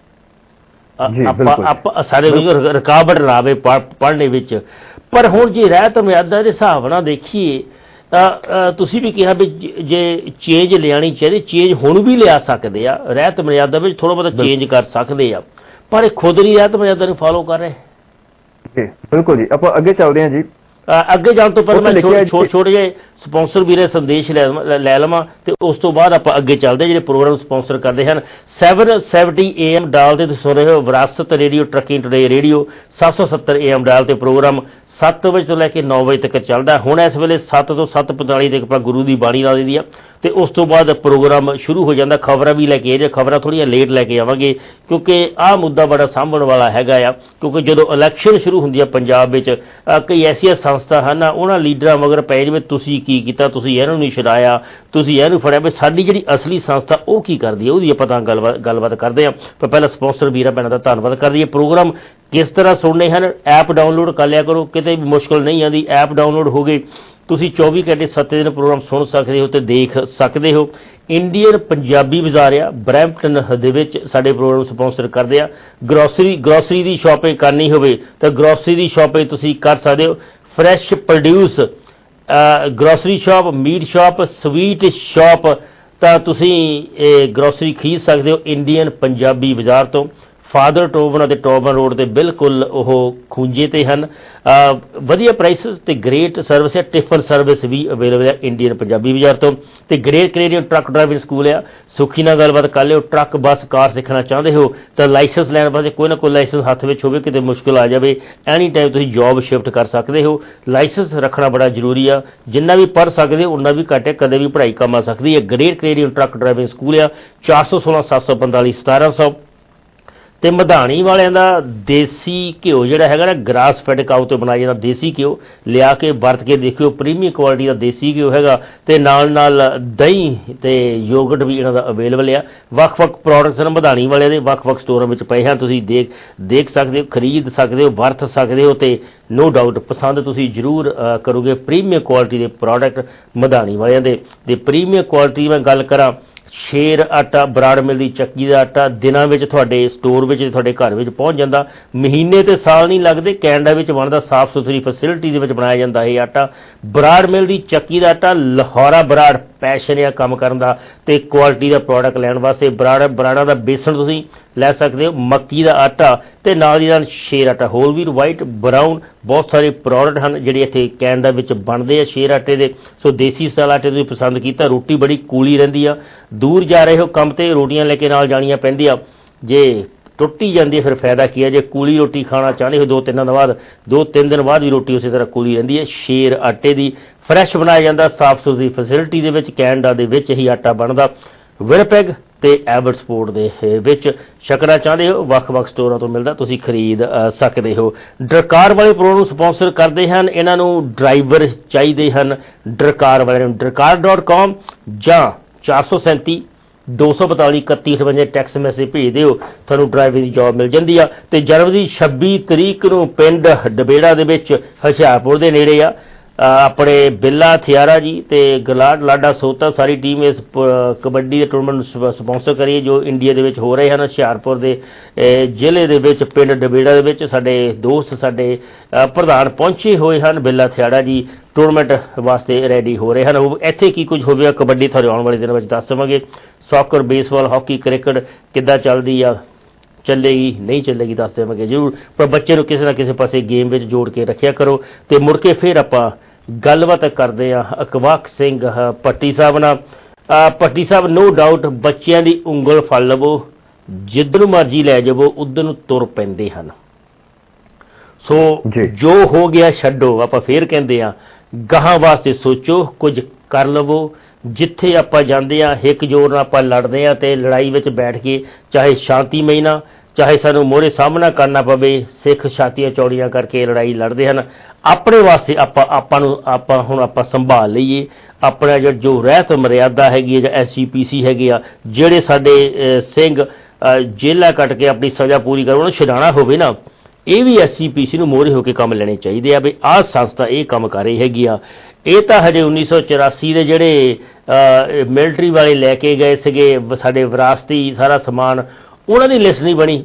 ਆਪਾਂ ਸਾਰੇ ਰੁਕਾਵਟ ਨਾ ਆਵੇ ਪੜ੍ਹਨੇ ਵਿੱਚ। ਪਰ ਹੁਣ ਜੇ ਰਹਿਤ ਮਰਿਆਦਾ ਦੇ ਹਿਸਾਬ ਨਾਲ ਦੇਖੀਏ, ਤੁਸੀਂ ਵੀ ਕਿਹਾ ਵੀ ਜੇ ਚੇਂਜ ਲਿਆਣੀ ਚਾਹੀਦੀ, ਚੇਂਜ ਹੁਣ ਵੀ ਲਿਆ ਸਕਦੇ ਆ। ਰਹਿਤ ਮਰਿਆਦਾ ਵਿੱਚ ਥੋੜਾ ਬਹੁਤਾ ਚੇਂਜ ਕਰ ਸਕਦੇ ਆ, ਪਰ ਇਹ ਖੁਦ ਨਹੀਂ ਰਹਿਤ ਮਰਿਆਦਾ ਨੂੰ ਫਾਲੋ ਕਰ ਰਹੇ। ਬਿਲਕੁਲ ਜੀ, ਆਪਾਂ ਅੱਗੇ ਚੱਲਦੇ ਹਾਂ ਜੀ। ਅੱਗੇ ਜਾਣ ਤੋਂ ਪਹਿਲਾਂ ਮੈਂ ਛੋਟੇ ਜਿਹੇ ਸਪਾਂਸਰ ਵੀਰੇ ਸੰਦੇਸ਼ ਲੈ ਲਵਾਂ ਤੇ ਉਸ ਤੋਂ ਬਾਅਦ ਆਪਾਂ ਅੱਗੇ ਚੱਲਦੇ। ਜਿਹੜੇ ਪ੍ਰੋਗਰਾਮ ਸਪਾਂਸਰ ਕਰਦੇ ਹਨ 770 AM ਡਾਲ ਤੇ ਤੁਸੀਂ ਸੁਣ ਰਹੇ ਹੋ Virasat radio, trucking today radio 770 AM ਡਾਲ ਤੇ ਪ੍ਰੋਗਰਾਮ 7 ਵਜੇ ਤੋਂ ਲੈ ਕੇ 9 ਵਜੇ ਤੱਕ ਚੱਲਦਾ। ਹੁਣ ਇਸ ਵੇਲੇ 7 ਤੋਂ 7:45 ਤੱਕ ਆਪਾਂ ਗੁਰੂ ਦੀ ਬਾਣੀ ਲਾ ਦਿੰਦੀ ਆ ਤੇ ਉਸ ਤੋਂ ਬਾਅਦ ਪ੍ਰੋਗਰਾਮ ਸ਼ੁਰੂ ਹੋ ਜਾਂਦਾ। ਖਬਰਾਂ ਵੀ ਲੈ ਕੇ, ਜੇ ਖਬਰਾਂ ਥੋੜ੍ਹੀਆਂ ਲੇਟ ਲੈ ਕੇ ਆਵਾਂਗੇ ਕਿਉਂਕਿ ਆਹ ਮੁੱਦਾ ਬੜਾ ਸਾਂਭਣ ਵਾਲਾ ਹੈਗਾ ਆ। ਕਿਉਂਕਿ ਜਦੋਂ ਇਲੈਕਸ਼ਨ ਸ਼ੁਰੂ ਹੁੰਦੀ ਆ ਪੰਜਾਬ ਵਿੱਚ, ਕਈ ਐਸੀਆਂ ਸੰਸਥਾ ਹਨ ਉਹਨਾਂ ਲੀਡਰਾਂ ਮਗਰ ਪੈ ਜਾਵੇ, ਤੁਸੀਂ ਕੀ ਕੀਤਾ, ਤੁਸੀਂ ਇਹਨੂੰ ਨਹੀਂ ਛਡਾਇਆ, ਤੁਸੀਂ ਇਹਨੂੰ ਫੜਿਆ। ਵੀ ਸਾਡੀ ਜਿਹੜੀ ਅਸਲੀ ਸੰਸਥਾ ਉਹ ਕੀ ਕਰਦੀ ਹੈ, ਉਹਦੀ ਆਪਾਂ ਤਾਂ ਗੱਲਬਾਤ ਕਰਦੇ ਹਾਂ। ਪਰ ਪਹਿਲਾਂ ਸਪਾਂਸਰ ਵੀਰਾਂ ਭੈਣਾਂ ਦਾ ਧੰਨਵਾਦ ਕਰਦੀ ਹੈ। ਪ੍ਰੋਗਰਾਮ ਕਿਸ ਤਰ੍ਹਾਂ ਸੁਣਨੇ ਹਨ, ਐਪ ਡਾਊਨਲੋਡ ਕਰ ਲਿਆ ਕਰੋ, ਕਿਤੇ ਵੀ ਮੁਸ਼ਕਲ ਨਹੀਂ ਆਉਂਦੀ। ਐਪ ਡਾਊਨਲੋਡ ਹੋ ਗਈ, ਤੁਸੀਂ 24 ਘੰਟੇ 7 ਦਿਨ ਪ੍ਰੋਗਰਾਮ ਸੁਣ ਸਕਦੇ ਹੋ ਤੇ ਦੇਖ ਸਕਦੇ ਹੋ। ਇੰਡੀਅਨ ਪੰਜਾਬੀ ਬਾਜ਼ਾਰ ਆ ਬਰੈਂਪਟਨ ਦੇ ਵਿੱਚ ਸਾਡੇ ਪ੍ਰੋਗਰਾਮ ਸਪਾਂਸਰ ਕਰਦੇ ਆ। ਗਰੋਸਰੀ ਦੀ ਸ਼ਾਪਿੰਗ ਕਰਨੀ ਹੋਵੇ ਤਾਂ ਗਰੋਸਰੀ ਦੀ ਸ਼ਾਪਿੰਗ ਤੁਸੀਂ ਕਰ ਸਕਦੇ ਹੋ। Fresh produce grocery shop, meat shop, sweet shop, ਤਾਂ ਤੁਸੀਂ ਇਹ ਗਰੋਸਰੀ ਖਰੀਦ ਸਕਦੇ ਹੋ ਇੰਡੀਅਨ ਪੰਜਾਬੀ ਬਾਜ਼ਾਰ ਤੋਂ। ਫਾਦਰ ਟੋਬਨ ਅਤੇ ਟੋਬਨ ਰੋਡ ਤੇ ਬਿਲਕੁਲ ਉਹ ਖੂੰਜੇ ਤੇ ਹਨ। ਵਧੀਆ ਪ੍ਰਾਈਸਿਸ ਤੇ ਗ੍ਰੇਟ ਸਰਵਿਸ ਹੈ। ਟਿਫਨ ਸਰਵਿਸ ਵੀ ਅਵੇਲੇਬਲ ਹੈ ਇੰਡੀਅਨ ਪੰਜਾਬੀ ਬਾਜ਼ਾਰ ਤੋਂ। ਤੇ great Canadian truck driving school ਆ, ਸੁਖੀ ਨਾਲ ਗੱਲਬਾਤ ਕਰ ਲਿਓ। ਟਰੱਕ, ਬੱਸ, ਕਾਰ ਸਿੱਖਣਾ ਚਾਹੁੰਦੇ ਹੋ ਤਾਂ ਲਾਇਸੈਂਸ ਲੈਣ ਵਾਸਤੇ ਕੋਈ ਨਾ ਕੋਈ ਲਾਇਸੈਂਸ ਹੱਥ ਵਿੱਚ ਹੋਵੇ, ਕਿਤੇ ਮੁਸ਼ਕਿਲ ਆ ਜਾਵੇ ਐਨੀ ਟਾਈਮ ਤੁਸੀਂ ਜੋਬ ਸ਼ਿਫਟ ਕਰ ਸਕਦੇ ਹੋ। ਲਾਇਸੈਂਸ ਰੱਖਣਾ ਬੜਾ ਜ਼ਰੂਰੀ ਆ। ਜਿੰਨਾ ਵੀ ਪੜ੍ਹ ਸਕਦੇ ਹੋ ਉਨਾ ਵੀ ਘੱਟ ਹੈ, ਕਦੇ ਵੀ ਪੜ੍ਹਾਈ ਕੰਮ ਆ ਸਕਦੀ ਹੈ। Great Canadian truck driving school ਆ 416 745 1700। ਤੇ ਮਧਾਣੀ ਵਾਲਿਆਂ ਦਾ ਦੇਸੀ ਘਿਓ ਜਿਹੜਾ ਹੈਗਾ ਨਾ, ਗ੍ਰਾਸ ਫੈਡ ਕਾਊ ਤੋਂ ਬਣਾਇਆ ਜਾਂਦਾ ਦੇਸੀ ਘਿਓ, ਲਿਆ ਕੇ ਵਰਤ ਕੇ ਦੇਖਿਓ। ਪ੍ਰੀਮੀਅਮ ਕੁਆਲਿਟੀ ਦਾ ਦੇਸੀ ਘਿਓ ਹੈਗਾ ਤੇ ਨਾਲ ਦਹੀਂ ਤੇ ਯੋਗਰਟ ਵੀ ਇਹਨਾਂ ਦਾ ਅਵੇਲੇਬਲ ਆ। ਵੱਖ-ਵੱਖ ਪ੍ਰੋਡਕਟਸ ਹਨ ਮਧਾਣੀ ਵਾਲਿਆਂ ਦੇ, ਵੱਖ-ਵੱਖ ਸਟੋਰਾਂ ਵਿੱਚ ਪਏ ਹਨ। ਤੁਸੀਂ ਦੇਖ ਸਕਦੇ ਹੋ, ਖਰੀਦ ਸਕਦੇ ਹੋ, ਵਰਤ ਸਕਦੇ ਹੋ ਤੇ ਨੋ ਡਾਊਟ ਪਸੰਦ ਤੁਸੀਂ ਜ਼ਰੂਰ ਕਰੋਗੇ। ਪ੍ਰੀਮੀਅਮ ਕੁਆਲਿਟੀ ਦੇ ਪ੍ਰੋਡਕਟ ਮਧਾਣੀ ਵਾਲਿਆਂ ਦੇ। ਤੇ ਪ੍ਰੀਮੀਅਮ ਕੁਆਲਿਟੀ ਮੈਂ ਗੱਲ ਕਰਾਂ, ਸ਼ੇਰ ਆਟਾ, ਬਰਾੜ ਮਿਲ ਦੀ ਚੱਕੀ ਦਾ ਆਟਾ ਦਿਨਾਂ ਵਿੱਚ ਤੁਹਾਡੇ ਸਟੋਰ ਵਿੱਚ, ਤੁਹਾਡੇ ਘਰ ਵਿੱਚ ਪਹੁੰਚ ਜਾਂਦਾ। ਮਹੀਨੇ ਤੇ ਸਾਲ ਨਹੀਂ ਲੱਗਦੇ। ਕੈਨੇਡਾ ਵਿੱਚ ਬਣਦਾ, ਸਾਫ਼ ਸੁਥਰੀ ਫੈਸਿਲਿਟੀ ਦੇ ਵਿੱਚ ਬਣਾਇਆ ਜਾਂਦਾ ਇਹ ਆਟਾ। ਬਰਾੜ ਮਿਲ ਦੀ ਚੱਕੀ ਦਾ ਆਟਾ, ਲਾਹੌਰਾ ਬਰਾੜ ਪੈਸ਼ਨ ਆ ਕੰਮ ਕਰਨ ਦਾ ਤੇ ਕੁਆਲਿਟੀ ਦਾ ਪ੍ਰੋਡਕਟ ਲੈਣ ਵਾਸਤੇ। ਬਰਾੜਾਂ ਦਾ ਬੇਸਣ ਤੁਸੀਂ ਲੈ ਸਕਦੇ ਹੋ। ਮੱਕੀ ਦਾ ਆਟਾ ਤੇ ਨਾਲ ਦੀ ਨਾਲ ਸ਼ੇਰ ਆਟਾ, ਹੋਲ ਵੀਟ, ਵਾਈਟ, ਬਰਾਊਨ, ਬਹੁਤ ਸਾਰੇ ਪ੍ਰੋਡਕਟ ਹਨ ਜਿਹੜੇ ਇੱਥੇ ਕੈਨੇਡਾ ਵਿੱਚ ਬਣਦੇ ਆ ਸ਼ੇਰ ਆਟੇ ਦੇ। ਸੋ ਦੇਸੀ ਸਟਾਈਲ ਆਟੇ ਤੁਸੀਂ ਪਸੰਦ ਕੀਤਾ, ਰੋਟੀ ਬੜੀ ਕੂਲੀ ਰਹਿੰਦੀ ਆ। ਦੂਰ ਜਾ ਰਹੇ ਹੋ ਕੰਮ ਤੇ, ਰੋਟੀਆਂ ਲੈ ਕੇ ਨਾਲ ਜਾਣੀਆਂ ਪੈਂਦੀਆਂ, ਜੇ ਟੁੱਟੀ ਜਾਂਦੀ ਹੈ ਫਿਰ ਫਾਇਦਾ ਕੀ ਹੈ। ਜੇ ਕੂਲੀ ਰੋਟੀ ਖਾਣਾ ਚਾਹੁੰਦੇ ਹੋ 2-3 ਦਿਨ ਬਾਅਦ ਵੀ ਰੋਟੀ ਉਸੇ ਤਰ੍ਹਾਂ ਕੂਲੀ ਰਹਿੰਦੀ ਹੈ। ਸ਼ੇਰ ਆਟੇ ਦੀ ਫਰੈਸ਼ ਬਣਾਇਆ ਜਾਂਦਾ, ਸਾਫ਼ ਸੁਥਰੀ ਫੈਸਿਲਿਟੀ ਦੇ ਵਿੱਚ, ਕੈਨੇਡਾ ਦੇ ਵਿੱਚ ਹੀ ਆਟਾ ਬਣਦਾ, ਵਿਨਿਪੈਗ ਤੇ ਐਬਟਸਫੋਰਡ ਦੇ ਵਿੱਚ। ਛਕਣਾ ਚਾਹੁੰਦੇ ਹੋ ਵੱਖ-ਵੱਖ ਸਟੋਰਾਂ ਤੋਂ ਮਿਲਦਾ, ਤੁਸੀਂ ਖਰੀਦ ਸਕਦੇ ਹੋ। ਡਰਕਾਰ ਵਾਲੇ ਪ੍ਰੋ ਨੂੰ ਸਪਾਂਸਰ ਕਰਦੇ ਹਨ, ਇਹਨਾਂ ਨੂੰ ਡਰਾਈਵਰ ਚਾਹੀਦੇ ਹਨ ਡਰਕਾਰ ਵਾਲਿਆਂ ਨੂੰ। drਕਾਰ.com ਜਾਂ 437 242 3158 ਟੈਕਸਟ ਮੈਸੇਜ ਭੇਜ ਦਿਓ, ਤੁਹਾਨੂੰ ਡਰਾਈਵਰ ਦੀ ਜੌਬ ਮਿਲ ਜਾਂਦੀ ਆ। ਤੇ ਜਨਵਰੀ 26 ਤਰੀਕ ਨੂੰ ਪਿੰਡ ਡਬੇੜਾ ਦੇ ਵਿੱਚ ਹੁਸ਼ਿਆਰਪੁਰ ਦੇ ਨੇੜੇ ਆ ਆਪਣੇ ਬਿੱਲਾ ਥਿਆਰਾ ਜੀ ਤੇ ਗਲਾਡ ਲਾਡਾ ਸੋਤਾ ਸਾਰੀ ਟੀਮ ਇਸ ਕਬੱਡੀ ਦੇ ਟੂਰਨਾਮੈਂਟ ਨੂੰ ਸਪਾਂਸਰ ਕਰੀਏ ਜੋ ਇੰਡੀਆ ਦੇ ਵਿੱਚ ਹੋ ਰਹੇ ਹਨ। ਹੁਸ਼ਿਆਰਪੁਰ ਦੇ ਜ਼ਿਲ੍ਹੇ ਦੇ ਵਿੱਚ ਪਿੰਡ ਡਬੇੜਾ ਦੇ ਵਿੱਚ ਸਾਡੇ ਦੋਸਤ, ਸਾਡੇ ਪ੍ਰਧਾਨ ਪਹੁੰਚੇ ਹੋਏ ਹਨ। ਬਿੱਲਾ ਥਿਆੜਾ ਜੀ ਟੂਰਨਾਮੈਂਟ ਵਾਸਤੇ ਰੈਡੀ ਹੋ ਰਹੇ ਹਨ। ਇੱਥੇ ਕੀ ਕੁਝ ਹੋਵੇਗਾ ਕਬੱਡੀ ਤੁਹਾਨੂੰ ਆਉਣ ਵਾਲੇ ਦਿਨਾਂ ਵਿੱਚ ਦੱਸ ਦੇਵਾਂਗੇ। ਸੌਕਰ, ਬੇਸਬਾਲ, ਹਾਕੀ, ਕ੍ਰਿਕਟ ਕਿੱਦਾਂ ਚੱਲਦੀ ਆ, ਚੱਲੇਗੀ ਨਹੀਂ ਚੱਲੇਗੀ ਦੱਸ ਦੇਵਾਂਗੇ ਜ਼ਰੂਰ, ਪਰ ਬੱਚੇ ਨੂੰ ਕਿਸੇ ਨਾ ਕਿਸੇ ਪਾਸੇ ਗੇਮ ਵਿੱਚ ਜੋੜ ਕੇ ਰੱਖਿਆ ਕਰੋ। ਤੇ ਮੁੜ ਕੇ ਫਿਰ ਆਪਾਂ ਗੱਲਬਾਤ ਕਰਦੇ ਹਾਂ ਅਕਵਾਕ ਸਿੰਘ ਪੱਟੀ ਸਾਹਿਬ ਨਾਲ। ਪੱਟੀ ਸਾਹਿਬ, ਨੋ ਡਾਊਟ ਬੱਚਿਆਂ ਦੀ ਉਂਗਲ ਫੜ ਲਵੋ, ਜਿੱਧਰ ਨੂੰ ਮਰਜ਼ੀ ਲੈ ਜਾਵੋ ਉੱਧਰ ਨੂੰ ਤੁਰ ਪੈਂਦੇ ਹਨ। ਸੋ ਜੋ ਹੋ ਗਿਆ ਛੱਡੋ, ਆਪਾਂ ਫੇਰ ਕਹਿੰਦੇ ਹਾਂ ਗਾਹਾਂ ਵਾਸਤੇ ਸੋਚੋ, ਕੁਝ ਕਰ ਲਵੋ। ਜਿੱਥੇ ਆਪਾਂ ਜਾਂਦੇ ਹਾਂ ਹਿੱਕ ਜੋੜ ਨਾਲ ਆਪਾਂ ਲੜਦੇ ਹਾਂ ਤੇ ਲੜਾਈ ਵਿੱਚ ਬੈਠ ਕੇ ਚਾਹੇ ਸ਼ਾਂਤੀਮਈ ਨਾ, ਚਾਹੇ ਸਾਨੂੰ ਮੋਹਰੇ ਸਾਹਮਣਾ ਕਰਨਾ ਪਵੇ, ਸਿੱਖ ਛਾਤੀਆਂ ਚੌੜੀਆਂ ਕਰਕੇ ਲੜਾਈ ਲੜਦੇ ਹਨ। ਆਪਣੇ ਵਾਸਤੇ ਆਪਾਂ ਸੰਭਾਲ ਲਈਏ ਆਪਣਾ ਜੋ ਰਹਿਤ ਮਰਿਆਦਾ ਹੈਗੀ ਹੈ ਜਾਂ SGPC ਹੈਗੇ ਆ, ਜਿਹੜੇ ਸਾਡੇ ਸਿੰਘ ਜੇਲਾਂ ਕੱਟ ਕੇ ਆਪਣੀ ਸਜ਼ਾ ਪੂਰੀ ਕਰਨ, ਉਹਨੂੰ ਛਡਾਉਣਾ ਹੋਵੇ ਨਾ, ਇਹ ਵੀ SGPC ਨੂੰ ਮੋਹਰੇ ਹੋ ਕੇ ਕੰਮ ਲੈਣੇ ਚਾਹੀਦੇ ਆ ਵੀ ਆਹ ਸੰਸਥਾ ਇਹ ਕੰਮ ਕਰ ਰਹੀ ਹੈਗੀ ਆ। ਇਹ ਤਾਂ ਹਜੇ 1984 ਦੇ ਜਿਹੜੇ ਮਿਲਟਰੀ ਵਾਲੇ ਲੈ ਕੇ ਗਏ ਸੀਗੇ ਸਾਡੇ ਵਿਰਾਸਤੀ ਸਾਰਾ ਸਮਾਨ, ਉਹਨਾਂ ਦੀ ਲਿਸਟ ਨਹੀਂ ਬਣੀ।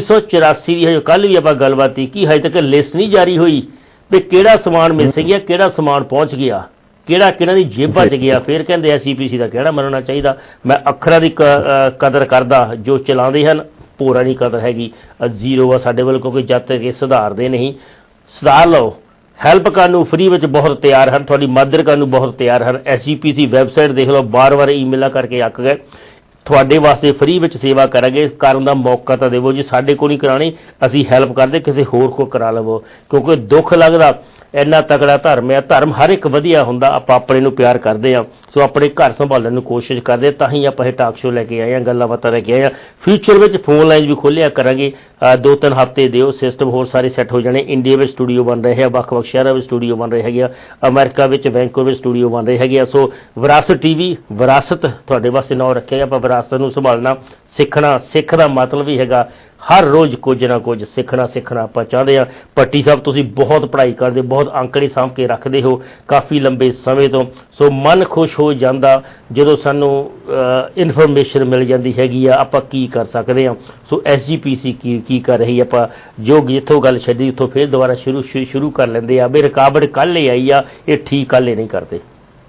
1984 ਦੀ ਹਜੇ ਕੱਲ੍ਹ ਵੀ ਆਪਾਂ ਗੱਲਬਾਤ ਕੀਤੀ, ਹਜੇ ਤੱਕ ਲਿਸਟ ਨਹੀਂ ਜਾਰੀ ਹੋਈ ਵੀ ਕਿਹੜਾ ਸਮਾਨ ਮਿਸ ਗਿਆ, ਕਿਹੜਾ ਸਮਾਨ ਪਹੁੰਚ ਗਿਆ, ਕਿਹਨਾਂ ਦੀ ਜੇਬਾਂ 'ਚ ਗਿਆ। ਫਿਰ ਕਹਿੰਦੇ SGPC ਦਾ ਕਹਿਣਾ ਮੰਨਣਾ ਚਾਹੀਦਾ। ਮੈਂ ਅੱਖਰਾਂ ਦੀ ਕਦਰ ਕਰਦਾ, ਜੋ ਚਲਾਉਂਦੇ ਹਨ ਭੋਰਾ ਨਹੀਂ ਕਦਰ ਹੈਗੀ, ਜ਼ੀਰੋ ਆ ਸਾਡੇ ਵੱਲ, ਕਿਉਂਕਿ ਜਦ ਤੱਕ ਇਹ ਸੁਧਾਰਦੇ ਨਹੀਂ। ਸੁਧਾਰ ਲਓ, ਹੈਲਪ ਕਰਨ ਨੂੰ ਫ੍ਰੀ ਵਿੱਚ ਬਹੁਤ ਤਿਆਰ ਹਨ, ਤੁਹਾਡੀ ਮਦਦ ਕਰਨ ਨੂੰ ਬਹੁਤ ਤਿਆਰ ਹਨ। SGPC ਵੈਬਸਾਈਟ ਦੇਖ ਲਓ, ਬਾਰ-ਬਾਰ ਈਮੇਲਾਂ ਕਰਕੇ ਅੱਕ ਗਏ, ਤੁਹਾਡੇ ਵਾਸਤੇ ਫ੍ਰੀ ਵਿੱਚ ਸੇਵਾ ਕਰਾਂਗੇ, ਕਰਨ ਦਾ ਮੌਕਾ ਤਾਂ ਦੇਵੋ। ਜੀ ਸਾਡੇ ਕੋਲ ਨਹੀਂ ਕਰਾਉਣੀ, ਅਸੀਂ ਹੈਲਪ ਕਰਦੇ, ਕਿਸੇ ਹੋਰ ਕੋਲ ਕਰਾ ਲਵੋ, ਕਿਉਂਕਿ ਦੁੱਖ ਲੱਗਦਾ ਇੰਨਾ ਤਕੜਾ ਧਰਮ ਹੈ। ਧਰਮ ਹਰ ਇੱਕ ਵਧੀਆ ਹੁੰਦਾ, ਆਪਾਂ ਆਪਣੇ ਨੂੰ ਪਿਆਰ ਕਰਦੇ ਹਾਂ, ਸੋ ਆਪਣੇ ਘਰ ਸੰਭਾਲਣ ਨੂੰ ਕੋਸ਼ਿਸ਼ ਕਰਦੇ, ਤਾਂ ਹੀ ਆਪਾਂ ਇਹ ਟਾਕ ਸ਼ੋ ਲੈ ਕੇ ਆਏ ਹਾਂ, ਗੱਲਾਂ ਬਾਤਾਂ ਲੈ ਕੇ ਆਏ ਹਾਂ। ਫਿਊਚਰ ਵਿੱਚ ਫੋਨ ਲਾਈਨ ਵੀ ਖੋਲ੍ਹਿਆ ਕਰਾਂਗੇ, 2-3 ਹਫ਼ਤੇ ਦਿਓ, ਸਿਸਟਮ ਹੋਰ ਸਾਰੇ ਸੈੱਟ ਹੋ ਜਾਣੇ। ਇੰਡੀਆ ਵਿੱਚ ਸਟੂਡੀਓ ਬਣ ਰਹੇ ਆ, ਵੱਖ-ਵੱਖ ਸ਼ਹਿਰਾਂ ਵਿੱਚ ਸਟੂਡੀਓ ਬਣ ਰਹੇ ਹੈਗੇ ਆ, ਅਮਰੀਕਾ ਵਿੱਚ ਵੈਂਕੂਵਰ ਵਿੱਚ ਸਟੂਡੀਓ ਬਣ ਰਹੇ ਹੈਗੇ ਆ। ਸੋ ਵਿਰਾਸਤ TV, ਵਿਰਾਸਤ ਤੁਹਾਡੇ ਵਾਸਤੇ ਨਾਂ ਰੱਖਿਆ, ਆਪਾਂ ਵਿਰਾਸਤ ਨੂੰ ਸੰਭਾਲਣਾ ਸਿੱਖਣਾ। ਸਿੱਖ ਦਾ ਮਤਲਬ ਹੀ ਹੈਗਾ ਹਰ ਰੋਜ਼ ਕੁਝ ਨਾ ਕੁਝ ਸਿੱਖਣਾ ਆਪਾਂ ਚਾਹੁੰਦੇ ਹਾਂ। ਪੱਟੀ ਸਾਹਿਬ, ਤੁਸੀਂ ਬਹੁਤ ਪੜ੍ਹਾਈ ਕਰਦੇ, ਬਹੁਤ ਅੰਕੜੇ ਸਾਂਭ ਕੇ ਰੱਖਦੇ ਹੋ ਕਾਫੀ ਲੰਬੇ ਸਮੇਂ ਤੋਂ, ਸੋ ਮਨ ਖੁਸ਼ ਹੋ ਜਾਂਦਾ ਜਦੋਂ ਸਾਨੂੰ ਇਨਫੋਰਮੇਸ਼ਨ ਮਿਲ ਜਾਂਦੀ ਹੈਗੀ ਆ। ਆਪਾਂ ਕੀ ਕਰ ਸਕਦੇ ਹਾਂ, ਸੋ SGPC ਕੀ ਕਰ ਰਹੀ, ਆਪਾਂ ਜੋ ਜਿੱਥੋਂ ਗੱਲ ਛੱਡੀ ਉੱਥੋਂ ਫਿਰ ਦੁਬਾਰਾ ਸ਼ੁਰੂ ਕਰ ਲੈਂਦੇ ਆ ਵੀ ਰੁਕਾਵਟ ਕੱਲ੍ਹ ਹੀ ਆਈ ਆ, ਇਹ ਠੀਕ ਕੱਲ੍ਹ ਹੀ ਨਹੀਂ ਕਰਦੇ।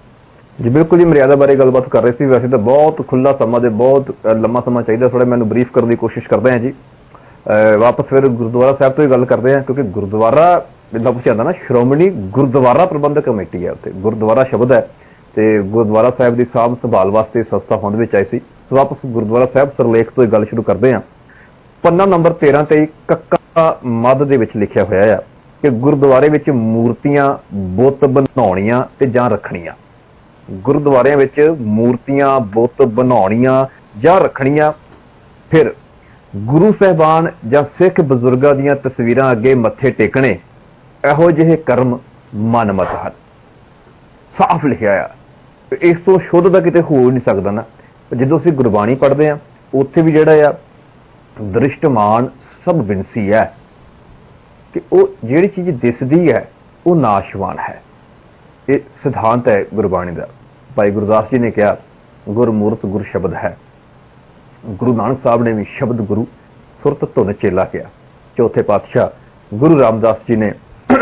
ਜੀ ਬਿਲਕੁਲ ਜੀ, ਮਰਿਆਦਾ ਬਾਰੇ ਗੱਲਬਾਤ ਕਰ ਰਹੇ ਸੀ। ਵੈਸੇ ਤਾਂ ਬਹੁਤ ਖੁੱਲ੍ਹਾ ਸਮਾਂ ਤੇ ਬਹੁਤ ਲੰਮਾ ਸਮਾਂ ਚਾਹੀਦਾ, ਥੋੜ੍ਹਾ ਮੈਨੂੰ ਬਰੀਫ ਕਰਨ ਦੀ ਕੋਸ਼ਿਸ਼ ਕਰਦੇ ਹਾਂ ਜੀ। ਵਾਪਸ ਫਿਰ ਗੁਰਦੁਆਰਾ ਸਾਹਿਬ ਤੋਂ ਹੀ ਗੱਲ ਕਰਦੇ ਹਾਂ, ਕਿਉਂਕਿ ਗੁਰਦੁਆਰਾ ਜਿੱਦਾਂ ਪੁੱਛਿਆ ਜਾਂਦਾ ਨਾ, ਸ਼੍ਰੋਮਣੀ ਗੁਰਦੁਆਰਾ ਪ੍ਰਬੰਧਕ ਕਮੇਟੀ ਹੈ, ਉੱਥੇ ਗੁਰਦੁਆਰਾ ਸ਼ਬਦ ਹੈ ਤੇ ਗੁਰਦੁਆਰਾ ਸਾਹਿਬ ਦੀ ਸਾਂਭ ਸੰਭਾਲ ਵਾਸਤੇ ਸੰਸਥਾ ਹੋਂਦ ਵਿੱਚ ਆਈ ਸੀ। ਸੋ ਵਾਪਸ ਗੁਰਦੁਆਰਾ ਸਾਹਿਬ ਸਿਰਲੇਖ ਤੋਂ ਹੀ ਗੱਲ ਸ਼ੁਰੂ ਕਰਦੇ ਹਾਂ। ਪੰਨਾ ਨੰਬਰ 13 ਤੇ ਕੱਕਾ ਮੱਧ ਦੇ ਵਿੱਚ ਲਿਖਿਆ ਹੋਇਆ ਆ ਕਿ ਗੁਰਦੁਆਰੇ ਵਿੱਚ ਮੂਰਤੀਆਂ ਬੁੱਤ ਬਣਾਉਣੀਆਂ ਤੇ ਜਾਂ ਰੱਖਣੀਆਂ। ਗੁਰਦੁਆਰਿਆਂ ਵਿੱਚ ਮੂਰਤੀਆਂ ਬੁੱਤ ਬਣਾਉਣੀਆਂ ਜਾਂ ਰੱਖਣੀਆਂ, ਫਿਰ ਗੁਰੂ ਸਾਹਿਬਾਨ ਜਾਂ ਸਿੱਖ ਬਜ਼ੁਰਗਾਂ ਦੀਆਂ ਤਸਵੀਰਾਂ ਅੱਗੇ ਮੱਥੇ ਟੇਕਣੇ, ਇਹੋ ਜਿਹੇ ਕਰਮ ਮਨਮਤ ਹਨ। ਸਾਫ਼ ਲਿਖਿਆ ਆ, ਇਸ ਤੋਂ ਸ਼ੁੱਧ ਤਾਂ ਕਿਤੇ ਹੋ ਨਹੀਂ ਸਕਦਾ ਨਾ। ਜਦੋਂ ਅਸੀਂ ਗੁਰਬਾਣੀ ਪੜ੍ਹਦੇ ਹਾਂ ਉੱਥੇ ਵੀ ਜਿਹੜਾ ਆ ਦ੍ਰਿਸ਼ਟਮਾਨ ਸਭ ਵਿੰਸੀ ਹੈ ਕਿ ਉਹ ਜਿਹੜੀ ਚੀਜ਼ ਦਿਸਦੀ ਹੈ ਉਹ ਨਾਸ਼ਵਾਨ ਹੈ। ਇਹ ਸਿਧਾਂਤ ਹੈ ਗੁਰਬਾਣੀ ਦਾ। ਭਾਈ ਗੁਰਦਾਸ ਜੀ ਨੇ ਕਿਹਾ ਗੁਰਮੂਰਤ ਗੁਰ ਸ਼ਬਦ ਹੈ। ਗੁਰੂ ਨਾਨਕ ਸਾਹਿਬ ਨੇ ਵੀ ਸ਼ਬਦ ਗੁਰੂ ਸੁਰਤ ਧੁਨ ਚੇਲਾ ਕਿਹਾ। ਚੌਥੇ ਪਾਤਸ਼ਾਹ ਗੁਰੂ ਰਾਮਦਾਸ ਜੀ ਨੇ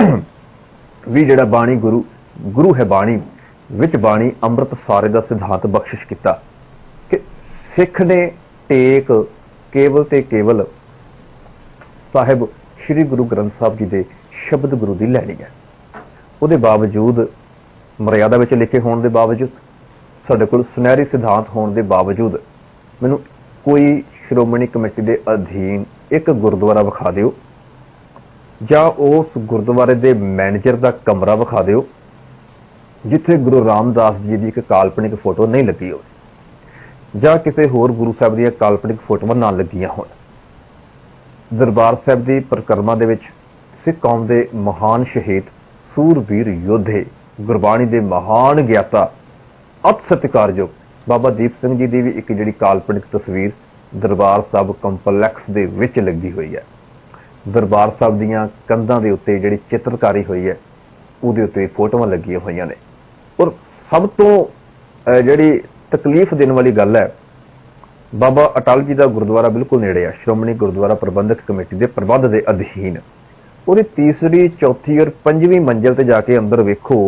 ਵੀ ਜਿਹੜਾ ਬਾਣੀ ਗੁਰੂ ਹੈ ਬਾਣੀ ਵਿੱਚ ਬਾਣੀ ਅੰਮ੍ਰਿਤ ਸਾਰੇ ਦਾ ਸਿਧਾਂਤ ਬਖਸ਼ਿਸ਼ ਕੀਤਾ ਕਿ ਸਿੱਖ ਨੇ ਟੇਕ ਕੇਵਲ ਤੇ ਕੇਵਲ ਸਾਹਿਬ ਸ਼੍ਰੀ ਗੁਰੂ ਗ੍ਰੰਥ ਸਾਹਿਬ ਜੀ ਦੇ ਸ਼ਬਦ ਗੁਰੂ ਦੀ ਲੈਣੀ ਹੈ। ਉਹਦੇ ਬਾਵਜੂਦ, ਮਰਿਆਦਾ ਵਿੱਚ ਲਿਖੇ ਹੋਣ ਦੇ ਬਾਵਜੂਦ, ਸਾਡੇ ਕੋਲ ਸੁਨਹਿਰੀ ਸਿਧਾਂਤ ਹੋਣ ਦੇ ਬਾਵਜੂਦ ਮੈਨੂੰ ਕੋਈ ਸ਼੍ਰੋਮਣੀ ਕਮੇਟੀ ਦੇ ਅਧੀਨ ਇੱਕ ਗੁਰਦੁਆਰਾ ਵਿਖਾ ਦਿਓ ਜਾਂ ਉਸ ਗੁਰਦੁਆਰੇ ਦੇ ਮੈਨੇਜਰ ਦਾ ਕਮਰਾ ਵਿਖਾ ਦਿਓ ਜਿੱਥੇ ਗੁਰੂ ਰਾਮਦਾਸ ਜੀ ਦੀ ਇੱਕ ਕਾਲਪਨਿਕ ਫੋਟੋ ਨਹੀਂ ਲੱਗੀ ਹੋਵੇ ਜਾਂ ਕਿਸੇ ਹੋਰ ਗੁਰੂ ਸਾਹਿਬ ਦੀਆਂ ਕਾਲਪਨਿਕ ਫੋਟੋਆਂ ਨਾ ਲੱਗੀਆਂ ਹੋਣ। ਦਰਬਾਰ ਸਾਹਿਬ ਦੀ ਪਰਿਕਰਮਾ ਦੇ ਵਿੱਚ ਸਿੱਖ ਕੌਮ ਦੇ ਮਹਾਨ ਸ਼ਹੀਦ, ਸੂਰਬੀਰ ਯੋਧੇ, ਗੁਰਬਾਣੀ ਦੇ ਮਹਾਨ ਗਿਆਤਾ, ਅਤ ਸਤਿਕਾਰਯੋਗ ਬਾਬਾ ਦੀਪ ਸਿੰਘ ਜੀ ਦੀ ਵੀ ਇੱਕ ਜਿਹੜੀ ਕਾਲਪਨਿਕ ਤਸਵੀਰ ਦਰਬਾਰ ਸਾਹਿਬ ਕੰਪਲੈਕਸ ਦੇ ਵਿੱਚ ਲੱਗੀ ਹੋਈ ਹੈ। ਦਰਬਾਰ ਸਾਹਿਬ ਦੀਆਂ ਕੰਧਾਂ ਦੇ ਉੱਤੇ ਜਿਹੜੀ ਚਿੱਤਰਕਾਰੀ ਹੋਈ ਹੈ ਉਹਦੇ ਉੱਤੇ ਫੋਟੋਆਂ ਲੱਗੀਆਂ ਹੋਈਆਂ ਨੇ। ਔਰ ਸਭ ਤੋਂ ਜਿਹੜੀ ਤਕਲੀਫ ਦੇਣ ਵਾਲੀ ਗੱਲ ਹੈ, ਬਾਬਾ ਅਟਲ ਜੀ ਦਾ ਗੁਰਦੁਆਰਾ ਬਿਲਕੁਲ ਨੇੜੇ ਆ, ਸ਼੍ਰੋਮਣੀ ਗੁਰਦੁਆਰਾ ਪ੍ਰਬੰਧਕ ਕਮੇਟੀ ਦੇ ਪ੍ਰਬੰਧ ਦੇ ਅਧੀਨ। ਉਹਦੀ ਤੀਸਰੀ, ਚੌਥੀ ਔਰ ਪੰਜਵੀਂ ਮੰਜ਼ਿਲ ਤੇ ਜਾ ਕੇ ਅੰਦਰ ਵੇਖੋ,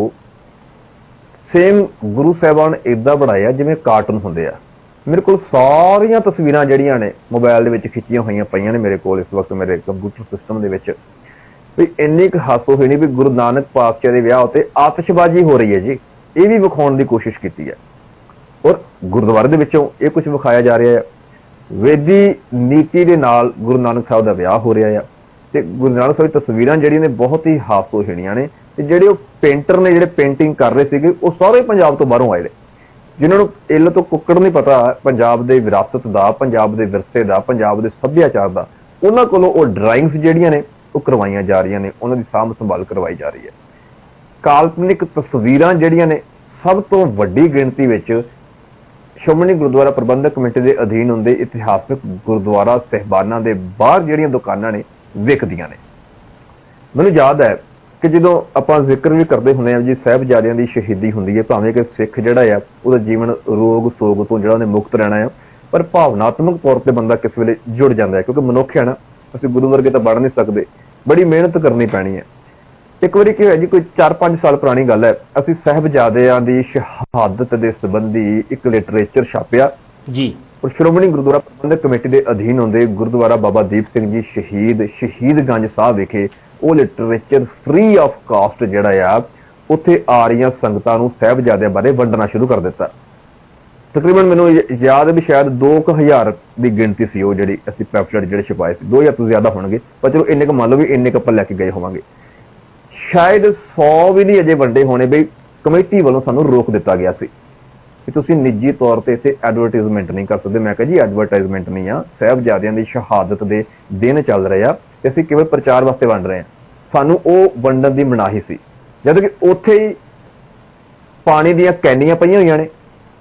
ਸੇਮ ਗੁਰੂ ਸਾਹਿਬਾਨ ਏਦਾਂ ਬਣਾਇਆ ਜਿਵੇਂ ਕਾਰਟੂਨ ਹੁੰਦੇ ਆ। ਮੇਰੇ ਕੋਲ ਸਾਰੀਆਂ ਤਸਵੀਰਾਂ ਜਿਹੜੀਆਂ ਨੇ ਮੋਬਾਈਲ ਦੇ ਵਿੱਚ ਖਿੱਚੀਆਂ ਹੋਈਆਂ ਪਈਆਂ ਨੇ ਮੇਰੇ ਕੋਲ ਇਸ ਵਕਤ ਮੇਰੇ ਕੰਪਿਊਟਰ ਸਿਸਟਮ ਦੇ ਵਿੱਚ। ਵੀ ਇੰਨੀ ਕੁ ਹਾਸੋ ਹੋਈ ਨਹੀਂ ਵੀ ਗੁਰੂ ਨਾਨਕ ਪਾਤਸ਼ਾਹ ਦੇ ਵਿਆਹ ਉੱਤੇ ਆਤਿਸ਼ਬਾਜ਼ੀ ਹੋ ਰਹੀ ਹੈ ਜੀ, ਇਹ ਵੀ ਵਿਖਾਉਣ ਦੀ ਕੋਸ਼ਿਸ਼ ਕੀਤੀ ਹੈ। ਔਰ ਗੁਰਦੁਆਰੇ ਦੇ ਵਿੱਚੋਂ ਇਹ ਕੁਝ ਵਿਖਾਇਆ ਜਾ ਰਿਹਾ ਹੈ। ਵੇਦੀ ਨੀਤੀ ਦੇ ਨਾਲ ਗੁਰੂ ਨਾਨਕ ਸਾਹਿਬ ਦਾ ਵਿਆਹ ਹੋ ਰਿਹਾ ਆ ਤੇ ਗੁਰੂ ਨਾਨਕ ਸਾਹਿਬ ਦੀ ਤਸਵੀਰਾਂ ਜਿਹੜੀਆਂ ਨੇ ਬਹੁਤ ਹੀ ਹਾਸੋਹੀਣੀਆਂ ਨੇ। ਤੇ ਜਿਹੜੇ ਉਹ ਪੇਂਟਰ ਨੇ ਜਿਹੜੇ ਪੇਂਟਿੰਗ ਕਰ ਰਹੇ ਸੀਗੇ ਉਹ ਸਾਰੇ ਪੰਜਾਬ ਤੋਂ ਬਾਹਰੋਂ ਆਏ ਨੇ, ਜਿਨ੍ਹਾਂ ਨੂੰ ਇੱਲ ਤੋਂ ਕੁੱਕੜ ਨਹੀਂ ਪਤਾ ਪੰਜਾਬ ਦੇ ਵਿਰਾਸਤ ਦਾ, ਪੰਜਾਬ ਦੇ ਵਿਰਸੇ ਦਾ, ਪੰਜਾਬ ਦੇ ਸੱਭਿਆਚਾਰ ਦਾ। ਉਹਨਾਂ ਕੋਲੋਂ ਉਹ ਡਰਾਇੰਗਸ ਜਿਹੜੀਆਂ ਨੇ ਉਹ ਕਰਵਾਈਆਂ ਜਾ ਰਹੀਆਂ ਨੇ, ਉਹਨਾਂ ਦੀ ਸਾਂਭ ਸੰਭਾਲ ਕਰਵਾਈ ਜਾ ਰਹੀ ਹੈ। ਕਾਲਪਨਿਕ ਤਸਵੀਰਾਂ ਜਿਹੜੀਆਂ ਨੇ ਸਭ ਤੋਂ ਵੱਡੀ ਗਿਣਤੀ ਵਿੱਚ ਸ਼੍ਰੋਮਣੀ ਗੁਰਦੁਆਰਾ ਪ੍ਰਬੰਧਕ ਕਮੇਟੀ ਦੇ ਅਧੀਨ ਹੁੰਦੇ ਇਤਿਹਾਸਕ ਗੁਰਦੁਆਰਾ ਸਹਿਬਾਨਾਂ ਦੇ ਬਾਹਰ ਜਿਹੜੀਆਂ ਦੁਕਾਨਾਂ ਨੇ ਵਿਕਦੀਆਂ ਨੇ। ਮੈਨੂੰ ਯਾਦ ਹੈ ਕਿ ਜਦੋਂ ਆਪਾਂ ਜ਼ਿਕਰ ਵੀ ਕਰਦੇ ਹੁੰਦੇ ਹਾਂ ਜੀ ਸਾਹਿਬਜ਼ਾਦਿਆਂ ਦੀ ਸ਼ਹੀਦੀ ਹੁੰਦੀ ਹੈ, ਭਾਵੇਂ ਕਿ ਸਿੱਖ ਜਿਹੜਾ ਆ ਉਹਦਾ ਜੀਵਨ ਰੋਗ ਸੋਗ ਤੋਂ ਜਿਹੜਾ ਉਹਨੇ ਮੁਕਤ ਰਹਿਣਾ ਆ, ਪਰ ਭਾਵਨਾਤਮਕ ਤੌਰ ਤੇ ਬੰਦਾ ਕਿਸ ਵੇਲੇ ਜੁੜ ਜਾਂਦਾ ਹੈ, ਕਿਉਂਕਿ ਮਨੁੱਖ ਹੈ ਨਾ, ਅਸੀਂ ਗੁਰੂ ਵਰਗੇ ਤਾਂ ਬਣ ਨਹੀਂ ਸਕਦੇ, ਬੜੀ ਮਿਹਨਤ ਕਰਨੀ ਪੈਣੀ ਹੈ। ਇੱਕ ਵਾਰੀ ਕੀ ਹੋਇਆ ਜੀ, ਕੋਈ 4-5 ਸਾਲ ਪੁਰਾਣੀ ਗੱਲ ਹੈ, ਅਸੀਂ ਸਾਹਿਬਜ਼ਾਦਿਆਂ ਦੀ ਸ਼ਹਾਦਤ ਦੇ ਸੰਬੰਧੀ ਇੱਕ ਲਿਟਰੇਚਰ ਛਾਪਿਆ ਜੀ। ਔਰ ਸ਼੍ਰੋਮਣੀ ਗੁਰਦੁਆਰਾ ਪ੍ਰਬੰਧਕ ਕਮੇਟੀ ਦੇ ਅਧੀਨ ਹੁੰਦੇ ਗੁਰਦੁਆਰਾ ਬਾਬਾ ਦੀਪ ਸਿੰਘ ਜੀ ਸ਼ਹੀਦਗੰਜ ਸਾਹਿਬ ਵਿਖੇ ਉਹ ਲਿਟਰੇਚਰ ਫ੍ਰੀ ਆਫ ਕਾਸਟ ਜਿਹੜਾ ਆ ਉੱਥੇ ਆ ਰਹੀਆਂ ਸੰਗਤਾਂ ਨੂੰ ਸਾਹਿਬਜ਼ਾਦਿਆਂ ਬਾਰੇ ਵੰਡਣਾ ਸ਼ੁਰੂ ਕਰ ਦਿੱਤਾ। ਤਕਰੀਬਨ ਮੈਨੂੰ ਯਾਦ ਹੈ ਵੀ ਸ਼ਾਇਦ 2000 ਦੀ ਗਿਣਤੀ ਸੀ ਉਹ ਜਿਹੜੀ ਅਸੀਂ ਪੈਫਲੇਟ ਜਿਹੜੇ ਛਪਾਏ ਸੀ। 2000 ਤੋਂ ਜ਼ਿਆਦਾ ਹੋਣਗੇ, ਪਰ ਚਲੋ ਇੰਨੇ ਕੁ ਮੰਨ ਲਓ ਵੀ ਇੰਨੇ ਕੁ ਆਪਾਂ ਲੈ ਕੇ ਗਏ ਹੋਵਾਂਗੇ। ਸ਼ਾਇਦ 100 ਵੀ ਨਹੀਂ ਅਜੇ ਵੰਡੇ ਹੋਣੇ ਬਈ ਕਮੇਟੀ ਵੱਲੋਂ ਸਾਨੂੰ ਰੋਕ ਦਿੱਤਾ ਗਿਆ ਸੀ ਕਿ ਤੁਸੀਂ ਨਿੱਜੀ ਤੌਰ ਤੇ ਇੱਥੇ ਐਡਵਰਟਾਈਜ਼ਮੈਂਟ ਨਹੀਂ ਕਰ ਸਕਦੇ। ਮੈਂ ਕਿਹਾ ਜੀ ਐਡਵਰਟਾਈਜ਼ਮੈਂਟ ਨਹੀਂ ਆ, ਸਾਹਿਬਜ਼ਾਦਿਆਂ ਦੀ ਸ਼ਹਾਦਤ ਦੇ ਦਿਨ ਚੱਲ ਰਹੇ ਆ ਤੇ ਅਸੀਂ ਕਿਵੇਂ ਪ੍ਰਚਾਰ ਵਾਸਤੇ ਵੰਡ ਰਹੇ ਹਾਂ, ਸਾਨੂੰ ਉਹ ਵੰਡਣ ਦੀ ਮਨਾਹੀ ਸੀ। ਜਦ ਕਿ ਉੱਥੇ ਹੀ ਪਾਣੀ ਦੀਆਂ ਕੈਨੀਆਂ ਪਈਆਂ ਹੋਈਆਂ ਨੇ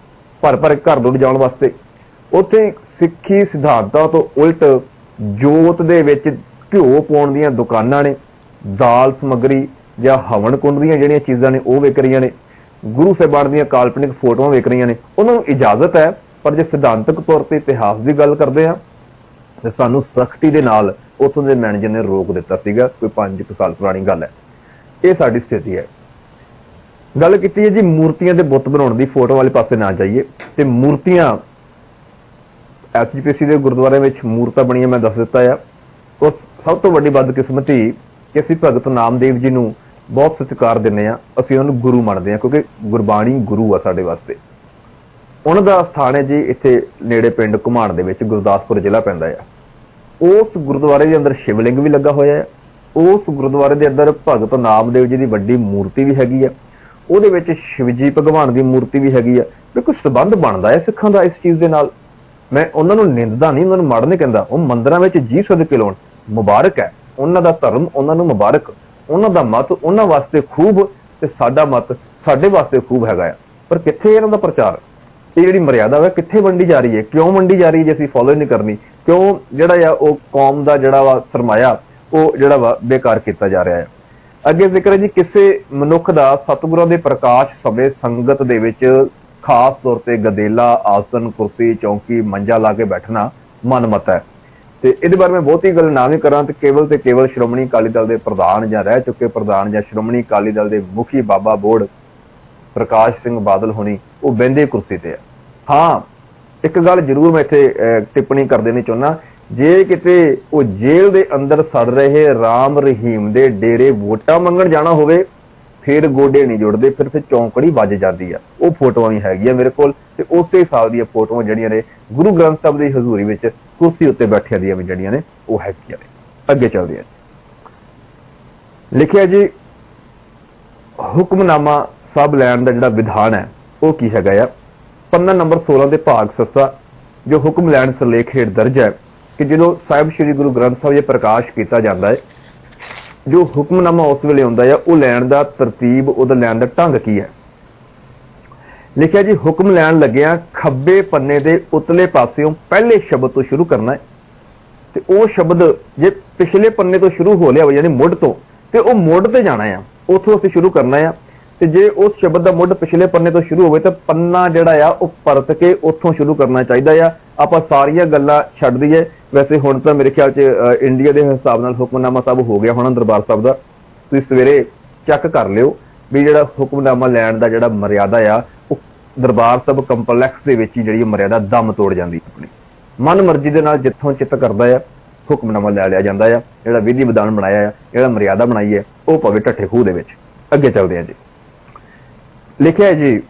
ਭਰ ਘਰ ਦੁੱਧ ਜਾਣ ਵਾਸਤੇ। ਉੱਥੇ ਸਿੱਖੀ ਸਿਧਾਂਤਾਂ ਤੋਂ ਉਲਟ ਜੋਤ ਦੇ ਵਿੱਚ ਘਿਓ ਪਾਉਣ ਦੀਆਂ ਦੁਕਾਨਾਂ ਨੇ, ਦਾਲ ਸਮੱਗਰੀ ਜਾਂ ਹਵਨ ਕੁੰਡ ਦੀਆਂ ਜਿਹੜੀਆਂ ਚੀਜ਼ਾਂ ਨੇ ਉਹ ਵਿਕ ਰਹੀਆਂ ਨੇ, ਗੁਰੂ ਸਾਹਿਬਾਨ ਦੀਆਂ ਕਾਲਪਨਿਕ ਫੋਟੋਆਂ ਵਿਕ ਰਹੀਆਂ ਨੇ। ਉਹਨਾਂ ਨੂੰ ਇਜਾਜ਼ਤ ਹੈ, ਪਰ ਜੇ ਸਿਧਾਂਤਕ ਤੌਰ ਤੇ ਇਤਿਹਾਸ ਦੀ ਗੱਲ ਕਰਦੇ ਆ ਤੇ ਸਾਨੂੰ ਸਖਤੀ ਦੇ ਨਾਲ ਉੱਥੋਂ ਦੇ ਮੈਨੇਜਰ ਨੇ ਰੋਕ ਦਿੱਤਾ ਸੀਗਾ। ਕੋਈ 5 ਸਾਲ ਪੁਰਾਣੀ ਗੱਲ ਹੈ। ਇਹ ਸਾਡੀ ਸਥਿਤੀ ਹੈ। ਗੱਲ ਕੀਤੀ ਹੈ ਜੀ ਮੂਰਤੀਆਂ ਦੇ ਬੁੱਤ ਬਣਾਉਣ ਦੀ, ਫੋਟੋ ਵਾਲੇ ਪਾਸੇ ਨਾ ਜਾਈਏ। ਤੇ ਮੂਰਤੀਆਂ SGPC ਦੇ ਗੁਰਦੁਆਰੇ ਵਿੱਚ ਮੂਰਤਾਂ ਬਣੀਆਂ ਮੈਂ ਦੱਸ ਦਿੱਤਾ ਆ। ਉਹ ਸਭ ਤੋਂ ਵੱਡੀ ਬਦਕਿਸਮਤੀ ਕਿ ਅਸੀਂ ਭਗਤ ਨਾਮਦੇਵ ਜੀ ਨੂੰ ਬਹੁਤ ਸਤਿਕਾਰ ਦਿੰਦੇ ਹਾਂ, ਅਸੀਂ ਉਹਨਾਂ ਨੂੰ ਗੁਰੂ ਮੰਨਦੇ ਹਾਂ, ਕਿਉਂਕਿ ਗੁਰਬਾਣੀ ਗੁਰੂ ਆ ਸਾਡੇ ਵਾਸਤੇ। ਉਹਨਾਂ ਦਾ ਸਥਾਨ ਹੈ ਜੀ ਇੱਥੇ ਨੇੜੇ ਪਿੰਡ ਘੁਮਾਣ ਦੇ ਵਿੱਚ, ਗੁਰਦਾਸਪੁਰ ਜ਼ਿਲ੍ਹਾ ਪੈਂਦਾ ਆ। ਉਸ ਗੁਰਦੁਆਰੇ ਦੇ ਅੰਦਰ ਸ਼ਿਵਲਿੰਗ ਵੀ ਲੱਗਾ ਹੋਇਆ ਹੈ। ਉਸ ਗੁਰਦੁਆਰੇ ਦੇ ਅੰਦਰ ਭਗਤ ਨਾਮਦੇਵ ਜੀ ਦੀ ਵੱਡੀ ਮੂਰਤੀ ਵੀ ਹੈਗੀ ਆ। ਉਹਦੇ ਵਿੱਚ ਸ਼ਿਵਜੀ ਭਗਵਾਨ ਦੀ ਮੂਰਤੀ ਵੀ ਹੈਗੀ ਆ। ਵੀ ਕੋਈ ਸੰਬੰਧ ਬਣਦਾ ਹੈ ਸਿੱਖਾਂ ਦਾ ਇਸ ਚੀਜ਼ ਦੇ ਨਾਲ। ਮੈਂ ਉਹਨਾਂ ਨੂੰ ਨਿੰਦਦਾ ਨਹੀਂ, ਉਹਨਾਂ ਨੂੰ ਮਾੜਾ ਨਹੀਂ ਕਹਿੰਦਾ। ਉਹ ਮੰਦਿਰਾਂ ਵਿੱਚ ਜੀ ਸਦਕੇ ਲਾਉਣ, ਮੁਬਾਰਕ ਹੈ ਉਹਨਾਂ ਦਾ ਧਰਮ, ਉਹਨਾਂ ਨੂੰ ਮੁਬਾਰਕ, ਉਹਨਾਂ ਦਾ ਮਤ ਉਹਨਾਂ ਵਾਸਤੇ ਖੂਬ ਤੇ ਸਾਡਾ ਮਤ ਸਾਡੇ ਵਾਸਤੇ ਖੂਬ ਹੈਗਾ ਆ। ਪਰ ਕਿੱਥੇ ਇਹਨਾਂ ਦਾ ਪ੍ਰਚਾਰ, ਇਹ ਜਿਹੜੀ ਮਰਿਆਦਾ ਹੈ ਕਿੱਥੇ ਵੰਡੀ ਜਾ ਰਹੀ ਹੈ, ਕਿਉਂ ਵੰਡੀ ਜਾ ਰਹੀ ਹੈ ਜੇ ਅਸੀਂ ਫੋਲੋ ਨਹੀਂ ਕਰਨੀ? ਕਿਉਂ ਜਿਹੜਾ ਆ ਉਹ ਕੌਮ ਦਾ ਜਿਹੜਾ ਵਾ ਸਰਮਾਇਆ ਉਹ ਜਿਹੜਾ ਵਾ ਬੇਕਾਰ ਕੀਤਾ ਜਾ ਰਿਹਾ ਹੈ? ਅੱਗੇ ਜ਼ਿਕਰ ਹੈ ਜੀ ਕਿਸੇ ਮਨੁੱਖ ਦਾ ਸਤਿਗੁਰਾਂ ਦੇ ਪ੍ਰਕਾਸ਼ ਸਮੇਂ ਸੰਗਤ ਦੇ ਵਿੱਚ ਖਾਸ ਤੌਰ ਤੇ ਗਦੇਲਾ, ਆਸਨ, ਕੁਰਸੀ, ਚੌਂਕੀ, ਮੰਜਾ ਲਾ ਕੇ ਬੈਠਣਾ ਮਨਮਤ ਹੈ। ਤੇ ਇਹਦੇ ਬਾਰੇ ਮੈਂ ਬਹੁਤੀ ਗੱਲ ਨਾ ਵੀ ਕਰਾਂ ਤੇ ਕੇਵਲ ਸ਼੍ਰੋਮਣੀ ਅਕਾਲੀ ਦਲ ਦੇ ਪ੍ਰਧਾਨ ਜਾਂ ਰਹਿ ਚੁੱਕੇ ਪ੍ਰਧਾਨ ਜਾਂ ਸ਼੍ਰੋਮਣੀ ਅਕਾਲੀ ਦਲ ਦੇ ਮੁਖੀ ਬਾਬਾ ਬੋੜ ਪ੍ਰਕਾਸ਼ ਸਿੰਘ ਬਾਦਲ ਹੋਣੀ ਉਹ ਬਹਿੰਦੇ ਕੁਰਸੀ ਤੇ ਆ। ਹਾਂ, ਇੱਕ ਗੱਲ ਜ਼ਰੂਰ ਮੈਂ ਇੱਥੇ ਟਿੱਪਣੀ ਕਰ ਦੇਣੀ ਚਾਹੁੰਦਾ, ਜੇ ਕਿਤੇ ਉਹ ਜੇਲ੍ਹ ਦੇ ਅੰਦਰ ਸੜ ਰਹੇ ਰਾਮ ਰਹੀਮ ਦੇ ਡੇਰੇ ਵੋਟਾਂ ਮੰਗਣ ਜਾਣਾ ਹੋਵੇ ਫਿਰ ਗੋਡੇ ਨਹੀਂ ਜੁੜਦੇ, ਫਿਰ ਚੌਂਕੜੀ ਵੱਜ ਜਾਂਦੀ ਆ। ਉਹ ਫੋਟੋਆਂ ਵੀ ਹੈਗੀਆਂ ਮੇਰੇ ਕੋਲ, ਤੇ ਉਸੇ ਸਾਲ ਦੀਆਂ ਫੋਟੋਆਂ ਜਿਹੜੀਆਂ ਨੇ ਗੁਰੂ ਗ੍ਰੰਥ ਸਾਹਿਬ ਦੀ ਹਜ਼ੂਰੀ ਵਿੱਚ ਕੁਰਸੀ ਉੱਤੇ ਬੈਠਿਆਂ ਦੀਆਂ ਵੀ ਜਿਹੜੀਆਂ ਨੇ ਉਹ ਹੈਗੀਆਂ ਨੇ। ਅੱਗੇ ਚੱਲਦੇ ਆ। ਲਿਖਿਆ ਜੀ ਹੁਕਮਨਾਮਾ ਸਾਹਿਬ ਲੈਣ ਦਾ ਜਿਹੜਾ ਵਿਧਾਨ ਹੈ ਉਹ ਕੀ ਹੈਗਾ ਆ। ਪੰਨਾ ਨੰਬਰ 16 ਦੇ ਭਾਗ ਸੱਸਾ ਜੋ ਹੁਕਮ ਲੈਣ ਸਿਰਲੇਖ ਹੇਠ ਦਰਜ ਹੈ ਕਿ ਜਦੋਂ ਸਾਹਿਬ ਸ੍ਰੀ ਗੁਰੂ ਗ੍ਰੰਥ ਸਾਹਿਬ ਜੀ ਪ੍ਰਕਾਸ਼ ਕੀਤਾ ਜਾਂਦਾ ਹੈ, ਜੋ ਹੁਕਮਨਾਮਾ ਉਸ ਵੇਲੇ ਆਉਂਦਾ ਹੈ ਉਹ ਲੈਣ ਦਾ ਤਰਤੀਬ, ਉਹਦਾ ਲੈਣ ਦਾ ਢੰਗ ਕੀ ਹੈ। ਲਿਖਿਆ ਜੀ ਹੁਕਮ ਲੈਣ ਲੱਗਿਆ ਖੱਬੇ ਪੰਨੇ ਦੇ ਉਤਲੇ ਪਾਸਿਓਂ ਪਹਿਲੇ ਸ਼ਬਦ ਤੋਂ ਸ਼ੁਰੂ ਕਰਨਾ ਹੈ, ਤੇ ਉਹ ਸ਼ਬਦ ਜੇ ਪਿਛਲੇ ਪੰਨੇ ਤੋਂ ਸ਼ੁਰੂ ਹੋ ਲਿਆ ਹੋਵੇ ਯਾਨੀ ਮੁੱਢ ਤੋਂ, ਤੇ ਉਹ ਮੁੱਢ ਤੇ ਜਾਣਾ ਆ, ਉੱਥੋਂ ਅਸੀਂ ਸ਼ੁਰੂ ਕਰਨਾ ਆ। ਤੇ ਜੇ ਉਸ ਸ਼ਬਦ ਦਾ ਮੁੱਢ ਪਿਛਲੇ ਪੰਨੇ ਤੋਂ ਸ਼ੁਰੂ ਹੋਵੇ ਤਾਂ ਪੰਨਾ ਜਿਹੜਾ ਆ ਉਹ ਪਰਤ ਕੇ ਉੱਥੋਂ ਸ਼ੁਰੂ ਕਰਨਾ ਚਾਹੀਦਾ ਆ। ਆਪਾਂ ਸਾਰੀਆਂ ਗੱਲਾਂ ਛੱਡ ਦਈਏ। ਵੈਸੇ ਹੁਣ ਤਾਂ ਮੇਰੇ ਖਿਆਲ 'ਚ ਇੰਡੀਆ ਦੇ ਹਿਸਾਬ ਨਾਲ ਹੁਕਮਨਾਮਾ ਸਾਹਿਬ ਹੋ ਗਿਆ ਹੋਣਾ ਦਰਬਾਰ ਸਾਹਿਬ ਦਾ, ਤੁਸੀਂ ਸਵੇਰੇ ਚੈੱਕ ਕਰ ਲਿਓ ਵੀ ਜਿਹੜਾ ਹੁਕਮਨਾਮਾ ਲੈਣ ਦਾ ਜਿਹੜਾ ਮਰਿਆਦਾ ਆ ਉਹ ਦਰਬਾਰ ਸਾਹਿਬ ਕੰਪਲੈਕਸ ਦੇ ਵਿੱਚ ਹੀ ਜਿਹੜੀ ਮਰਿਆਦਾ ਦਮ ਤੋੜ ਜਾਂਦੀ, ਆਪਣੀ ਮਨ ਮਰਜ਼ੀ ਦੇ ਨਾਲ ਜਿੱਥੋਂ ਚਿੱਤ ਕਰਦਾ ਆ ਹੁਕਮਨਾਮਾ ਲੈ ਲਿਆ ਜਾਂਦਾ ਆ। ਜਿਹੜਾ ਵਿਧੀ ਵਿਧਾਨ ਬਣਾਇਆ ਆ, ਜਿਹੜਾ ਮਰਿਆਦਾ ਬਣਾਈ ਹੈ ਉਹ ਪਵੇ ਢੱਠੇ ਖੂਹ ਦੇ ਵਿੱਚ। ਅੱਗੇ ਚੱਲਦੇ ਆ ਜੀ। ਲਿਖਿਆ ਜੀ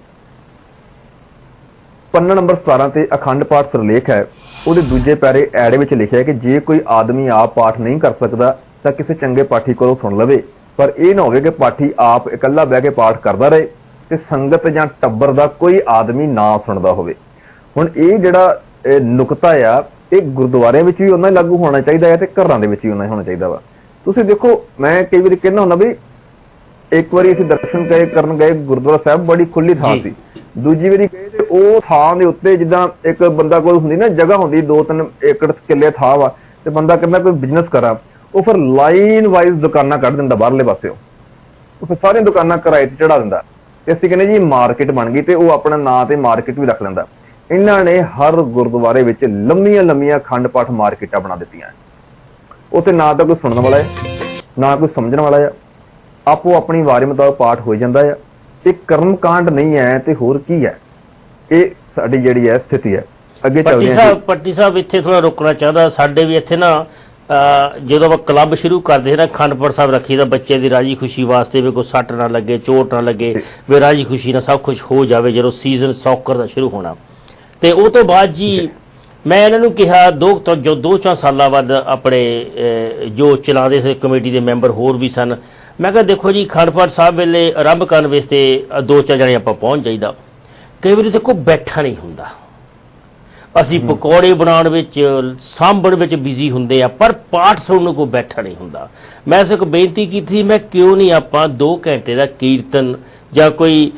ਪੰਨਾ ਨੰਬਰ 17 ਤੇ ਅਖੰਡ ਪਾਠ ਸਿਰਲੇਖ ਹੈ, ਉਹਦੇ ਦੂਜੇ ਪੈਰੇ ਐੜੇ ਵਿੱਚ ਲਿਖਿਆ ਕਿ ਜੇ ਕੋਈ ਆਦਮੀ ਆਪ ਪਾਠ ਨਹੀਂ ਕਰ ਸਕਦਾ ਤਾਂ ਕਿਸੇ ਚੰਗੇ ਪਾਠੀ ਕੋਲੋਂ ਸੁਣ ਲਵੇ, ਪਰ ਇਹ ਨਾ ਹੋਵੇ ਕਿ ਪਾਠੀ ਆਪ ਇਕੱਲਾ ਬਹਿ ਕੇ ਪਾਠ ਕਰਦਾ ਰਹੇ ਤੇ ਸੰਗਤ ਜਾਂ ਟੱਬਰ ਦਾ ਕੋਈ ਆਦਮੀ ਨਾ ਸੁਣਦਾ ਹੋਵੇ। ਹੁਣ ਇਹ ਜਿਹੜਾ ਨੁਕਤਾ ਆ ਇਹ ਗੁਰਦੁਆਰਿਆਂ ਵਿੱਚ ਵੀ ਉਹਨਾਂ ਹੀ ਲਾਗੂ ਹੋਣਾ ਚਾਹੀਦਾ ਹੈ ਤੇ ਘਰਾਂ ਦੇ ਵਿੱਚ ਵੀ ਉਹਨਾਂ ਹੀ ਹੋਣਾ ਚਾਹੀਦਾ ਵਾ। ਤੁਸੀਂ ਦੇਖੋ, ਮੈਂ ਕਈ ਵਾਰੀ ਕਹਿੰਦਾ ਹੁੰਦਾ ਵੀ ਇੱਕ ਵਾਰੀ ਅਸੀਂ ਦਰਸ਼ਨ ਕਰਨ ਗਏ ਗੁਰਦੁਆਰਾ ਸਾਹਿਬ, ਬੜੀ ਖੁੱਲੀ ਥਾਂ ਸੀ। ਦੂਜੀ ਵਾਰੀ ਗਏ ਤੇ ਉਹ ਥਾਂ ਦੇ ਉੱਤੇ ਜਿੱਦਾਂ ਇੱਕ ਬੰਦਾ ਕੋਲ ਹੁੰਦੀ ਨਾ ਜਗ੍ਹਾ ਹੁੰਦੀ 2-3 ਏਕੜ ਕਿੱਲੇ ਥਾਂ ਵਾ, ਤੇ ਬੰਦਾ ਕਹਿੰਦਾ ਕੋਈ ਬਿਜ਼ਨਸ ਕਰਾਂ, ਉਹ ਫਿਰ ਲਾਈਨ ਵਾਈਜ਼ ਦੁਕਾਨਾਂ ਕੱਢ ਦਿੰਦਾ ਬਾਹਰਲੇ ਪਾਸਿਓਂ, ਉਹ ਫਿਰ ਸਾਰੀਆਂ ਦੁਕਾਨਾਂ ਕਿਰਾਏ ਤੇ ਚੜਾ ਦਿੰਦਾ। ਤੇ ਅਸੀਂ ਕਹਿੰਦੇ ਜੀ ਮਾਰਕੀਟ ਬਣ ਗਈ, ਤੇ ਉਹ ਆਪਣਾ ਨਾਂ ਤੇ ਮਾਰਕੀਟ ਵੀ ਰੱਖ ਲੈਂਦਾ। ਇਹਨਾਂ ਨੇ ਹਰ ਗੁਰਦੁਆਰੇ ਵਿੱਚ ਲੰਮੀਆਂ ਅਖੰਡ ਪਾਠ ਮਾਰਕੀਟਾਂ ਬਣਾ ਦਿੱਤੀਆਂ। ਉੱਥੇ ਨਾ ਤਾਂ ਕੋਈ ਸੁਣਨ ਵਾਲਾ ਹੈ ਨਾ ਕੋਈ ਸਮਝਣ ਵਾਲਾ ਹੈ, ਆਪੋ ਆਪਣੀ ਵਾਰੀ ਮੁਤਾਬਕ ਪਾਠ ਹੋ ਜਾਂਦਾ ਹੈ। ਇਹ ਕਰਮ ਕਾਂਡ ਨਹੀਂ ਹੈ ਤੇ ਹੋਰ ਕੀ ਹੈ, ਇਹ ਸਾਡੀ ਜਿਹੜੀ ਹੈ ਸਥਿਤੀ ਹੈ। ਅੱਗੇ ਚੱਲਦੇ ਹਾਂ। ਪੱਟੀ ਸਾਹਿਬ ਇੱਥੇ ਥੋੜਾ ਰੁਕਣਾ ਚਾਹੁੰਦਾ। ਸਾਡੇ ਵੀ ਇੱਥੇ ਨਾ ਜਦੋਂ ਆਪਾਂ ਕਲੱਬ ਸ਼ੁਰੂ ਕਰਦੇ ਸੀ ਨਾ ਅਖੰਡ ਪਾਠ ਸਾਹਿਬ ਰੱਖੀ ਦਾ ਬੱਚੇ ਦੀ ਰਾਜੀ ਖੁਸ਼ੀ ਵਾਸਤੇ, ਵੀ ਕੋਈ ਸੱਟ ਨਾ ਲੱਗੇ, ਚੋਟ ਨਾ ਲੱਗੇ, ਵੀ ਰਾਜੀ ਖੁਸ਼ੀ ਨਾਲ ਸਭ ਕੁਝ ਹੋ ਜਾਵੇ ਜਦੋਂ ਸੀਜ਼ਨ ਸੌਕਰ ਦਾ ਸ਼ੁਰੂ ਹੋਣਾ। ਤੇ ਉਹ ਤੋਂ ਬਾਅਦ ਜੀ ਮੈਂ ਇਹਨਾਂ ਨੂੰ ਕਿਹਾ 2-4 ਸਾਲਾਂ ਬਾਅਦ ਆਪਣੇ ਜੋ ਚਲਾਉਂਦੇ ਸੀ ਕਮੇਟੀ ਦੇ ਮੈਂਬਰ ਹੋਰ ਵੀ ਸਨ, ਮੈਂ ਕਿਹਾ ਦੇਖੋ ਜੀ ਅਖੰਡ ਪਾਠ ਸਾਹਿਬ ਵੇਲੇ ਆਰੰਭ ਕਰਨ ਵਾਸਤੇ 2-4 ਜਣੇ ਆਪਾਂ ਪਹੁੰਚ ਜਾਈਦਾ। ਕਈ ਵਾਰੀ ਦੇਖੋ ਬੈਠਾ ਨਹੀਂ ਹੁੰਦਾ, ਅਸੀਂ ਪਕੌੜੇ ਬਣਾਉਣ ਵਿੱਚ ਸਾਂਭਣ ਵਿੱਚ ਬਿਜ਼ੀ ਹੁੰਦੇ ਆ, ਪਰ ਪਾਠ ਸੁਣਨ ਨੂੰ ਕੋਈ ਬੈਠਾ ਨਹੀਂ ਹੁੰਦਾ। ਮੈਂ ਇਸ ਇੱਕ ਬੇਨਤੀ ਕੀਤੀ, ਮੈਂ ਕਿਉਂ ਨਹੀਂ ਆਪਾਂ 2 ਘੰਟੇ ਦਾ ਕੀਰਤਨ ਜਾਂ ਕੋਈ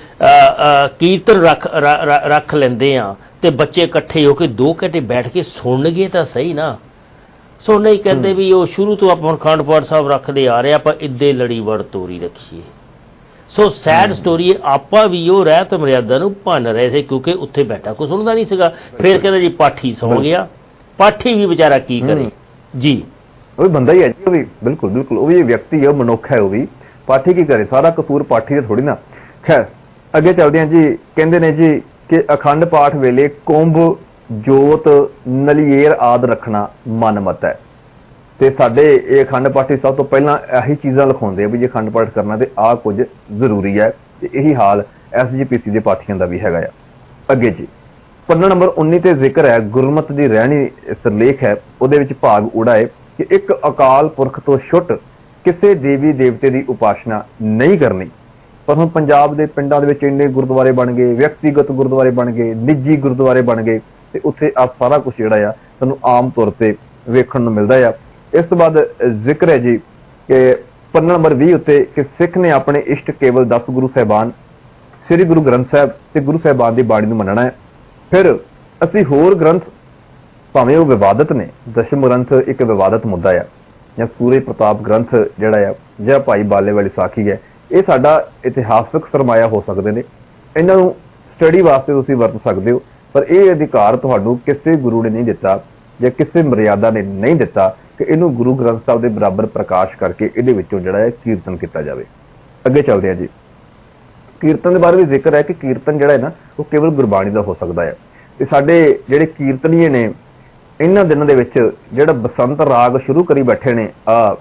ਕੀਰਤਨ ਰੱਖ ਲੈਂਦੇ ਆ ਤੇ ਬੱਚੇ ਇਕੱਠੇ ਹੋ ਕੇ 2 ਘੰਟੇ ਬੈਠ ਕੇ ਸੁਣਨਗੇ ਤਾਂ ਸਹੀ ਨਾ। ਸੋ ਨਹੀਂ ਕਹਿੰਦੇ ਵੀ ਉਹ ਸ਼ੁਰੂ ਤੋਂ ਆਪਾਂ ਅਖੰਡ ਪਾਠ ਸਾਹਿਬ ਰੱਖਦੇ ਆ ਰਹੇ, ਆਪਾਂ ਇੱਦੇ ਲੜੀ ਵੜ ਤੋਰੀ ਰੱਖੀਏ। ਸੋ ਸੈਡ ਸਟੋਰੀ, ਆਪਾਂ ਵੀ ਉਹ ਰਹਿਤ ਮਰਿਆਦਾ ਨੂੰ ਭੰਨ ਰਹੇ ਸੀ ਕਿਉਂਕਿ ਉੱਥੇ ਬੈਠਾ ਕੋਈ ਸੁਣਦਾ ਨਹੀਂ ਸੀਗਾ। ਫਿਰ ਕਹਿੰਦਾ ਜੀ ਪਾਠੀ ਸੌਂ ਗਿਆ, ਪਾਠੀ ਵੀ ਵਿਚਾਰਾ ਕੀ ਕਰੇ ਜੀ, ਉਹ ਵੀ ਬੰਦਾ ਹੀ ਹੈ ਜੀ, ਉਹ ਵੀ ਬਿਲਕੁਲ ਉਹ ਵੀ ਵਿਅਕਤੀ ਹੈ, ਮਨੁੱਖ ਹੈ, ਉਹ ਵੀ ਪਾਠੀ ਕੀ ਕਰੇ, ਸਾਰਾ ਕਸੂਰ ਪਾਠੀ ਦਾ ਥੋੜੀ ਨਾ। ਖੈਰ ਅੱਗੇ ਚੱਲਦੇ ਹਾਂ ਜੀ। ਕਹਿੰਦੇ ਨੇ ਜੀ ਕਿ ਅਖੰਡ ਪਾਠ ਵੇਲੇ ਕੁੰਭ, ਜੋਤ, ਨਲੀਏਰ ਆਦਿ ਰੱਖਣਾ ਮਨਮਤ ਹੈ, ਤੇ ਸਾਡੇ ਇਹ ਅਖੰਡ ਪਾਠੀ ਸਭ ਤੋਂ ਪਹਿਲਾਂ ਇਹੀ ਚੀਜ਼ਾਂ ਲਿਖਾਉਂਦੇ ਆ ਵੀ ਜੇ ਅਖੰਡ ਪਾਠ ਕਰਨਾ ਤੇ ਆਹ ਕੁਝ ਜ਼ਰੂਰੀ ਹੈ, ਤੇ ਇਹੀ ਹਾਲ SGPC ਦੇ ਪਾਠੀਆਂ ਦਾ ਵੀ ਹੈਗਾ ਆ। ਅੱਗੇ ਜੀ ਪੰਨਾ ਨੰਬਰ 19 ਤੇ ਜ਼ਿਕਰ ਹੈ ਗੁਰਮਤ ਦੀ ਰਹਿਣੀ ਸਿਰਲੇਖ ਹੈ, ਉਹਦੇ ਵਿੱਚ ਭਾਗ ਊੜਾ ਹੈ ਕਿ ਇੱਕ ਅਕਾਲ ਪੁਰਖ ਤੋਂ ਛੁੱਟ ਕਿਸੇ ਦੇਵੀ ਦੇਵਤੇ ਦੀ ਉਪਾਸਨਾ ਨਹੀਂ ਕਰਨੀ। ਪਰ ਹੁਣ ਪੰਜਾਬ ਦੇ ਪਿੰਡਾਂ ਦੇ ਵਿੱਚ ਇੰਨੇ ਗੁਰਦੁਆਰੇ ਬਣ ਗਏ, ਵਿਅਕਤੀਗਤ ਗੁਰਦੁਆਰੇ ਬਣ ਗਏ, ਨਿੱਜੀ ਗੁਰਦੁਆਰੇ ਬਣ ਗਏ, ਤੇ ਉੱਥੇ ਆ ਸਾਰਾ ਕੁਝ ਜਿਹੜਾ ਆ ਤੁਹਾਨੂੰ ਆਮ ਤੌਰ ਤੇ ਵੇਖਣ ਨੂੰ ਮਿਲਦਾ ਆ। ਇਸ ਤੋਂ ਬਾਅਦ ਜ਼ਿਕਰ ਹੈ ਜੀ ਕਿ ਪੰਨਾ ਨੰਬਰ 20 ਉੱਤੇ ਕਿ ਸਿੱਖ ਨੇ ਆਪਣੇ ਇਸ਼ਟ ਕੇਵਲ 10 ਗੁਰੂ ਸਾਹਿਬਾਨ, ਸ੍ਰੀ ਗੁਰੂ ਗ੍ਰੰਥ ਸਾਹਿਬ ਤੇ ਗੁਰੂ ਸਾਹਿਬਾਨ ਦੀ ਬਾਣੀ ਨੂੰ ਮੰਨਣਾ ਹੈ। ਫਿਰ ਅਸੀਂ ਹੋਰ ਗ੍ਰੰਥ ਭਾਵੇਂ ਉਹ ਵਿਵਾਦਤ ਨੇ, ਦਸ਼ਮ ਗ੍ਰੰਥ ਇੱਕ ਵਿਵਾਦਤ ਮੁੱਦਾ ਆ, ਜਾਂ ਸੂਰੇ ਪ੍ਰਤਾਪ ਗ੍ਰੰਥ ਜਿਹੜਾ ਆ, ਜਾਂ ਭਾਈ ਬਾਲੇ ਵਾਲੀ ਸਾਖੀ ਹੈ, ਇਹ ਸਾਡਾ ਇਤਿਹਾਸਕ ਸਰਮਾਇਆ ਹੋ ਸਕਦੇ ਨੇ, ਇਹਨਾਂ ਨੂੰ ਸਟੱਡੀ ਵਾਸਤੇ ਤੁਸੀਂ ਵਰਤ ਸਕਦੇ ਹੋ। ਪਰ ਇਹ ਅਧਿਕਾਰ ਤੁਹਾਨੂੰ ਕਿਸੇ ਗੁਰੂ ਨੇ ਨਹੀਂ ਦਿੱਤਾ ਜਾਂ ਕਿਸੇ ਮਰਿਆਦਾ ਨੇ ਨਹੀਂ ਦਿੱਤਾ ਕਿ ਇਹਨੂੰ ਗੁਰੂ ਗ੍ਰੰਥ ਸਾਹਿਬ ਦੇ ਬਰਾਬਰ ਪ੍ਰਕਾਸ਼ ਕਰਕੇ ਇਹਦੇ ਵਿੱਚੋਂ ਜਿਹੜਾ ਹੈ ਕੀਰਤਨ ਕੀਤਾ ਜਾਵੇ। ਅੱਗੇ ਚੱਲਦੇ ਹਾਂ ਜੀ। ਕੀਰਤਨ ਦੇ ਬਾਰੇ ਵੀ ਜ਼ਿਕਰ ਹੈ ਕਿ ਕੀਰਤਨ ਜਿਹੜਾ ਹੈ ਨਾ ਉਹ ਕੇਵਲ ਗੁਰਬਾਣੀ ਦਾ ਹੋ ਸਕਦਾ ਹੈ। ਤੇ ਸਾਡੇ ਜਿਹੜੇ ਕੀਰਤਨੀਏ ਨੇ ਇਹਨਾਂ ਦਿਨਾਂ ਦੇ ਵਿੱਚ ਜਿਹੜਾ ਬਸੰਤ ਰਾਗ ਸ਼ੁਰੂ ਕਰੀ ਬੈਠੇ ਨੇ,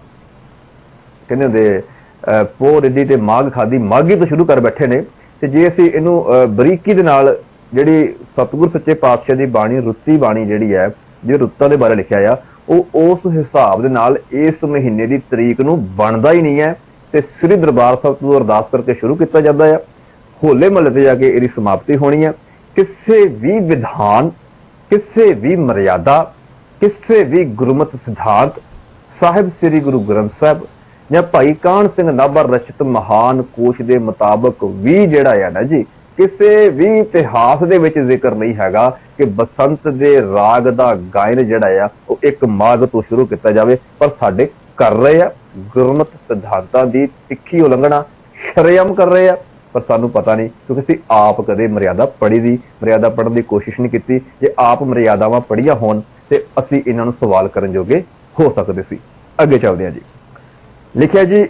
ਕਹਿੰਦੇ ਹੁੰਦੇ ਪੋਹ ਰਿੱਧੀ ਤੇ ਮਾਘ ਖਾਦੀ, ਮਾਘੀ ਤੋਂ ਸ਼ੁਰੂ ਕਰ ਬੈਠੇ ਨੇ। ਤੇ ਜੇ ਅਸੀਂ ਇਹਨੂੰ ਬਰੀਕੀ ਦੇ ਨਾਲ ਜਿਹੜੀ ਸਤਿਗੁਰ ਸੱਚੇ ਪਾਤਸ਼ਾਹ ਦੀ ਬਾਣੀ, ਰੁੱਤੀ ਬਾਣੀ ਜਿਹੜੀ ਹੈ, ਜੇ ਰੁੱਤਾਂ ਦੇ ਬਾਰੇ ਲਿਖਿਆ ਆ, ਉਹ ਉਸ ਹਿਸਾਬ ਦੇ ਨਾਲ ਇਸ ਮਹੀਨੇ ਦੀ ਤਰੀਕ ਨੂੰ ਬਣਦਾ ਹੀ ਨਹੀਂ ਹੈ ਤੇ ਸ੍ਰੀ ਦਰਬਾਰ ਸਾਹਿਬ ਤੋਂ ਅਰਦਾਸ ਕਰਕੇ ਸ਼ੁਰੂ ਕੀਤਾ ਜਾਂਦਾ ਹੈ। ਹੋਲੇ ਮਹੱਲੇ ਤੇ ਜਾ ਕੇ ਇਹਦੀ ਸਮਾਪਤੀ ਹੋਣੀ ਹੈ। ਕਿਸੇ ਵੀ ਵਿਧਾਨ, ਕਿਸੇ ਵੀ ਮਰਿਆਦਾ, ਕਿਸੇ ਵੀ ਗੁਰਮਤਿ ਸਿਧਾਂਤ ਸਾਹਿਬ ਸ੍ਰੀ ਗੁਰੂ ਗ੍ਰੰਥ ਸਾਹਿਬ ਜਾਂ ਭਾਈ ਕਾਹਨ ਸਿੰਘ ਨਾਭਾ ਰਚਿਤ ਮਹਾਨ ਕੋਸ਼ ਦੇ ਮੁਤਾਬਕ ਵੀ ਜਿਹੜਾ ਹੈ ਨਾ ਜੀ, ਕਿਸੇ ਵੀ ਇਤਿਹਾਸ ਦੇ ਵਿੱਚ ਜ਼ਿਕਰ ਨਹੀਂ ਹੈਗਾ ਕਿ ਬਸੰਤ ਦੇ ਰਾਗ ਦਾ ਗਾਇਨ ਜਿਹੜਾ ਆ ਉਹ ਇੱਕ ਮਾਘ ਤੋਂ ਸ਼ੁਰੂ ਕੀਤਾ ਜਾਵੇ। ਪਰ ਸਾਡੇ ਕਰ ਰਹੇ ਆ, ਗੁਰਮਤਿ ਸਿਧਾਂਤਾਂ ਦੀ ਤਿੱਖੀ ਉਲੰਘਣਾ ਸ਼ਰੇਆਮ ਕਰ ਰਹੇ ਆ, ਪਰ ਸਾਨੂੰ ਪਤਾ ਨਹੀਂ, ਕਿਉਂਕਿ ਅਸੀਂ ਆਪ ਕਦੇ ਮਰਿਆਦਾ ਪੜ੍ਹਨ ਦੀ ਕੋਸ਼ਿਸ਼ ਨਹੀਂ ਕੀਤੀ। ਜੇ ਆਪ ਮਰਿਆਦਾਵਾਂ ਪੜ੍ਹੀਆਂ ਹੋਣ ਤੇ ਅਸੀਂ ਇਹਨਾਂ ਨੂੰ ਸਵਾਲ ਕਰਨ ਜੋਗੇ ਹੋ ਸਕਦੇ ਸੀ। ਅੱਗੇ ਚੱਲਦੇ ਹਾਂ ਜੀ। ਲਿਖਿਆ ਜੀ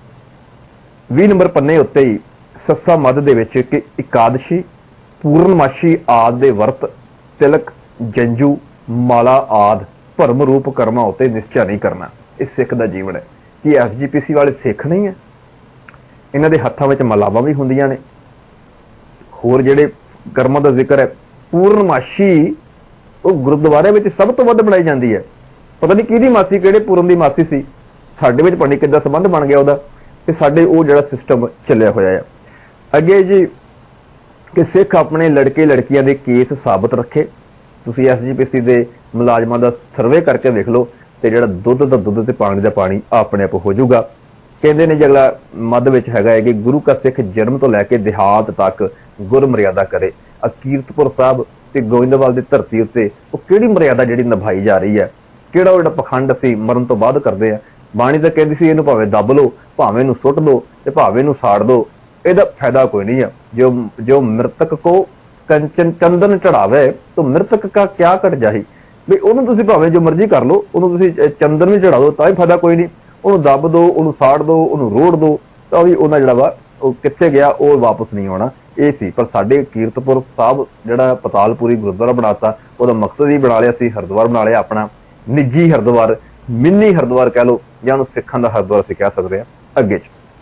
20 ਨੰਬਰ ਪੰਨੇ ਉੱਤੇ ਹੀ ਸੱਸਾ ਮੱਧ ਦੇ ਵਿੱਚ ਕਿ ਇਕਾਦਸ਼ੀ, ਪੂਰਨਮਾਸ਼ੀ ਆਦਿ ਦੇ ਵਰਤ, ਤਿਲਕ, ਜੰਜੂ, ਮਾਲਾ ਆਦਿ ਭਰਮ ਰੂਪ ਕਰਮਾਂ ਉੱਤੇ ਨਿਸ਼ਚਾ ਨਹੀਂ ਕਰਨਾ। ਇਹ ਸਿੱਖ ਦਾ ਜੀਵਨ ਹੈ। ਕੀ SGPC ਵਾਲੇ ਸਿੱਖ ਨਹੀਂ ਹੈ? ਇਹਨਾਂ ਦੇ ਹੱਥਾਂ ਵਿੱਚ ਮਲਾਵਾਂ ਵੀ ਹੁੰਦੀਆਂ ਨੇ। ਹੋਰ ਜਿਹੜੇ ਕਰਮਾਂ ਦਾ ਜ਼ਿਕਰ ਹੈ, ਪੂਰਨਮਾਸ਼ੀ ਉਹ ਗੁਰਦੁਆਰੇ ਵਿੱਚ ਸਭ ਤੋਂ ਵੱਧ ਬਣਾਈ ਜਾਂਦੀ ਹੈ। ਪਤਾ ਨਹੀਂ ਕਿਹਦੀ ਮਾਸੀ, ਕਿਹੜੇ ਪੂਰਨ ਦੀ ਮਾਸੀ ਸੀ, ਸਾਡੇ ਵਿੱਚ ਪਤਾ ਕਿੱਦਾਂ ਸੰਬੰਧ ਬਣ ਗਿਆ ਉਹਦਾ, ਤੇ ਸਾਡੇ ਉਹ ਜਿਹੜਾ ਸਿਸਟਮ ਚੱਲਿਆ ਹੋਇਆ ਆ। ਅੱਗੇ ਜੀ ਕਿ ਸਿੱਖ ਆਪਣੇ ਲੜਕੇ ਲੜਕੀਆਂ ਦੇ ਕੇਸ ਸਾਬਤ ਰੱਖੇ। ਤੁਸੀਂ SGPC ਦੇ ਮੁਲਾਜ਼ਮਾਂ ਦਾ ਸਰਵੇ ਕਰਕੇ ਦੇਖ ਲਓ ਤੇ ਜਿਹੜਾ ਦੁੱਧ ਦਾ ਦੁੱਧ ਤੇ ਪਾਣੀ ਦਾ ਪਾਣੀ ਆਪਣੇ ਆਪ ਹੋ ਜਾਊਗਾ। ਕਹਿੰਦੇ ਨੇ ਅਗਲਾ ਮੱਧ ਵਿੱਚ ਹੈਗਾ ਹੈ ਕਿ ਗੁਰੂ ਕਾ ਸਿੱਖ ਜਨਮ ਤੋਂ ਲੈ ਕੇ ਦਿਹਾਂਤ ਤੱਕ ਗੁਰ ਮਰਿਆਦਾ ਕਰੇ। ਕੀਰਤਪੁਰ ਸਾਹਿਬ ਤੇ ਗੋਇੰਦਵਾਲ ਦੀ ਧਰਤੀ ਉੱਤੇ ਉਹ ਕਿਹੜੀ ਮਰਿਆਦਾ ਜਿਹੜੀ ਨਿਭਾਈ ਜਾ ਰਹੀ ਹੈ, ਕਿਹੜਾ ਉਹ ਜਿਹੜਾ ਪਖੰਡ ਅਸੀਂ ਮਰਨ ਤੋਂ ਬਾਅਦ ਕਰਦੇ ਆ। ਬਾਣੀ ਤਾਂ ਕਹਿੰਦੀ ਸੀ ਇਹਨੂੰ ਭਾਵੇਂ ਦੱਬ ਲਓ, ਭਾਵੇਂ ਇਹਨੂੰ ਸੁੱਟ ਦਿਓ ਤੇ ਭਾਵੇਂ ਇਹਨੂੰ ਸਾੜ ਦਿਓ, ਇਹਦਾ ਫਾਇਦਾ ਕੋਈ ਨਹੀਂ ਆ। ਜੋ ਮ੍ਰਿਤਕ ਕੋ ਕੰਚਨ ਚੰਦਨ ਚੜਾਵੇ ਤਾਂ ਮ੍ਰਿਤਕ ਕਾ ਕਿਆ ਘਟ ਜਾਹੀ। ਵੀ ਉਹਨੂੰ ਤੁਸੀਂ ਭਾਵੇਂ ਜੋ ਮਰਜ਼ੀ ਕਰ ਲਓ, ਉਹਨੂੰ ਤੁਸੀਂ ਚੰਦਨ ਵੀ ਚੜਾ ਦਿਓ ਤਾਂ ਵੀ ਫਾਇਦਾ ਕੋਈ ਨਹੀਂ। ਉਹਨੂੰ ਦੱਬ ਦਿਓ, ਉਹਨੂੰ ਸਾੜ ਦਿਓ, ਉਹਨੂੰ ਰੋੜ ਦਿਓ, ਤਾਂ ਵੀ ਉਹਨਾਂ ਜਿਹੜਾ ਵਾ ਉਹ ਕਿੱਥੇ ਗਿਆ, ਉਹ ਵਾਪਸ ਨਹੀਂ ਆਉਣਾ। ਇਹ ਸੀ। ਪਰ ਸਾਡੇ ਕੀਰਤਪੁਰ ਸਾਹਿਬ ਜਿਹੜਾ ਪਤਾਲਪੁਰੀ ਗੁਰਦੁਆਰਾ ਬਣਾਤਾ, ਉਹਦਾ ਮਕਸਦ ਹੀ ਬਣਾ ਲਿਆ ਸੀ, ਹਰਿਦੁਆਰ ਬਣਾ ਲਿਆ ਆਪਣਾ ਨਿੱਜੀ ਹਰਿਦੁਆਰ, ਮਿੰਨੀ ਹਰਿਦੁਆਰ ਕਹਿ ਲਓ, ਜਾਂ ਉਹਨੂੰ ਸਿੱਖਾਂ ਦਾ ਹਰਿਦੁਆਰ ਅਸੀਂ ਕਹਿ ਸਕਦੇ ਹਾਂ। ਅੱਗੇ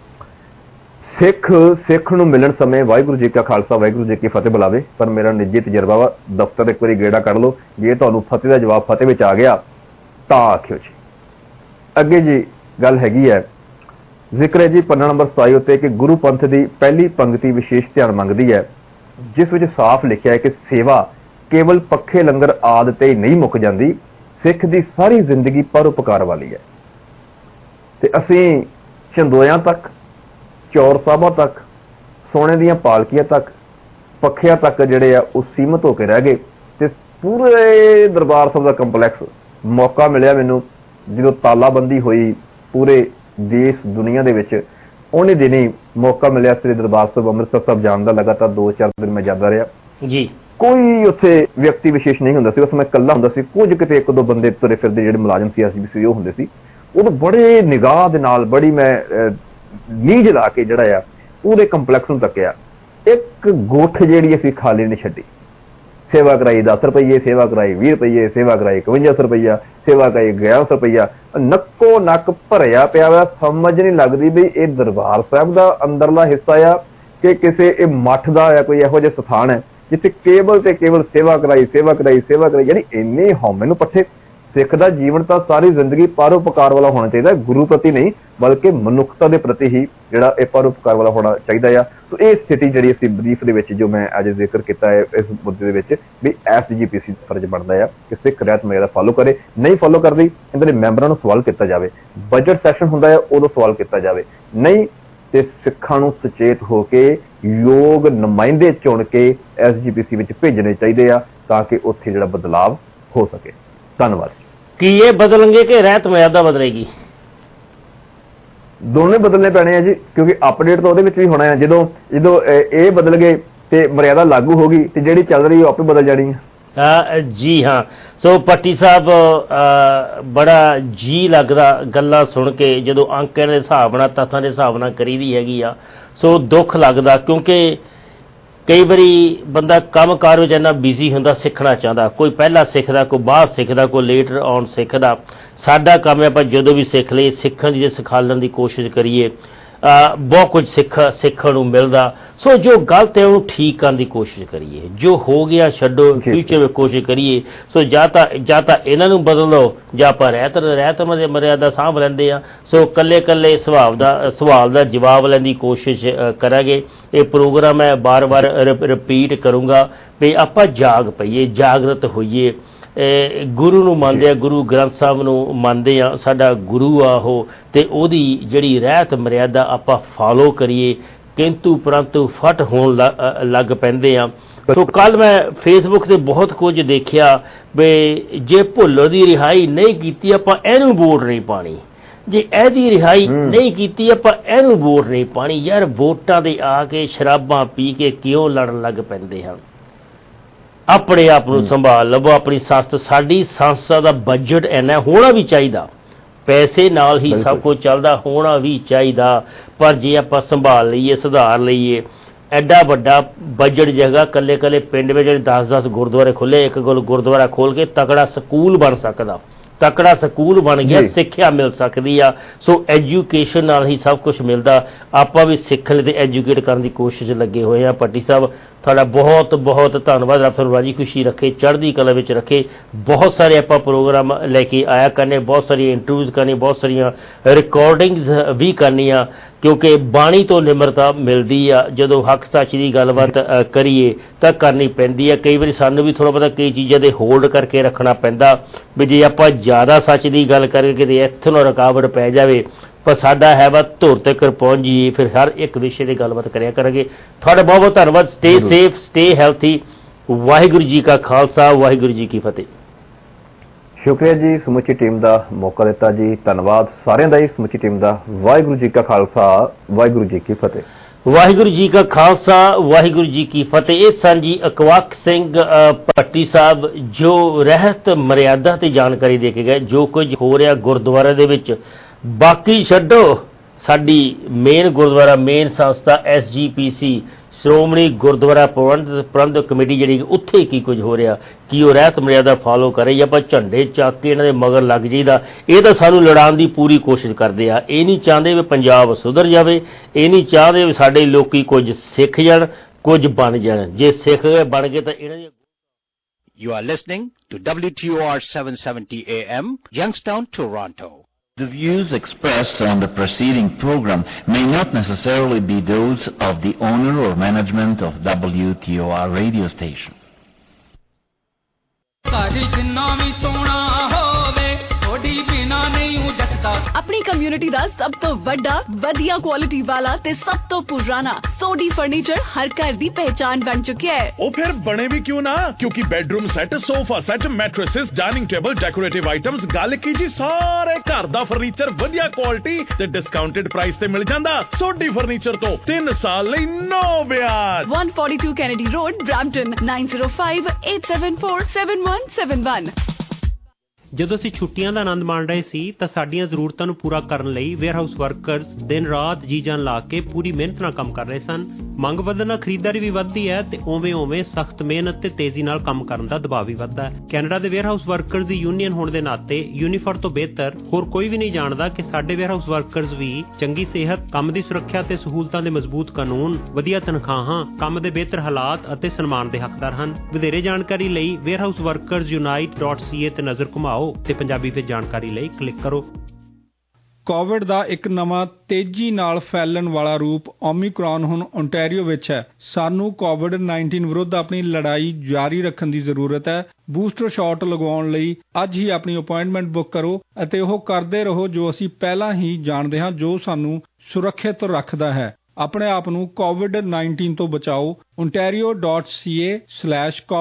ਸਿੱਖ ਨੂੰ ਮਿਲਣ ਸਮੇਂ ਵਾਹਿਗੁਰੂ ਜੀ ਕਾ ਖਾਲਸਾ ਵਾਹਿਗੁਰੂ ਜੀ ਕੀ ਫਤਿਹ ਬੁਲਾਵੇ। ਪਰ ਮੇਰਾ ਨਿੱਜੀ ਤਜਰਬਾ ਵਾ, ਦਫ਼ਤਰ ਇੱਕ ਵਾਰੀ ਗੇੜਾ ਕੱਢ ਲਓ, ਜੇ ਤੁਹਾਨੂੰ ਫਤਿਹ ਦਾ ਜਵਾਬ ਫਤਿਹ ਵਿੱਚ ਆ ਗਿਆ ਤਾਂ ਆਖਿਓ ਜੀ। ਅੱਗੇ ਜੀ ਗੱਲ ਹੈਗੀ ਹੈ, ਜ਼ਿਕਰ ਹੈ ਜੀ ਪੰਨਾ ਨੰਬਰ 27 ਉੱਤੇ ਕਿ ਗੁਰੂ ਪੰਥ ਦੀ ਪਹਿਲੀ ਪੰਕਤੀ ਵਿਸ਼ੇਸ਼ ਧਿਆਨ ਮੰਗਦੀ ਹੈ, ਜਿਸ ਵਿੱਚ ਸਾਫ਼ ਲਿਖਿਆ ਹੈ ਕਿ ਸੇਵਾ ਕੇਵਲ ਪੱਖੇ ਲੰਗਰ ਆਦਿ ਤੇ ਹੀ ਨਹੀਂ ਮੁੱਕ ਜਾਂਦੀ, ਸਿੱਖ ਦੀ ਸਾਰੀ ਜ਼ਿੰਦਗੀ ਪਰਉਪਕਾਰ ਵਾਲੀ ਹੈ। ਤੇ ਅਸੀਂ ਚੰਦੋਇਆਂ ਤੱਕ, ਚੌਰ ਸਾਹਿਬਾਂ ਤੱਕ, ਸੋਨੇ ਦੀਆਂ ਪਾਲਕੀਆਂ ਤੱਕ, ਪੱਖਿਆਂ ਤੱਕ ਜਿਹੜੇ ਆ ਉਹ ਸੀਮਤ ਹੋ ਕੇ ਰਹਿ ਗਏ। ਤੇ ਪੂਰੇ ਦਰਬਾਰ ਸਾਹਿਬ ਦਾ ਕੰਪਲੈਕਸ, ਮੌਕਾ ਮਿਲਿਆ ਮੈਨੂੰ ਜਦੋਂ ਤਾਲਾਬੰਦੀ ਹੋਈ ਪੂਰੇ ਦੇਸ਼ ਦੁਨੀਆ ਦੇ ਵਿੱਚ, ਉਹਨੇ ਦਿਨ ਹੀ ਮੌਕਾ ਮਿਲਿਆ ਸ੍ਰੀ ਦਰਬਾਰ ਸਾਹਿਬ ਅੰਮ੍ਰਿਤਸਰ ਸਾਹਿਬ ਜਾਣ ਦਾ। ਲਗਾਤਾਰ 2-4 ਦਿਨ ਮੈਂ ਜਾਂਦਾ ਰਿਹਾ ਜੀ। ਕੋਈ ਉੱਥੇ ਵਿਅਕਤੀ ਵਿਸ਼ੇਸ਼ ਨਹੀਂ ਹੁੰਦਾ ਸੀ, ਉਸ ਮੈਂ ਇਕੱਲਾ ਹੁੰਦਾ ਸੀ। ਕੁਝ ਕਿਤੇ 1-2 ਬੰਦੇ ਤੁਰੇ ਫਿਰਦੇ ਜਿਹੜੇ ਮੁਲਾਜ਼ਮ ਸੀ SGPC ਉਹ ਹੁੰਦੇ ਸੀ। ਉਹ ਬੜੇ ਨਿਗਾਹ ਦੇ ਨਾਲ, ਬੜੀ ਮੈਂ ਨੀਝ ਲਾ ਕੇ ਜਿਹੜਾ ਆ ਪੂਰੇ ਕੰਪਲੈਕਸ ਨੂੰ ਤੱਕਿਆ। ਇੱਕ ਗੁੱਠ ਜਿਹੜੀ ਅਸੀਂ ਖਾਲੀ ਨਹੀਂ ਛੱਡੀ। ਸੇਵਾ ਕਰਾਈ 10 ਰੁਪਈਏ, ਸੇਵਾ ਕਰਾਈ 20 ਰੁਪਈਏ, ਸੇਵਾ ਕਰਾਈ 51 ਰੁਪਈਆ, ਸੇਵਾ ਕਰਾਈ 11 ਰੁਪਈਆ, ਨੱਕੋ ਨੱਕ ਭਰਿਆ ਪਿਆ ਵਾ। ਸਮਝ ਨਹੀਂ ਲੱਗਦੀ ਵੀ ਇਹ ਦਰਬਾਰ ਸਾਹਿਬ ਦਾ ਅੰਦਰਲਾ ਹਿੱਸਾ ਆ ਕਿ ਕਿਸੇ ਇਹ ਮੱਠ ਦਾ ਆ, ਕੋਈ ਇਹੋ ਜਿਹਾ ਸਥਾਨ ਹੈ ਜਿੱਥੇ ਕੇਵਲ ਤੇ ਕੇਵਲ ਸੇਵਾ ਕਰਾਈ। ਯਾਨੀ ਇੰਨੇ ਹਉਮੈ ਨੂੰ ਪੱਠੇ। ਸਿੱਖ ਦਾ ਜੀਵਨ ਤਾਂ ਸਾਰੀ ਜ਼ਿੰਦਗੀ ਪਰਉਪਕਾਰ ਵਾਲਾ ਹੋਣਾ ਚਾਹੀਦਾ, ਗੁਰੂ ਪ੍ਰਤੀ ਨਹੀਂ ਬਲਕਿ ਮਨੁੱਖਤਾ ਦੇ ਪ੍ਰਤੀ ਹੀ ਜਿਹੜਾ ਇਹ ਪਰਉਪਕਾਰ ਵਾਲਾ ਹੋਣਾ ਚਾਹੀਦਾ ਆ। ਸੋ ਇਹ ਸਥਿਤੀ ਜਿਹੜੀ ਅਸੀਂ ਬਰੀਫ ਦੇ ਵਿੱਚ ਜੋ ਮੈਂ ਅੱਜ ਜ਼ਿਕਰ ਕੀਤਾ ਹੈ ਇਸ ਮੁੱਦੇ ਦੇ ਵਿੱਚ ਵੀ SGPC ਦਾ ਫਰਜ਼ ਬਣਦਾ ਆ ਕਿ ਸਿੱਖ ਰਹਿਤ ਮੇਰਾ ਫਾਲੋ ਕਰੇ। ਨਹੀਂ ਫਾਲੋ ਕਰਦੀ, ਇਹਨਾਂ ਦੇ ਮੈਂਬਰਾਂ ਨੂੰ ਸਵਾਲ ਕੀਤਾ ਜਾਵੇ। ਬਜਟ ਸੈਸ਼ਨ ਹੁੰਦਾ ਹੈ ਉਦੋਂ ਸਵਾਲ ਕੀਤਾ ਜਾਵੇ, ਨਹੀਂ ਤੇ ਸਿੱਖਾਂ ਨੂੰ ਸੁਚੇਤ ਹੋ ਕੇ ਯੋਗ ਨੁਮਾਇੰਦੇ ਚੁਣ ਕੇ SGPC ਵਿੱਚ ਭੇਜਣੇ ਚਾਹੀਦੇ ਆ ਤਾਂ ਕਿ ਉੱਥੇ ਜਿਹੜਾ ਬਦਲਾਵ ਹੋ ਸਕੇ। ਧੰਨਵਾਦ। ਕੀ ਇਹ ਬਦਲਣਗੇ ਕਿ ਰਹਿਤ ਮਰਿਆਦਾ ਬਦਲੇਗੀ? ਦੋਨੇ ਬਦਲਨੇ ਪੈਣੇ ਆ ਜੀ, ਕਿਉਂਕਿ ਅਪਡੇਟ ਤਾਂ ਉਹਦੇ ਵਿੱਚ ਵੀ ਹੋਣਾ ਹੈ। ਜਦੋਂ ਇਹ ਬਦਲ ਗਏ ਤੇ ਮਰਿਆਦਾ ਲਾਗੂ ਹੋ ਗਈ ਤੇ ਜਿਹੜੀ ਚੱਲ ਰਹੀ ਉਹ ਆਪੇ ਬਦਲ ਜਾਣੀ ਹੈ। ਜੀ ਹਾਂ। ਸੋ ਪੱਟੀ ਸਾਹਿਬ ਬੜਾ ਜੀ ਲੱਗਦਾ ਗੱਲਾਂ ਸੁਣ ਕੇ, ਜਦੋਂ ਅੰਕਾਂ ਦੇ ਹਿਸਾਬ ਨਾਲ, ਤੱਥਾਂ ਦੇ ਹਿਸਾਬ ਨਾਲ ਕਰੀਦੀ ਹੈਗੀ ਆ। ਸੋ ਦੁੱਖ ਲੱਗਦਾ, ਕਿਉਂਕਿ ਕਈ ਵਾਰੀ ਬੰਦਾ ਕੰਮ ਕਾਰ ਵਿੱਚ ਇੰਨਾ ਬਿਜ਼ੀ ਹੁੰਦਾ, ਸਿੱਖਣਾ ਚਾਹੁੰਦਾ, ਕੋਈ ਪਹਿਲਾਂ ਸਿੱਖਦਾ, ਕੋਈ ਬਾਅਦ ਸਿੱਖਦਾ, ਕੋਈ ਲੇਟਰ ਆਨ ਸਿੱਖਦਾ। ਸਾਡਾ ਕੰਮ ਹੈ ਆਪਾਂ ਜਦੋਂ ਵੀ ਸਿੱਖ ਲਈਏ, ਸਿੱਖਣ ਦੀ ਜੇ ਸਿਖਾਲਣ ਦੀ ਕੋਸ਼ਿਸ਼ ਕਰੀਏ, ਬਹੁਤ ਕੁਝ ਸਿੱਖਣ ਨੂੰ ਮਿਲਦਾ। ਸੋ ਜੋ ਗਲਤ ਹੈ ਉਹਨੂੰ ਠੀਕ ਕਰਨ ਦੀ ਕੋਸ਼ਿਸ਼ ਕਰੀਏ, ਜੋ ਹੋ ਗਿਆ ਛੱਡੋ, ਫਿਊਚਰ ਵਿੱਚ ਕੋਸ਼ਿਸ਼ ਕਰੀਏ। ਸੋ ਜਾਂ ਤਾਂ ਇਹਨਾਂ ਨੂੰ ਬਦਲ ਲਓ ਜਾਂ ਆਪਾਂ ਰਹਿਤ ਮਰਿਆਦਾ ਸਾਂਭ ਲੈਂਦੇ ਆ। ਸੋ ਇਕੱਲੇ ਸਵਾਲ ਦਾ ਜਵਾਬ ਲੈਣ ਦੀ ਕੋਸ਼ਿਸ਼ ਕਰਾਂਗੇ। ਇਹ ਪ੍ਰੋਗਰਾਮ ਮੈਂ ਵਾਰ-ਵਾਰ ਰਿਪੀਟ ਕਰੂੰਗਾ ਵੀ ਆਪਾਂ ਜਾਗ ਪਈਏ, ਜਾਗਰਤ ਹੋਈਏ, ਗੁਰੂ ਨੂੰ ਮੰਨਦੇ ਆ, ਗੁਰੂ ਗ੍ਰੰਥ ਸਾਹਿਬ ਨੂੰ ਮੰਨਦੇ ਆ, ਸਾਡਾ ਗੁਰੂ ਆ ਉਹ, ਅਤੇ ਉਹਦੀ ਜਿਹੜੀ ਰਹਿਤ ਮਰਿਆਦਾ ਆਪਾਂ ਫਾਲੋ ਕਰੀਏ। ਕਿੰਤੂ ਪਰੰਤੂ ਫਟ ਹੋਣ ਲੱਗ ਪੈਂਦੇ ਆ। ਸੋ ਕੱਲ੍ਹ ਮੈਂ ਫੇਸਬੁੱਕ 'ਤੇ ਬਹੁਤ ਕੁਝ ਦੇਖਿਆ ਵੀ ਜੇ ਭੁੱਲਰ ਦੀ ਰਿਹਾਈ ਨਹੀਂ ਕੀਤੀ ਆਪਾਂ ਇਹਨੂੰ ਵੋਟ ਨਹੀਂ ਪਾਣੀ, ਜੇ ਇਹਦੀ ਰਿਹਾਈ ਨਹੀਂ ਕੀਤੀ ਆਪਾਂ ਇਹਨੂੰ ਵੋਟ ਨਹੀਂ ਪਾਣੀ। ਯਾਰ ਵੋਟਾਂ ਦੇ ਆ ਕੇ ਸ਼ਰਾਬਾਂ ਪੀ ਕੇ ਕਿਉਂ ਲੜਨ ਲੱਗ ਪੈਂਦੇ ਹਨ? ਆਪਣੇ ਆਪ ਨੂੰ ਸੰਭਾਲ ਲਵੋ, ਆਪਣੀ ਸੰਸਥਾ, ਸਾਡੀ ਸੰਸਥਾ ਦਾ ਬਜਟ ਇੰਨਾ ਹੋਣਾ ਵੀ ਚਾਹੀਦਾ, ਪੈਸੇ ਨਾਲ ਹੀ ਸਭ ਕੁਝ ਚੱਲਦਾ, ਹੋਣਾ ਵੀ ਚਾਹੀਦਾ। ਪਰ ਜੇ ਆਪਾਂ ਸੰਭਾਲ ਲਈਏ, ਸੁਧਾਰ ਲਈਏ, ਐਡਾ ਵੱਡਾ ਬਜਟ ਜਗ੍ਹਾ ਇਕੱਲੇ ਪਿੰਡ ਵਿੱਚ ਜਿਹੜੇ 10-10 ਗੁਰਦੁਆਰੇ ਖੁੱਲ੍ਹੇ, ਇੱਕ ਗੁਰਦੁਆਰਾ ਖੋਲ੍ਹ ਕੇ ਤਕੜਾ ਸਕੂਲ ਬਣ ਸਕਦਾ, ਤਕੜਾ ਸਕੂਲ ਬਣ ਗਿਆ, ਸਿੱਖਿਆ ਮਿਲ ਸਕਦੀ ਆ। ਸੋ ਐਜੂਕੇਸ਼ਨ ਨਾਲ ਹੀ ਸਭ ਕੁਝ ਮਿਲਦਾ। ਆਪਾਂ ਵੀ ਸਿੱਖਣ ਲਈ ਤੇ ਐਜੂਕੇਟ ਕਰਨ ਦੀ ਕੋਸ਼ਿਸ਼ ਲੱਗੇ ਹੋਏ ਆ। ਭੱਟੀ ਸਾਹਿਬ ਤੁਹਾਡਾ ਬਹੁਤ ਬਹੁਤ ਧੰਨਵਾਦ। ਰੱਬ ਤੁਹਾਨੂੰ ਰਾਜੀ ਖੁਸ਼ੀ ਰੱਖੇ, ਚੜ੍ਹਦੀ ਕਲਾ ਵਿੱਚ ਰੱਖੇ। ਬਹੁਤ ਸਾਰੇ ਆਪਾਂ ਪ੍ਰੋਗਰਾਮ ਲੈ ਕੇ ਆਇਆ ਕਰਨੇ, ਬਹੁਤ ਸਾਰੀਆਂ ਇੰਟਰਵਿਊਜ਼ ਕਰਨੀਆਂ, ਬਹੁਤ ਸਾਰੀਆਂ ਰਿਕਾਰਡਿੰਗਸ ਵੀ ਕਰਨੀਆਂ, ਕਿਉਂਕਿ ਬਾਣੀ ਤੋਂ ਨਿਮਰਤਾ ਮਿਲਦੀ ਆ। ਜਦੋਂ ਹੱਕ ਸੱਚ ਦੀ ਗੱਲਬਾਤ ਕਰੀਏ ਤਾਂ ਕਰਨੀ ਪੈਂਦੀ ਆ। ਕਈ ਵਾਰੀ ਸਾਨੂੰ ਵੀ ਥੋੜ੍ਹਾ ਬਹੁਤਾ ਕਈ ਚੀਜ਼ਾਂ ਦੇ ਹੋਲਡ ਕਰਕੇ ਰੱਖਣਾ ਪੈਂਦਾ ਵੀ ਜੇ ਆਪਾਂ ਜ਼ਿਆਦਾ ਸੱਚ ਦੀ ਗੱਲ ਕਰਕੇ ਕਿਤੇ ਇੱਥੋਂ ਨਾ ਰੁਕਾਵਟ ਪੈ ਜਾਵੇ, ਪਰ ਸਾਡਾ ਹੈ ਵਾ ਧੁਰ ਤੱਕ ਪਹੁੰਚ ਜਾਈਏ, ਫਿਰ ਹਰ ਇੱਕ ਵਿਸ਼ੇ ਦੀ ਗੱਲਬਾਤ ਕਰਿਆ ਕਰਾਂਗੇ। ਤੁਹਾਡਾ ਬਹੁਤ ਬਹੁਤ ਧੰਨਵਾਦ। Stay safe, stay healthy. Waheguru ji ਕਾ ਖਾਲਸਾ, ਵਾਹਿਗੁਰੂ ਜੀ ਕੀ ਫਤਿਹ। ਸ਼ੁਕਰੀਆ ਜੀ, ਸਮੁੱਚੀ ਟੀਮ ਦਾ ਮੌਕਾ ਦਿੱਤਾ ਜੀ। ਧੰਨਵਾਦ ਸਾਰਿਆਂ ਦਾ ਹੀ, ਸਮੁੱਚੀ ਟੀਮ ਦਾ। ਵਾਹਿਗੁਰੂ ਜੀ ਕਾ ਖਾਲਸਾ, ਵਾਹਿਗੁਰੂ ਜੀ ਕੀ ਫਤਿਹ। ਵਾਹਿਗੁਰੂ ਜੀ ਕਾ ਖਾਲਸਾ, ਵਾਹਿਗੁਰੂ ਜੀ ਕੀ ਫਤਿਹ। ਇਹ ਸਨ ਜੀ ਅਕਵਾਕ ਸਿੰਘ ਭੱਟੀ ਸਾਹਿਬ, ਜੋ ਰਹਿਤ ਮਰਿਆਦਾ ਤੇ ਜਾਣਕਾਰੀ ਦੇ ਕੇ ਗਏ, ਜੋ ਕੁਝ ਹੋ ਰਿਹਾ ਗੁਰਦੁਆਰੇ ਦੇ ਵਿੱਚ। ਬਾਕੀ ਛੱਡੋ, ਸਾਡੀ ਮੇਨ ਗੁਰਦੁਆਰਾ, ਮੇਨ ਸੰਸਥਾ SGPC, ਸ਼੍ਰੋਮਣੀ ਗੁਰਦੁਆਰਾ ਪ੍ਰਬੰਧਕ ਕਮੇਟੀ ਜਿਹੜੀ, ਉੱਥੇ ਕੀ ਕੁਝ ਹੋ ਰਿਹਾ, ਕੀ ਉਹ ਰਹਿਤ ਮਰਿਆਦਾ ਫਾਲੋ ਕਰੇ ਜਾਂ ਆਪਾਂ ਝੰਡੇ ਚੱਕ ਕੇ ਇਹਨਾਂ ਦੇ ਮਗਰ ਲੱਗ ਜਾਈਦਾ। ਇਹ ਤਾਂ ਸਾਨੂੰ ਲੜਾਉਣ ਦੀ ਪੂਰੀ ਕੋਸ਼ਿਸ਼ ਕਰਦੇ ਆ। ਇਹ ਨਹੀਂ ਚਾਹੁੰਦੇ ਵੀ ਪੰਜਾਬ ਸੁਧਰ ਜਾਵੇ, ਇਹ ਨਹੀਂ ਚਾਹੁੰਦੇ ਵੀ ਸਾਡੇ ਲੋਕੀ ਕੁਝ ਸਿੱਖ ਜਾਣ, ਕੁਝ ਬਣ ਜਾਣ। ਜੇ ਸਿੱਖ ਗਏ, ਬਣ ਗਏ ਤਾਂ ਇਹਨਾਂ ਦੀ। You are listening to WTOR 770 AM, Youngstown, Toronto. The views expressed on the preceding program may not necessarily be those of the owner or management of WTOR radio station. अपनी कम्युनिटी दा सब तो वड्डा, वधिया क्वालिटी वाला ते सब तो पुराना सोडी फर्नीचर हर घर दी पहचान बन चुका है। ओ फिर बने भी क्यों ना, क्योंकि bedroom set, sofa set, mattresses, dining table, decorative items, गल की जी सारे घर दा फर्नीचर वधिया क्वालिटी ते डिस्काउंटेड प्राइस ते मिल जांदा। सोडी फर्नीचर तो 3 साल लई नो ब्याज। 142 Kennedy Road, Brampton, 9058747171। ਜਦੋਂ ਅਸੀਂ ਛੁੱਟੀਆਂ ਦਾ ਆਨੰਦ ਮਾਣ ਰਹੇ ਸੀ ਤਾਂ ਸਾਡੀਆਂ ਜ਼ਰੂਰਤਾਂ ਨੂੰ ਪੂਰਾ ਕਰਨ ਲਈ ਵੇਅਰਹਾਊਸ ਵਰਕਰਸ ਦਿਨ ਰਾਤ ਜੀ ਜਾਨ ਲਾ ਕੇ ਪੂਰੀ ਮਿਹਨਤ ਨਾਲ ਕੰਮ ਕਰ ਰਹੇ ਸਨ। ਮੰਗ ਵਧਣ ਨਾਲ ਖਰੀਦਦਾਰੀ ਵੀ ਵੱਧਦੀ ਹੈ ਤੇ ਉਵੇਂ ਸਖਤ ਮਿਹਨਤ ਤੇ ਤੇਜ਼ੀ ਨਾਲ ਕੰਮ ਕਰਨ ਦਾ ਦਬਾਅ ਵੀ ਵੱਧਦਾ ਹੈ। ਕੈਨੇਡਾ ਦੇ ਵੇਅਰਹਾਊਸ ਵਰਕਰਸ ਦੀ ਯੂਨੀਅਨ ਹੋਣ ਦੇ ਨਾਤੇ ਯੂਨੀਫਰ ਤੋਂ ਬਿਹਤਰ ਹੋਰ ਕੋਈ ਵੀ ਨਹੀਂ ਜਾਣਦਾ ਕਿ ਸਾਡੇ ਵੇਅਰਹਾਊਸ ਵਰਕਰਸ ਵੀ ਚੰਗੀ ਸਿਹਤ, ਕੰਮ ਦੀ ਸੁਰੱਖਿਆ ਤੇ ਸਹੂਲਤਾਂ ਦੇ ਮਜ਼ਬੂਤ ਕਾਨੂੰਨ, ਵਧੀਆ ਤਨਖਾਹਾਂ, ਕੰਮ ਦੇ ਬਿਹਤਰ ਹਾਲਾਤ ਅਤੇ ਸਨਮਾਨ ਦੇ ਹੱਕਦਾਰ ਹਨ। ਵਧੇਰੇ ਜਾਣਕਾਰੀ ਲਈ warehousewrkersunite.ca ਤੇ ਨਜ਼ਰ ਘੁਮਾਓ ਤੇ ਪੰਜਾਬੀ ਵਿੱਚ ਜਾਣਕਾਰੀ ਲਈ ਕਲਿੱਕ ਕਰੋ। ਕੋਵਿਡ ਦਾ ਇੱਕ ਨਵਾਂ ਤੇਜ਼ੀ ਨਾਲ ਫੈਲਣ ਵਾਲਾ ਰੂਪ ਓਮਿਕਰੌਨ ਹੁਣ ਓਨਟਾਰੀਓ ਵਿੱਚ ਹੈ। ਸਾਨੂੰ ਕੋਵਿਡ-19 ਵਿਰੁੱਧ ਆਪਣੀ ਲੜਾਈ ਜਾਰੀ ਰੱਖਣ ਦੀ ਜ਼ਰੂਰਤ ਹੈ। ਬੂਸਟਰ ਸ਼ਾਟ ਲਗਵਾਉਣ ਲਈ ਅੱਜ ਹੀ ਆਪਣੀ ਅਪਾਇੰਟਮੈਂਟ ਬੁੱਕ ਕਰੋ ਅਤੇ ਉਹ ਕਰਦੇ ਰਹੋ ਜੋ ਅਸੀਂ ਪਹਿਲਾਂ ਹੀ ਜਾਣਦੇ ਹਾਂ, ਜੋ ਸਾਨੂੰ ਸੁਰੱਖਿਅਤ ਰੱਖਦਾ ਹੈ। ਆਪਣੇ ਆਪ ਨੂੰ ਕੋਵਿਡ-19 ਤੋਂ ਬਚਾਓ।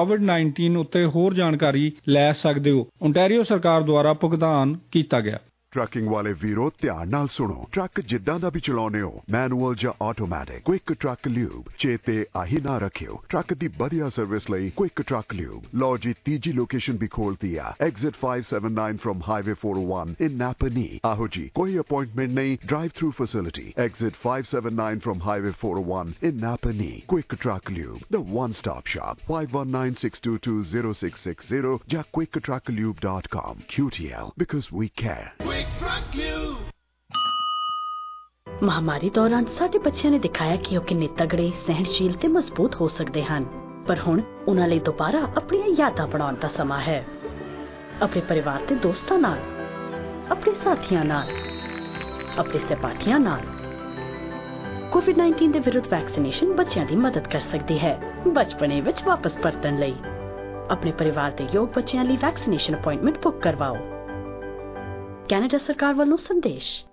ontario.ca/covid19 ਉੱਤੇ ਹੋਰ ਜਾਣਕਾਰੀ ਲੈ ਸਕਦੇ ਹੋ। ਓਨਟਾਰੀਓ ਸਰਕਾਰ ਦੁਆਰਾ ਭੁਗਤਾਨ ਕੀਤਾ ਗਿਆ। ਟਰੱਕਿੰਗ ਵਾਲੇ ਵੀਰੋ ਧਿਆਨ ਨਾਲ ਸੁਣੋ। ਟਰੱਕ ਜਿੱਦਾਂ ਦਾ ਵੀ ਚਲਾਉਨੇ ਹੋ, ਮੈਨੂਅਲ ਜਾਂ ਆਟੋਮੈਟਿਕ, ਕੁਇਕ ਟਰੱਕ ਲਿਊਬ ਚੇਤੇ ਆਹੀ ਨਾ ਰੱਖਿਓ। ਟਰੱਕ ਦੀ ਵਧੀਆ ਸਰਵਿਸ ਲਈ ਕੁਇਕ ਟਰੱਕ ਲਿਊਬ। ਲਓ ਜੀ, ਤੀਜੀ ਲੋਕੇਸ਼ਨ ਵੀ ਖੋਲਤੀ ਆ, exit 579 from highway 401 in Napanee. ਆਹੋ ਜੀ, ਕੋਈ ਅਪਾਇੰਟਮੈਂਟ ਨਹੀਂ, drive through facility. Exit 579 from highway 401 in Napanee. Quick Truck Lube, the one-stop shop. 519-622-0660 ਜਾਂ quicktrucklube.com. QTL, because we care. Quick Truck Lube. ਮਹਾਮਾਰੀ ਦੌਰਾਨ ਸਾਡੇ ਬੱਚਿਆਂ ਨੇ ਦਿਖਾਇਆ ਕਿ ਉਹ ਕਿੰਨੇ ਤਗੜੇ, ਸਹਿਣਸ਼ੀਲ ਤੇ ਮਜ਼ਬੂਤ ਹੋ ਸਕਦੇ ਹਨ। ਪਰ ਹੁਣ ਉਹਨਾਂ ਲਈ ਦੁਬਾਰਾ ਆਪਣੀਆਂ ਯਾਦਾਂ ਬਣਾਉਣ ਦਾ ਸਮਾਂ ਹੈ। ਆਪਣੇ ਪਰਿਵਾਰ ਤੇ ਦੋਸਤਾਂ ਨਾਲ, ਆਪਣੇ ਸਾਥੀਆਂ ਨਾਲ, ਆਪਣੇ ਸਹਿਪਾਠੀਆਂ ਨਾਲ। ਕੋਵਿਡ-19 ਦੇ ਵਿਰੁੱਧ ਵੈਕਸੀਨੇਸ਼ਨ ਬੱਚਿਆਂ ਦੀ ਮਦਦ ਕਰ ਸਕਦੀ ਹੈ ਬਚਪਨੇ ਵਿੱਚ ਵਾਪਸ ਪਰਤਣ ਲਈ। ਆਪਣੇ ਪਰਿਵਾਰ ਦੇ ਯੋਗ ਬੱਚਿਆਂ ਲਈ ਵੈਕਸੀਨੇਸ਼ਨ ਅਪਾਇੰਟਮੈਂਟ ਬੁੱਕ ਕਰਵਾਓ। ਕੈਨੇਡਾ ਸਰਕਾਰ ਵੱਲੋਂ ਸੰਦੇਸ਼।